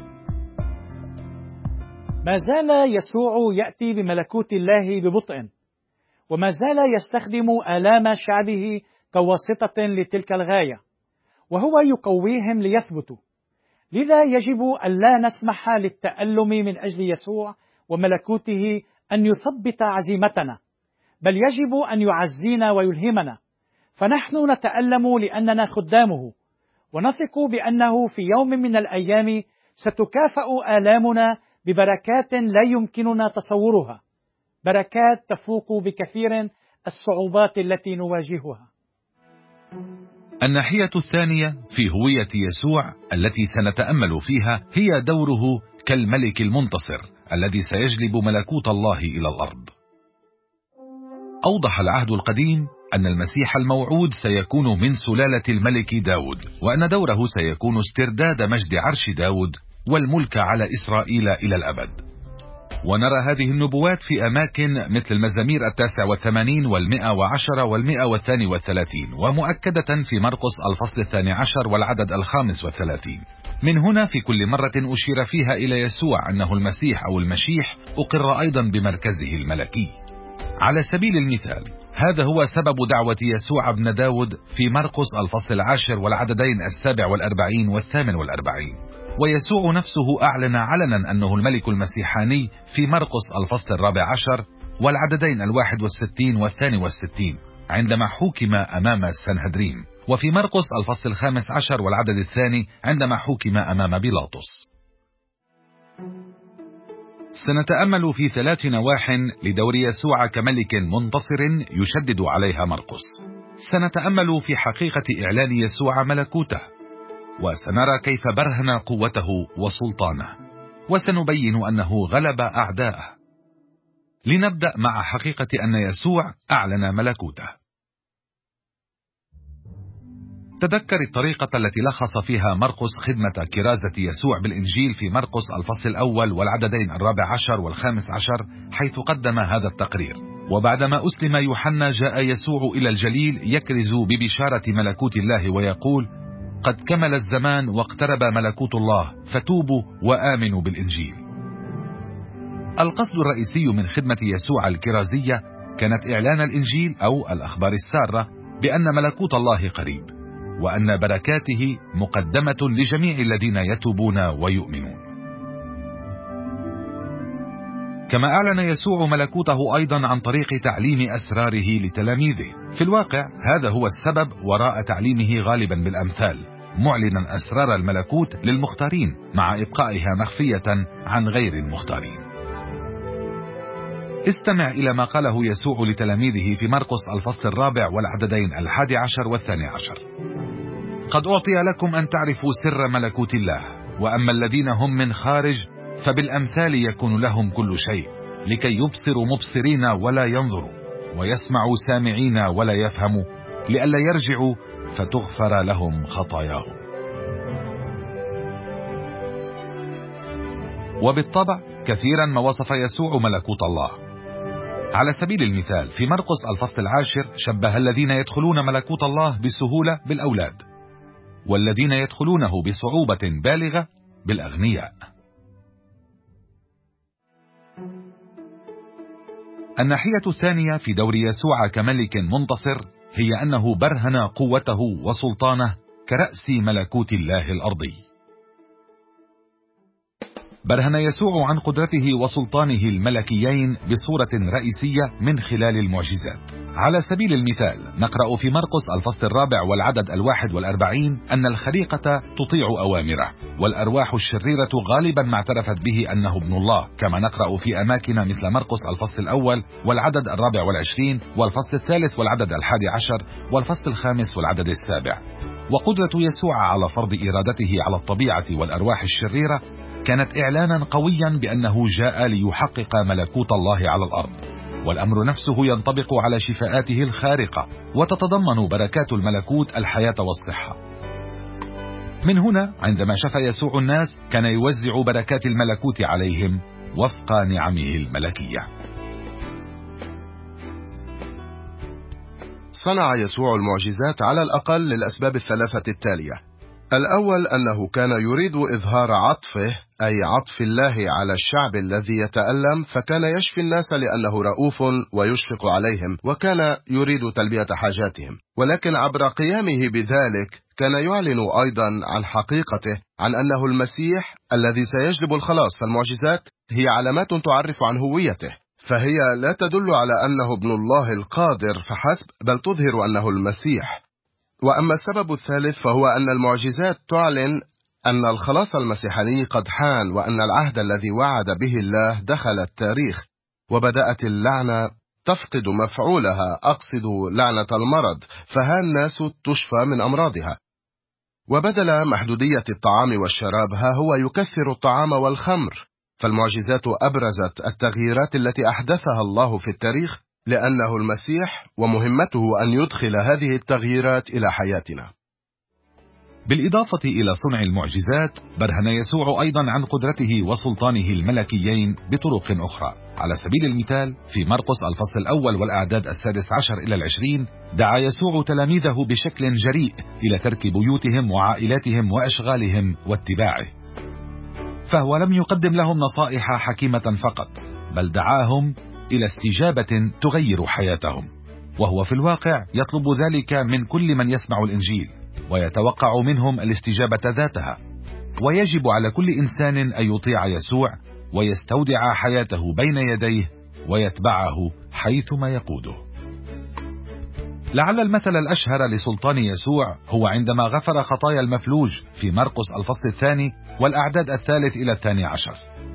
ما زال يسوع يأتي بملكوت الله ببطء، وما زال يستخدم آلام شعبه كواسطة لتلك الغاية، وهو يقويهم ليثبتوا. لذا يجب أن لا نسمح للتألم من أجل يسوع وملكوته أن يثبت عزيمتنا، بل يجب أن يعزينا ويلهمنا، فنحن نتألم لأننا خدامه، ونثق بأنه في يوم من الأيام ستكافأ آلامنا ببركات لا يمكننا تصورها، بركات تفوق بكثير الصعوبات التي نواجهها. الناحية الثانية في هوية يسوع التي سنتأمل فيها هي دوره كالملك المنتصر الذي سيجلب ملكوت الله إلى الأرض. أوضح العهد القديم أن المسيح الموعود سيكون من سلالة الملك داود، وأن دوره سيكون استرداد مجد عرش داود والملك على إسرائيل إلى الأبد. ونرى هذه النبوات في أماكن مثل المزامير 89 و110 و132، ومؤكدة في مرقس الفصل 12 والعدد 35. من هنا في كل مرة أشير فيها إلى يسوع أنه المسيح أو المشيح أقر أيضا بمركزه الملكي. على سبيل المثال، هذا هو سبب دعوة يسوع ابن داود في مرقس الفصل 10 والعددين 47 و48. ويسوع نفسه أعلن علنا أنه الملك المسيحاني في مرقس الفصل 14 والعددين 61 و62 عندما حُكم أمام السنهدرين، وفي مرقس الفصل 15 والعدد 2 عندما حُكم أمام بيلاطس. سنتأمل في 3 نواح لدور يسوع كملك منتصر يشدد عليها مرقس. سنتأمل في حقيقة إعلان يسوع ملكوته، وسنرى كيف برهن قوته وسلطانه، وسنبين أنه غلب أعداءه. لنبدأ مع حقيقة أن يسوع أعلن ملكوته. تذكر الطريقة التي لخص فيها مرقس خدمة كرازة يسوع بالإنجيل في مرقس الفصل الأول والعددين 14 و15، حيث قدم هذا التقرير: وبعدما أسلم يوحنا جاء يسوع إلى الجليل يكرز ببشارة ملكوت الله ويقول: قد كمل الزمان واقترب ملكوت الله، فتوبوا وآمنوا بالإنجيل. القصد الرئيسي من خدمة يسوع الكرازية كانت إعلان الإنجيل أو الأخبار السارة بأن ملكوت الله قريب، وأن بركاته مقدمة لجميع الذين يتوبون ويؤمنون. كما أعلن يسوع ملكوته أيضا عن طريق تعليم أسراره لتلاميذه. في الواقع هذا هو السبب وراء تعليمه غالبا بالأمثال، معلنا أسرار الملكوت للمختارين مع إبقائها مخفية عن غير المختارين. استمع إلى ما قاله يسوع لتلاميذه في مرقس الفصل 4 والعددين 11 و12: قد أعطي لكم أن تعرفوا سر ملكوت الله، وأما الذين هم من خارج فبالأمثال يكون لهم كل شيء، لكي يبصروا مبصرين ولا ينظروا، ويسمعوا سامعين ولا يفهموا، لئلا يرجعوا فتغفر لهم خطاياهم. وبالطبع كثيرا ما وصف يسوع ملكوت الله. على سبيل المثال في مرقس الفصل 10 شبه الذين يدخلون ملكوت الله بسهولة بالأولاد، والذين يدخلونه بصعوبة بالغة بالأغنياء. الناحية الثانية في دور يسوع كملك منتصر هي أنه برهن قوته وسلطانه كرأس ملكوت الله الأرضي. برهن يسوع عن قدرته وسلطانه الملكيين بصورة رئيسية من خلال المعجزات. على سبيل المثال نقرأ في مرقس الفصل 4 والعدد 41 أن الخليقة تطيع أوامره، والأرواح الشريرة غالبا ما اعترفت به أنه ابن الله، كما نقرأ في أماكن مثل مرقس الفصل 1 والعدد 24 والفصل 3 والعدد 11 والفصل 5 والعدد 7. وقدرة يسوع على فرض إرادته على الطبيعة والأرواح الشريرة كانت إعلانا قويا بأنه جاء ليحقق ملكوت الله على الأرض، والأمر نفسه ينطبق على شفاءاته الخارقة، وتتضمن بركات الملكوت الحياة والصحة. من هنا عندما شفى يسوع الناس كان يوزع بركات الملكوت عليهم وفق نعمه الملكية. صنع يسوع المعجزات على الأقل للأسباب الثلاثة التالية. الأول أنه كان يريد إظهار عطفه، أي عطف الله على الشعب الذي يتألم، فكان يشفي الناس لأنه رؤوف ويشفق عليهم، وكان يريد تلبية حاجاتهم. ولكن عبر قيامه بذلك كان يعلن أيضا عن حقيقته، عن أنه المسيح الذي سيجلب الخلاص. فالمعجزات هي علامات تعرف عن هويته، فهي لا تدل على أنه ابن الله القادر فحسب، بل تظهر أنه المسيح. وأما السبب الثالث فهو أن المعجزات تعلن أن الخلاص المسيحاني قد حان، وأن العهد الذي وعد به الله دخل التاريخ، وبدأت اللعنة تفقد مفعولها، أقصد لعنة المرض، فها الناس تشفى من أمراضها. وبدل محدودية الطعام والشراب ها هو يكثر الطعام والخمر. فالمعجزات أبرزت التغييرات التي أحدثها الله في التاريخ، لأنه المسيح ومهمته أن يدخل هذه التغييرات إلى حياتنا. بالإضافة إلى صنع المعجزات برهن يسوع أيضا عن قدرته وسلطانه الملكيين بطرق أخرى. على سبيل المثال في مرقس الفصل 1 والأعداد 16 إلى 20 دعا يسوع تلاميذه بشكل جريء إلى ترك بيوتهم وعائلاتهم وأشغالهم واتباعه، فهو لم يقدم لهم نصائح حكيمة فقط، بل دعاهم إلى استجابة تغير حياتهم، وهو في الواقع يطلب ذلك من كل من يسمع الإنجيل، ويتوقع منهم الاستجابة ذاتها. ويجب على كل إنسان أن يطيع يسوع ويستودع حياته بين يديه ويتبعه حيثما يقوده. لعل المثل الأشهر لسلطان يسوع هو عندما غفر خطايا المفلوج في مرقس الفصل 2 والأعداد 3 إلى 12.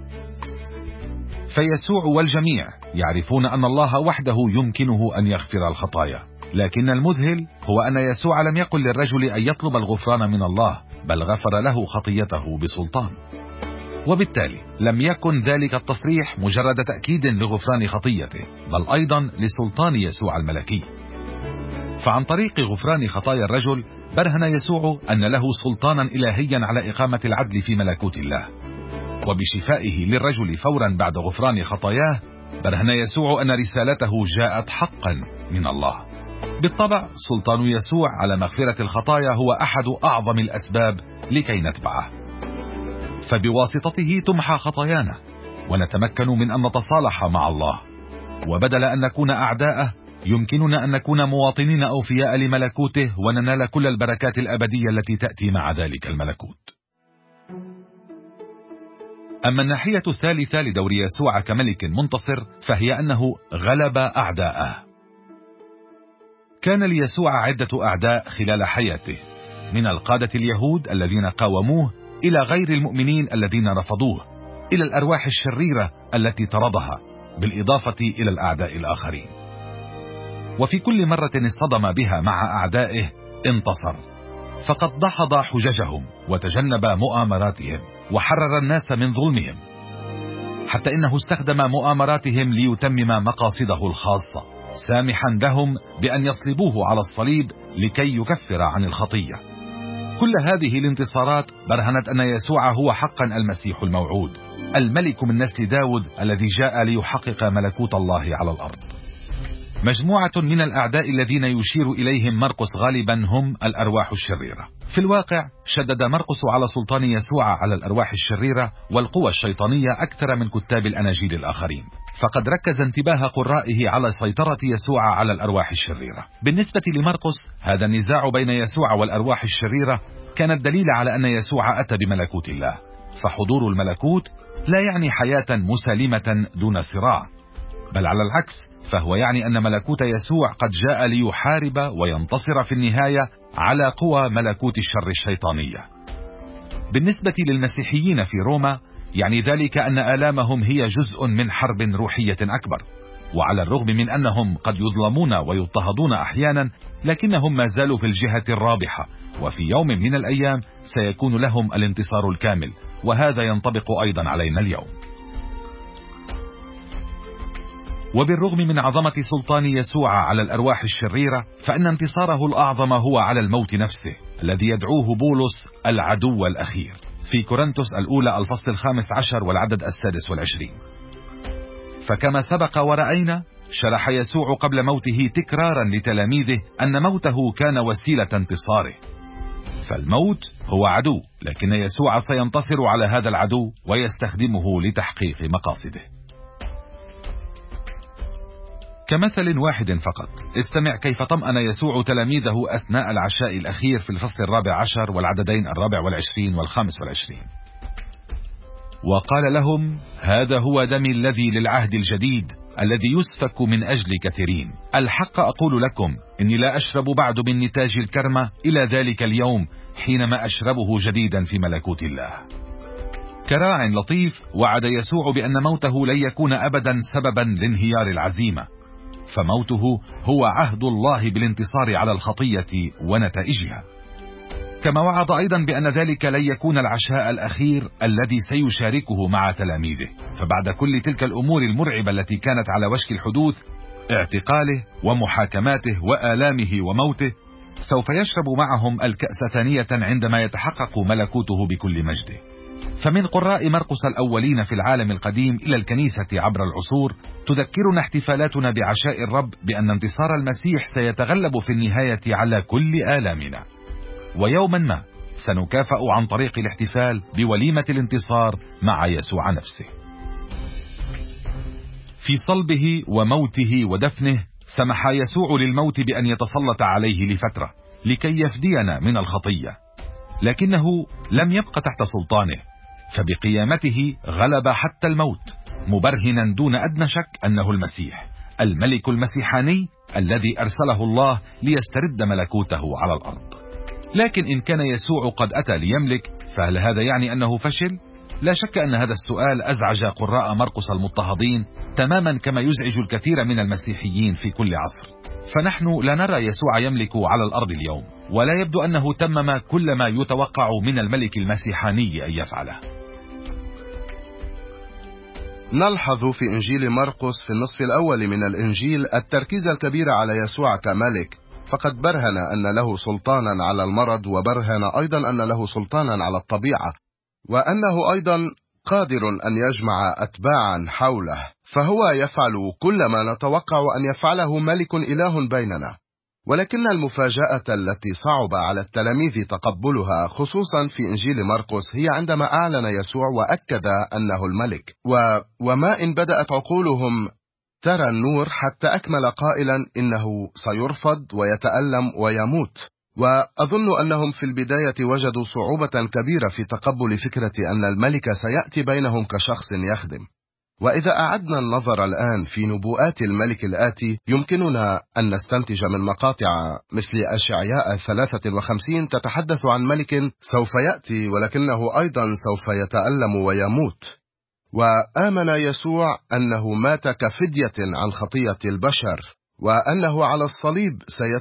فيسوع والجميع يعرفون أن الله وحده يمكنه أن يغفر الخطايا، لكن المذهل هو أن يسوع لم يقل للرجل أن يطلب الغفران من الله، بل غفر له خطيته بسلطان. وبالتالي لم يكن ذلك التصريح مجرد تأكيد لغفران خطيته، بل أيضا لسلطان يسوع الملكي. فعن طريق غفران خطايا الرجل برهن يسوع أن له سلطانا إلهيا على إقامة العدل في ملكوت الله. وبشفائه للرجل فورا بعد غفران خطاياه برهن يسوع أن رسالته جاءت حقا من الله. بالطبع سلطان يسوع على مغفرة الخطايا هو أحد أعظم الأسباب لكي نتبعه، فبواسطته تمحى خطايانا ونتمكن من أن نتصالح مع الله، وبدل أن نكون أعداءه يمكننا أن نكون مواطنين أوفياء لملكوته وننال كل البركات الأبدية التي تأتي مع ذلك الملكوت. أما الناحية الثالثة لدور يسوع كملك منتصر فهي أنه غلب أعداءه. كان ليسوع عدة أعداء خلال حياته، من القادة اليهود الذين قاوموه إلى غير المؤمنين الذين رفضوه، إلى الأرواح الشريرة التي طردها، بالإضافة إلى الأعداء الآخرين. وفي كل مرة اصطدم بها مع أعدائه انتصر، فقد دحض حججهم وتجنب مؤامراتهم وحرر الناس من ظلمهم، حتى إنه استخدم مؤامراتهم ليتمم مقاصده الخاصة، سامحا لهم بأن يصلبوه على الصليب لكي يكفر عن الخطية. كل هذه الانتصارات برهنت أن يسوع هو حقا المسيح الموعود، الملك من نسل داود الذي جاء ليحقق ملكوت الله على الأرض. مجموعة من الأعداء الذين يشير إليهم مرقس غالبا هم الأرواح الشريرة. في الواقع شدد مرقس على سلطان يسوع على الأرواح الشريرة والقوى الشيطانية أكثر من كتاب الأناجيل الآخرين، فقد ركز انتباه قرائه على سيطرة يسوع على الأرواح الشريرة. بالنسبة لمرقس هذا النزاع بين يسوع والأرواح الشريرة كان الدليل على أن يسوع أتى بملكوت الله، فحضور الملكوت لا يعني حياة مسالمة دون صراع، بل على العكس فهو يعني أن ملكوت يسوع قد جاء ليحارب وينتصر في النهاية على قوى ملكوت الشر الشيطانية. بالنسبة للمسيحيين في روما يعني ذلك أن آلامهم هي جزء من حرب روحية أكبر، وعلى الرغم من أنهم قد يظلمون ويضطهدون أحيانا، لكنهم ما زالوا في الجهة الرابحة، وفي يوم من الأيام سيكون لهم الانتصار الكامل، وهذا ينطبق أيضا علينا اليوم. وبالرغم من عظمة سلطان يسوع على الأرواح الشريرة، فإن انتصاره الأعظم هو على الموت نفسه الذي يدعوه بولس العدو الأخير في كورنثوس الأولى الفصل 15 والعدد 26. فكما سبق ورأينا شرح يسوع قبل موته تكرارا لتلاميذه أن موته كان وسيلة انتصاره، فالموت هو عدو، لكن يسوع سينتصر على هذا العدو ويستخدمه لتحقيق مقاصده. كمثل واحد فقط، استمع كيف طمأن يسوع تلاميذه أثناء العشاء الأخير في الفصل 14 والعددين 24 و25. وقال لهم: هذا هو دمي الذي للعهد الجديد الذي يسفك من أجل كثيرين. الحق أقول لكم إني لا أشرب بعد من نتاج الكرمة إلى ذلك اليوم حينما أشربه جديدا في ملكوت الله. كراع لطيف وعد يسوع بأن موته لن يكون أبدا سببا لانهيار العزيمة، فموته هو عهد الله بالانتصار على الخطية ونتائجها. كما وعد أيضا بأن ذلك لن يكون العشاء الأخير الذي سيشاركه مع تلاميذه، فبعد كل تلك الأمور المرعبة التي كانت على وشك الحدوث، اعتقاله ومحاكماته وآلامه وموته، سوف يشرب معهم الكأس ثانية عندما يتحقق ملكوته بكل مجده. فمن قراء مرقس الأولين في العالم القديم إلى الكنيسة عبر العصور تذكرنا احتفالاتنا بعشاء الرب بأن انتصار المسيح سيتغلب في النهاية على كل آلامنا، ويوما ما سنكافأ عن طريق الاحتفال بوليمة الانتصار مع يسوع نفسه. في صلبه وموته ودفنه سمح يسوع للموت بأن يتسلط عليه لفترة لكي يفدينا من الخطية، لكنه لم يبق تحت سلطانه، فبقيامته غلب حتى الموت، مبرهنا دون أدنى شك أنه المسيح، الملك المسيحاني الذي أرسله الله ليسترد ملكوته على الأرض. لكن إن كان يسوع قد أتى ليملك، فهل هذا يعني أنه فشل؟ لا شك أن هذا السؤال أزعج قراء مرقس المضطهدين تماما كما يزعج الكثير من المسيحيين في كل عصر. فنحن لا نرى يسوع يملك على الأرض اليوم، ولا يبدو أنه تمم كل ما يتوقع من الملك المسيحاني أن يفعله. نلحظ في إنجيل مرقس في النصف الأول من الإنجيل التركيز الكبير على يسوع كملك، فقد برهن أن له سلطانا على المرض، وبرهن أيضا أن له سلطانا على الطبيعة، وأنه أيضا قادر أن يجمع أتباعا حوله، فهو يفعل كل ما نتوقع أن يفعله ملك إله بيننا. ولكن المفاجأة التي صعب على التلاميذ تقبلها خصوصا في إنجيل مرقس هي عندما أعلن يسوع وأكد أنه الملك، وما إن بدأت عقولهم ترى النور حتى أكمل قائلا إنه سيرفض ويتألم ويموت. وأظن أنهم في البداية وجدوا صعوبة كبيرة في تقبل فكرة أن الملك سيأتي بينهم كشخص يخدم. وإذا أعدنا النظر الآن في نبوءات الملك الآتي، يمكننا أن نستنتج من مقاطع مثل أشعياء 53 تتحدث عن ملك سوف يأتي ولكنه أيضا سوف يتألم ويموت. وآمن يسوع أنه مات كفدية عن خطية البشر، وأنه على الصليب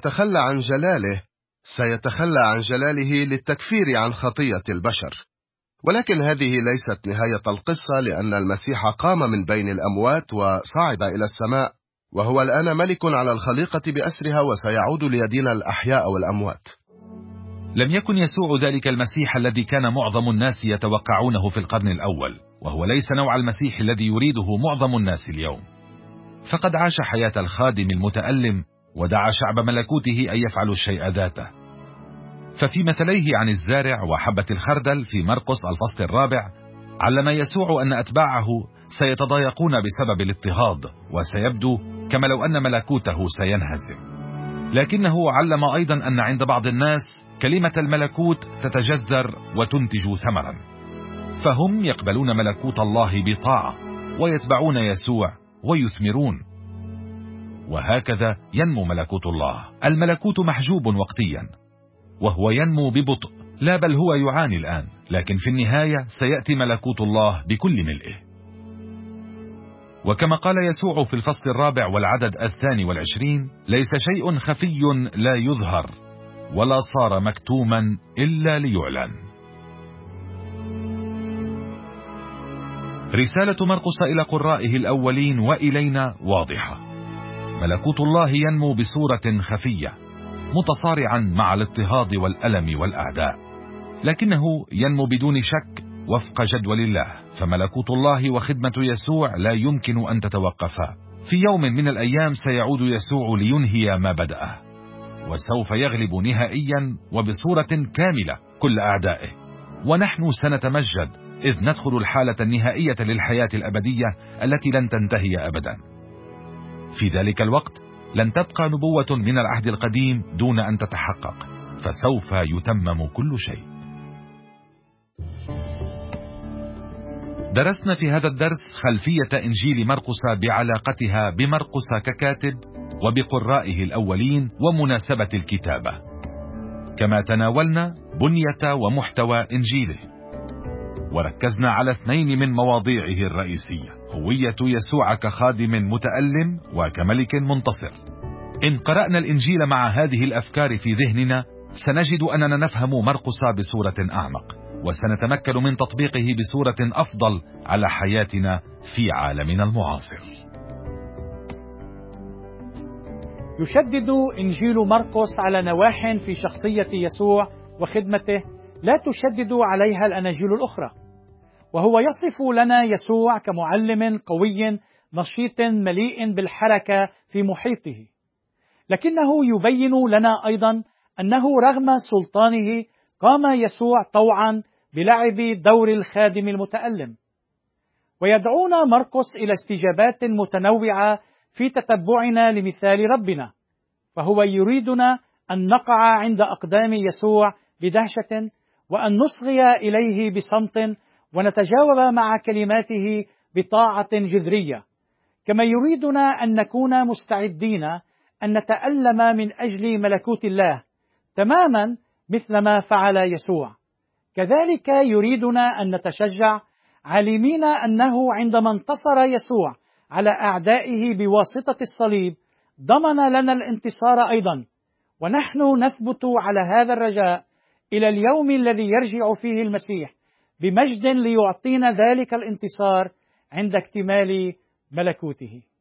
سيتخلى عن جلاله للتكفير عن خطية البشر. ولكن هذه ليست نهاية القصة، لأن المسيح قام من بين الأموات وصعد إلى السماء، وهو الآن ملك على الخليقة بأسرها، وسيعود ليدين الأحياء والأموات. لم يكن يسوع ذلك المسيح الذي كان معظم الناس يتوقعونه في القرن الأول، وهو ليس نوع المسيح الذي يريده معظم الناس اليوم. فقد عاش حياة الخادم المتألم، ودعا شعب ملكوته أن يفعلوا الشيء ذاته. ففي مثليه عن الزارع وحبة الخردل في مرقس الفصل 4 علم يسوع أن أتباعه سيتضايقون بسبب الاضطهاد، وسيبدو كما لو أن ملكوته سينهزم. لكنه علم أيضا أن عند بعض الناس كلمة الملكوت تتجذر وتنتج ثمرا، فهم يقبلون ملكوت الله بطاعة ويتبعون يسوع ويثمرون. وهكذا ينمو ملكوت الله. الملكوت محجوب وقتيا، وهو ينمو ببطء، لا بل هو يعاني الآن، لكن في النهاية سيأتي ملكوت الله بكل ملئه. وكما قال يسوع في الفصل 4 والعدد 22: ليس شيء خفي لا يظهر، ولا صار مكتوما إلا ليعلن. رسالة مرقس إلى قرائه الأولين وإلينا واضحة: ملكوت الله ينمو بصورة خفية، متصارعا مع الاضطهاد والألم والأعداء، لكنه ينمو بدون شك وفق جدول الله. فملكوت الله وخدمة يسوع لا يمكن أن تتوقفا. في يوم من الأيام سيعود يسوع لينهي ما بدأه، وسوف يغلب نهائيا وبصورة كاملة كل أعدائه، ونحن سنتمجد إذ ندخل الحالة النهائية للحياة الأبدية التي لن تنتهي أبدا. في ذلك الوقت لن تبقى نبوة من العهد القديم دون أن تتحقق، فسوف يتمم كل شيء. درسنا في هذا الدرس خلفية إنجيل مرقس بعلاقتها بمرقس ككاتب وبقرائه الأولين ومناسبة الكتابة، كما تناولنا بنية ومحتوى إنجيله، وركزنا على 2 من مواضيعه الرئيسية: هوية يسوع كخادم متألم وكملك منتصر. إن قرأنا الإنجيل مع هذه الأفكار في ذهننا، سنجد أننا نفهم مرقس بصورة أعمق، وسنتمكن من تطبيقه بصورة أفضل على حياتنا في عالمنا المعاصر. يشدد إنجيل مرقس على نواح في شخصية يسوع وخدمته لا تشدد عليها الأناجيل الأخرى، وهو يصف لنا يسوع كمعلم قوي نشيط مليء بالحركة في محيطه، لكنه يبين لنا أيضا أنه رغم سلطانه قام يسوع طوعا بلعب دور الخادم المتألم. ويدعونا مرقس إلى استجابات متنوعة في تتبعنا لمثال ربنا، فهو يريدنا أن نقع عند أقدام يسوع بدهشة، وأن نصغي إليه بصمت، ونتجاوب مع كلماته بطاعة جذرية، كما يريدنا أن نكون مستعدين أن نتألم من أجل ملكوت الله تماما مثل ما فعل يسوع. كذلك يريدنا أن نتشجع عالمين أنه عندما انتصر يسوع على أعدائه بواسطة الصليب ضمن لنا الانتصار أيضا، ونحن نثبت على هذا الرجاء إلى اليوم الذي يرجع فيه المسيح بمجد ليعطينا ذلك الانتصار عند اكتمال ملكوته.